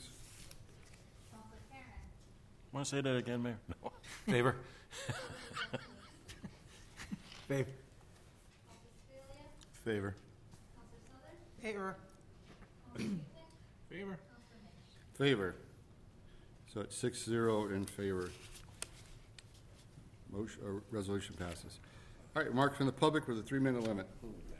Want to say that again, Mayor? No. Favor? Favor. Favor. Favor. Favor? Favor. So it's six zero in favor. Motion, uh, resolution passes. All right, remarks from the public with a three-minute limit.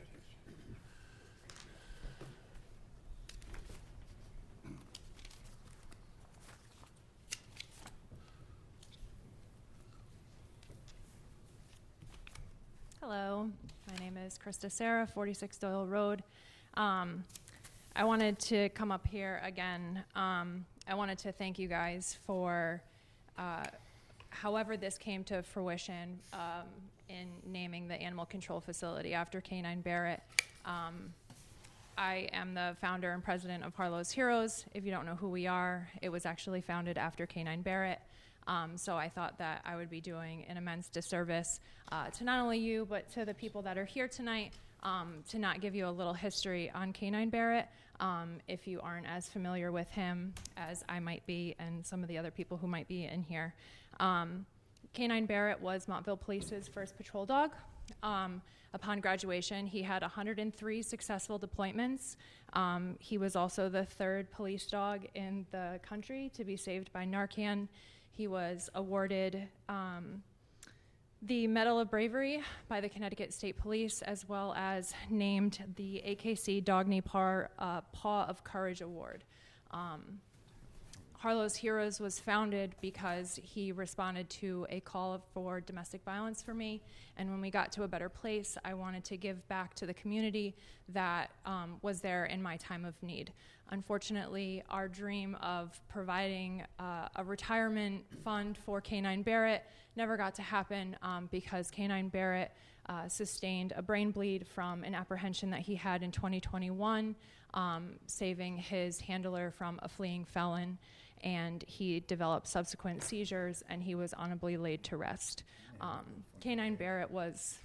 Hello, my name is Krista Sarah, forty-six Doyle Road. Um, I wanted to come up here again. Um, I wanted to thank you guys for uh, however this came to fruition um, in naming the animal control facility after Canine Barrett. Um, I am the founder and president of Harlow's Heroes. If you don't know who we are, it was actually founded after Canine Barrett. Um, so I thought that I would be doing an immense disservice uh, to not only you, but to the people that are here tonight, um, to not give you a little history on Canine Barrett, um, if you aren't as familiar with him as I might be and some of the other people who might be in here. Um, Canine Barrett was Montville Police's first patrol dog. Um, upon graduation, he had one hundred three successful deployments. Um, he was also the third police dog in the country to be saved by Narcan. He was awarded um, the Medal of Bravery by the Connecticut State Police, as well as named the A K C Dogny Par uh, Paw of Courage Award. Um, Harlow's Heroes was founded because he responded to a call for domestic violence for me, and when we got to a better place, I wanted to give back to the community that um, was there in my time of need. Unfortunately, our dream of providing uh, a retirement fund for Canine Barrett never got to happen um, because Canine Barrett uh, sustained a brain bleed from an apprehension that he had in twenty twenty-one, um, saving his handler from a fleeing felon. And he developed subsequent seizures, and he was honorably laid to rest. Um, Canine Barrett was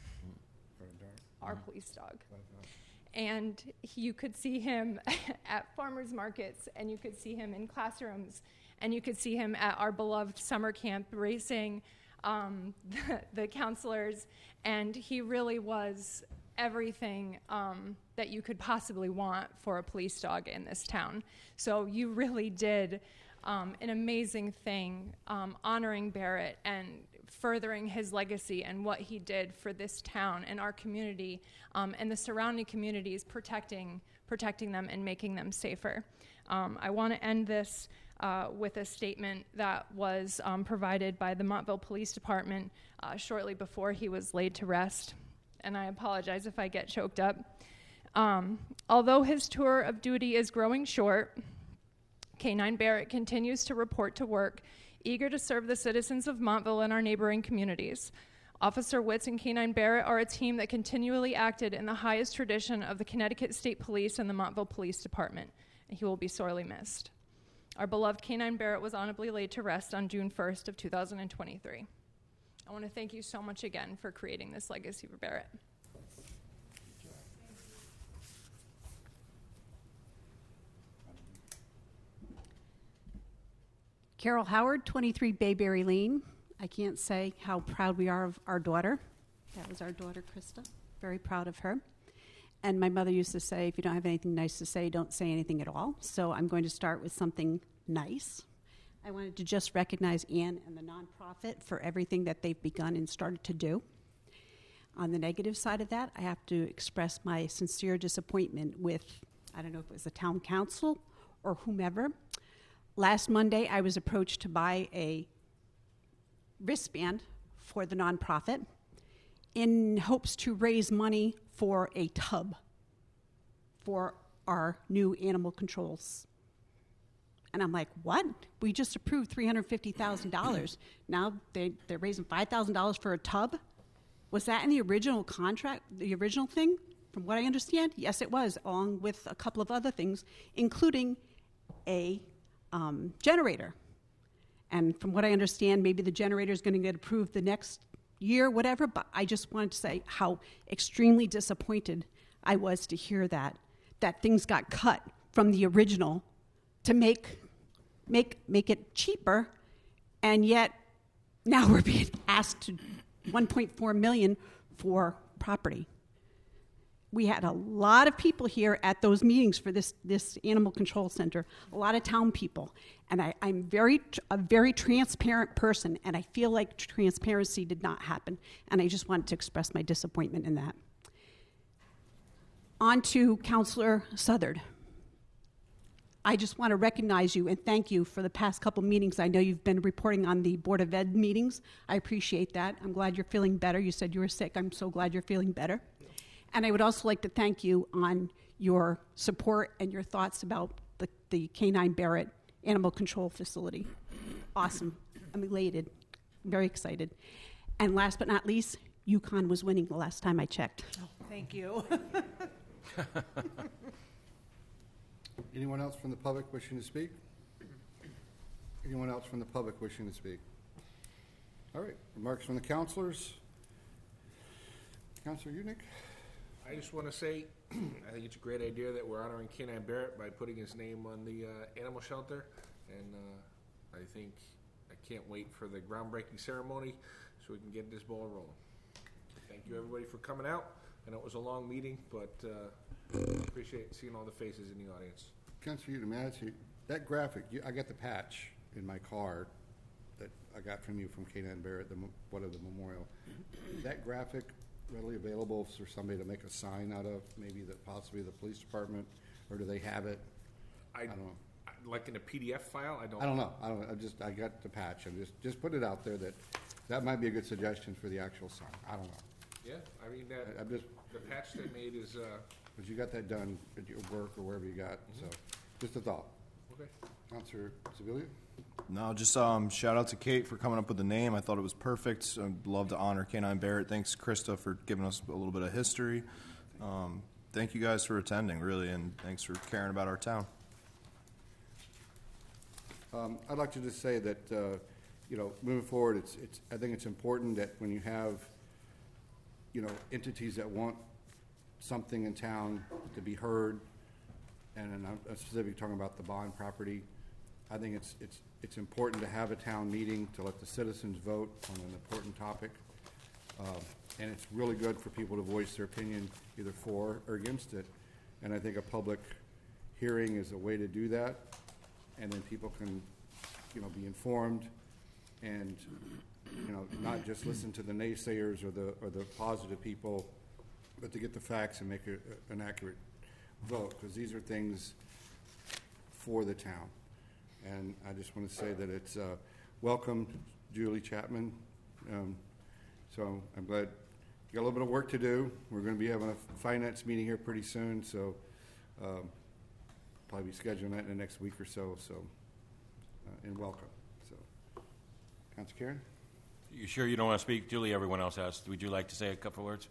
our police dog. And you could see him at farmers markets, and you could see him in classrooms, and you could see him at our beloved summer camp racing um, the, the counselors, and he really was everything um, that you could possibly want for a police dog in this town. So you really did um, an amazing thing um, honoring Barrett and furthering his legacy and what he did for this town and our community um, and the surrounding communities, protecting protecting them and making them safer. Um, I want to end this uh, with a statement that was um, provided by the Montville Police Department uh, shortly before he was laid to rest, and I apologize if I get choked up. Um, although his tour of duty is growing short, Canine Barrett continues to report to work, eager to serve the citizens of Montville and our neighboring communities. Officer Witz and Canine Barrett are a team that continually acted in the highest tradition of the Connecticut State Police and the Montville Police Department, and he will be sorely missed. Our beloved Canine Barrett was honorably laid to rest on June first of two thousand twenty-three. I want to thank you so much again for creating this legacy for Barrett. Carol Howard, twenty-three Bayberry Lane. I can't say how proud we are of our daughter. That was our daughter, Krista. Very proud of her. And my mother used to say, if you don't have anything nice to say, don't say anything at all. So I'm going to start with something nice. I wanted to just recognize Ann and the nonprofit for everything that they've begun and started to do. On the negative side of that, I have to express my sincere disappointment with, I don't know if it was the town council or whomever. Last Monday, I was approached to buy a wristband for the nonprofit in hopes to raise money for a tub for our new animal controls. And I'm like, what? We just approved three hundred fifty thousand dollars. Now they, they're raising five thousand dollars for a tub? Was that in the original contract, the original thing? From what I understand, yes, it was, along with a couple of other things, including a um, generator. And from what I understand, maybe the generator is going to get approved the next year, whatever, but I just wanted to say how extremely disappointed I was to hear that, that things got cut from the original to make make make it cheaper, and yet now we're being asked to one point four million dollars for property. We had a lot of people here at those meetings for this, this animal control center, a lot of town people, and I, I'm very a very transparent person, and I feel like transparency did not happen, and I just wanted to express my disappointment in that. On to Councilor Southard. I just want to recognize you and thank you for the past couple meetings. I know you've been reporting on the Board of Ed meetings. I appreciate that. I'm glad you're feeling better. You said you were sick. I'm so glad you're feeling better. And I would also like to thank you on your support and your thoughts about the, the K nine Barrett Animal Control Facility. Awesome. I'm elated. I'm very excited. And last but not least, UConn was winning the last time I checked. Oh, thank you. Anyone else from the public wishing to speak? Anyone else from the public wishing to speak? All right, remarks from the councilors. Councilor Unick? I just want to say, I think it's a great idea that we're honoring K nine Barrett by putting his name on the uh, animal shelter, and uh, I think I can't wait for the groundbreaking ceremony so we can get this ball rolling. Thank you, everybody, for coming out. I know it was a long meeting, but uh, appreciate seeing all the faces in the audience. Councilor Unick, may I ask you, that graphic, you, I got the patch in my car that I got from you from K nine Barrett, the, what of the memorial. Is that graphic readily available for somebody to make a sign out of, maybe that possibly the police department, or do they have it? I, I don't know. Like in a P D F file? I don't I don't know. I don't. I just I got the patch and just just put it out there that that might be a good suggestion for the actual sign. I don't know. Yeah, I mean that. I, I'm just the patch they made is. Uh, Because you got that done at your work or wherever you got. Mm-hmm. So, just a thought. Okay. Councilor Sibilia? No, just um, shout out to Kate for coming up with the name. I thought it was perfect. I'd love to honor K nine Barrett. Thanks, Krista, for giving us a little bit of history. Um, thank you guys for attending, really, and thanks for caring about our town. Um, I'd like to just say that, uh, you know, moving forward, it's, it's, I think it's important that when you have, you know, entities that want something in town to be heard, and I'm specifically talking about the bond property, I think it's, it's, it's important to have a town meeting to let the citizens vote on an important topic. Um, and it's really good for people to voice their opinion either for or against it. And I think a public hearing is a way to do that. And then people can, you know, be informed and, you know, not just listen to the naysayers or the, or the positive people, but to get the facts and make a, an accurate vote, because these are things for the town. And I just want to say that it's uh, welcome, Julie Chapman. Um, so I'm glad you got a little bit of work to do. We're going to be having a finance meeting here pretty soon, so um, probably be scheduling that in the next week or so. So, uh, and welcome. So, Councilor Karen? You sure you don't want to speak, Julie? Everyone else has. Would you like to say a couple words?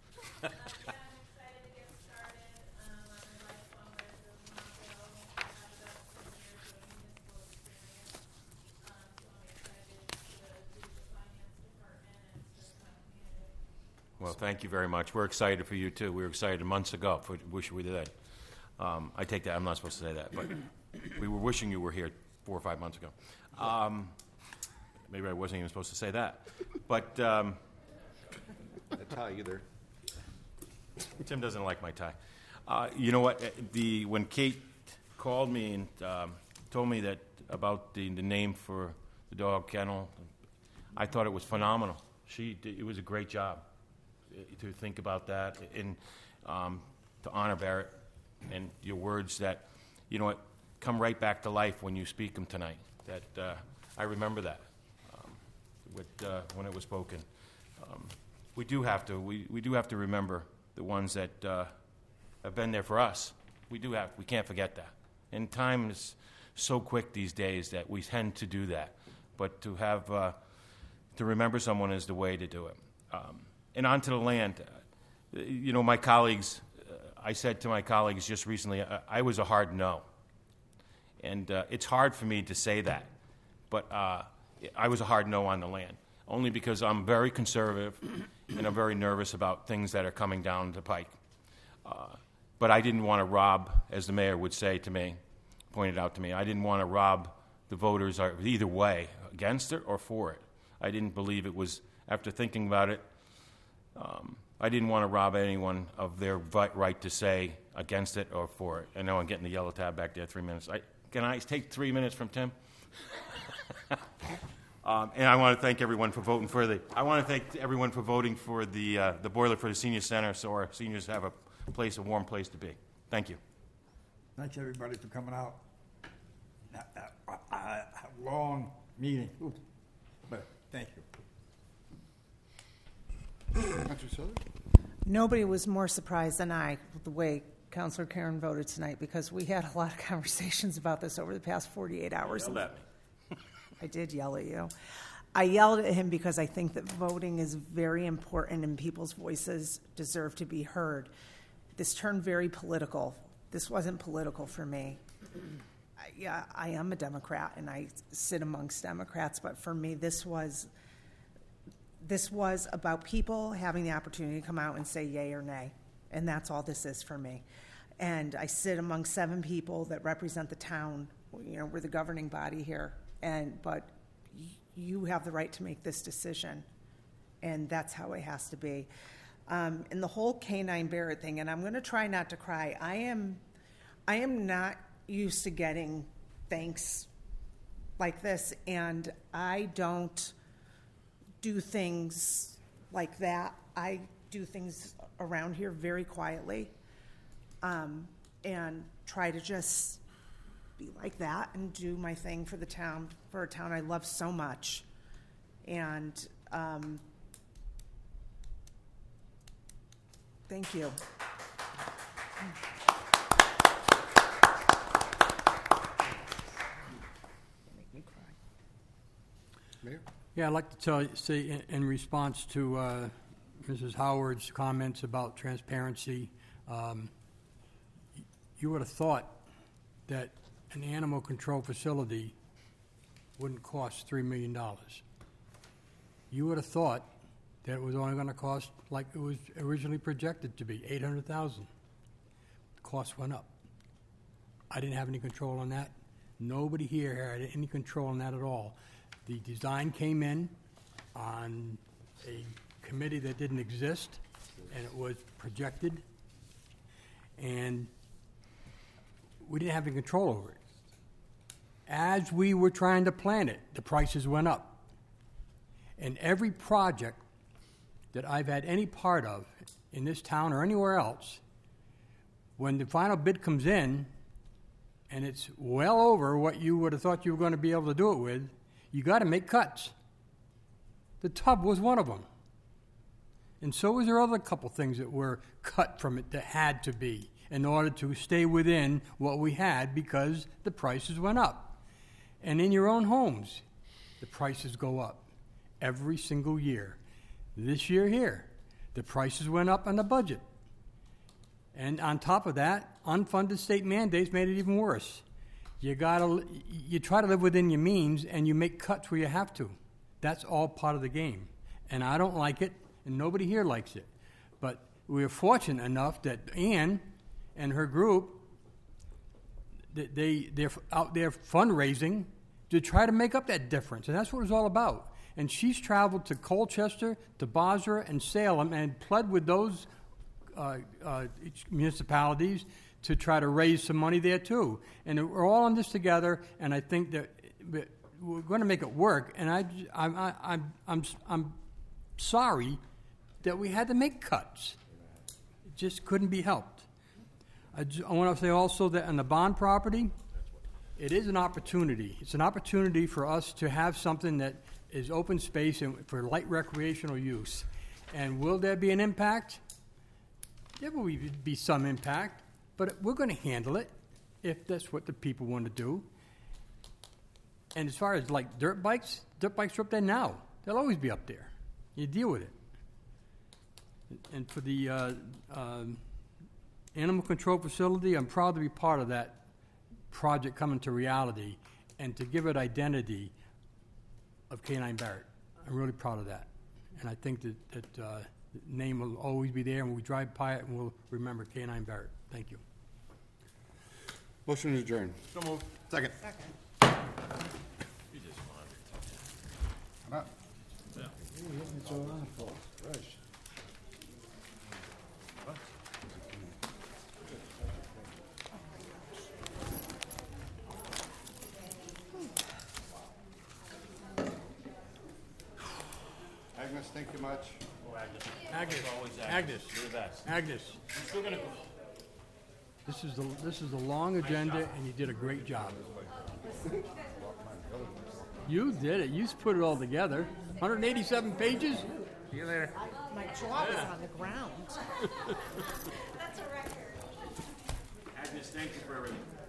Well, thank you very much. We're excited for you, too. We were excited months ago. We wish we did. Um, I take that. I'm not supposed to say that, but we were wishing you were here four or five months ago. Um, maybe I wasn't even supposed to say that. But um, a tie either. Tim doesn't like my tie. Uh, you know what? The when Kate called me and um, told me that about the, the name for the dog kennel, I thought it was phenomenal. She did, it was a great job to think about that and um, to honor Barrett and your words that, you know what, come right back to life when you speak them tonight. That uh, I remember that um, with, uh, when it was spoken. Um, we do have to we, we do have to remember the ones that uh, have been there for us. We do have we can't forget that. And time is so quick these days that we tend to do that. But to have uh, to remember someone is the way to do it. Um, and onto the land, uh, you know, my colleagues. Uh, I said to my colleagues just recently, I, I was a hard no. And uh, it's hard for me to say that, but uh, I was a hard no on the land, only because I'm very conservative and I'm very nervous about things that are coming down the pike. Uh, but I didn't want to rob, as the mayor would say to me, pointed out to me, I didn't want to rob the voters either way, against it or for it. I didn't believe it was, after thinking about it, um, I didn't want to rob anyone of their right to say against it or for it. I know I'm getting the yellow tab back there, three minutes. I, Can I take three minutes from Tim? um, and I want to thank everyone for voting for the. I want to thank everyone for voting for the uh, the boiler for the senior center, so our seniors have a place, a warm place to be. Thank you. Thanks everybody for coming out. A, a, a, a long meeting, Ooh. But thank you. Nobody was more surprised than I with the way Councilor Karen voted tonight, because we had a lot of conversations about this over the past forty-eight hours. Yelled at me. I did yell at you. I yelled at him because I think that voting is very important and people's voices deserve to be heard. This turned very political. This wasn't political for me. I, yeah, I am a Democrat and I sit amongst Democrats, but for me, this was this was about people having the opportunity to come out and say yay or nay. And that's all this is for me. And I sit among seven people that represent the town. You know, we're the governing body here. And but y- you have the right to make this decision, and that's how it has to be. Um, and the whole canine Barrett thing. And I'm going to try not to cry. I am, I am not used to getting thanks like this, and I don't do things like that. I do things around here very quietly, um, and try to just be like that and do my thing for the town, for a town I love so much. And um, thank you. Make me cry. Mayor? Yeah, I'd like to tell, say in, in response to uh, Missus Howard's comments about transparency, um, you would have thought that an animal control facility wouldn't cost three million dollars. You would have thought that it was only going to cost, like it was originally projected to be, eight hundred thousand dollars. The cost went up. I didn't have any control on that. Nobody here had any control on that at all. The design came in on a committee that didn't exist, and it was projected, and we didn't have any control over it. As we were trying to plan it, the prices went up. And every project that I've had any part of in this town or anywhere else, when the final bid comes in and it's well over what you would have thought you were going to be able to do it with, you got to make cuts. The tub was one of them. And so was there other couple things that were cut from it that had to be in order to stay within what we had because the prices went up. And in your own homes, the prices go up every single year. This year here, the prices went up on the budget. And on top of that, unfunded state mandates made it even worse. You gotta, you try to live within your means, and you make cuts where you have to. That's all part of the game. And I don't like it, and nobody here likes it. But we're fortunate enough that Ann and her group, that they, they're out there fundraising, to try to make up that difference, and that's what it's all about. And she's traveled to Colchester, to Basra, and Salem, and pled with those uh, uh, municipalities to try to raise some money there too. And we're all in this together, and I think that we're going to make it work. And I, I'm, I, I'm, I'm, I'm sorry that we had to make cuts. It just couldn't be helped. I, just, I want to say also that on the bond property, it is an opportunity. It's an opportunity for us to have something that is open space and for light recreational use. And will there be an impact? There will be some impact, but we're going to handle it if that's what the people want to do. And as far as like dirt bikes, dirt bikes are up there now. They'll always be up there. You deal with it. And for the uh, uh, animal control facility, I'm proud to be part of that project coming to reality and to give it identity of Canine Barrett. I'm really proud of that. And I think that, that uh, the name will always be there, and when we drive by it, and we'll remember Canine Barrett. Thank you. Motion to adjourn. So moved. Second. Second. You just wanted Come on. Yeah. It's all our fault. Rush. Agnes, thank you much. Agnes, Agnes, Agnes. This is the, this is a long agenda, and you did a great job. You did it. You put it all together. one hundred eighty-seven pages? See you later. My jaw was on the ground. Agnes, thank you for everything.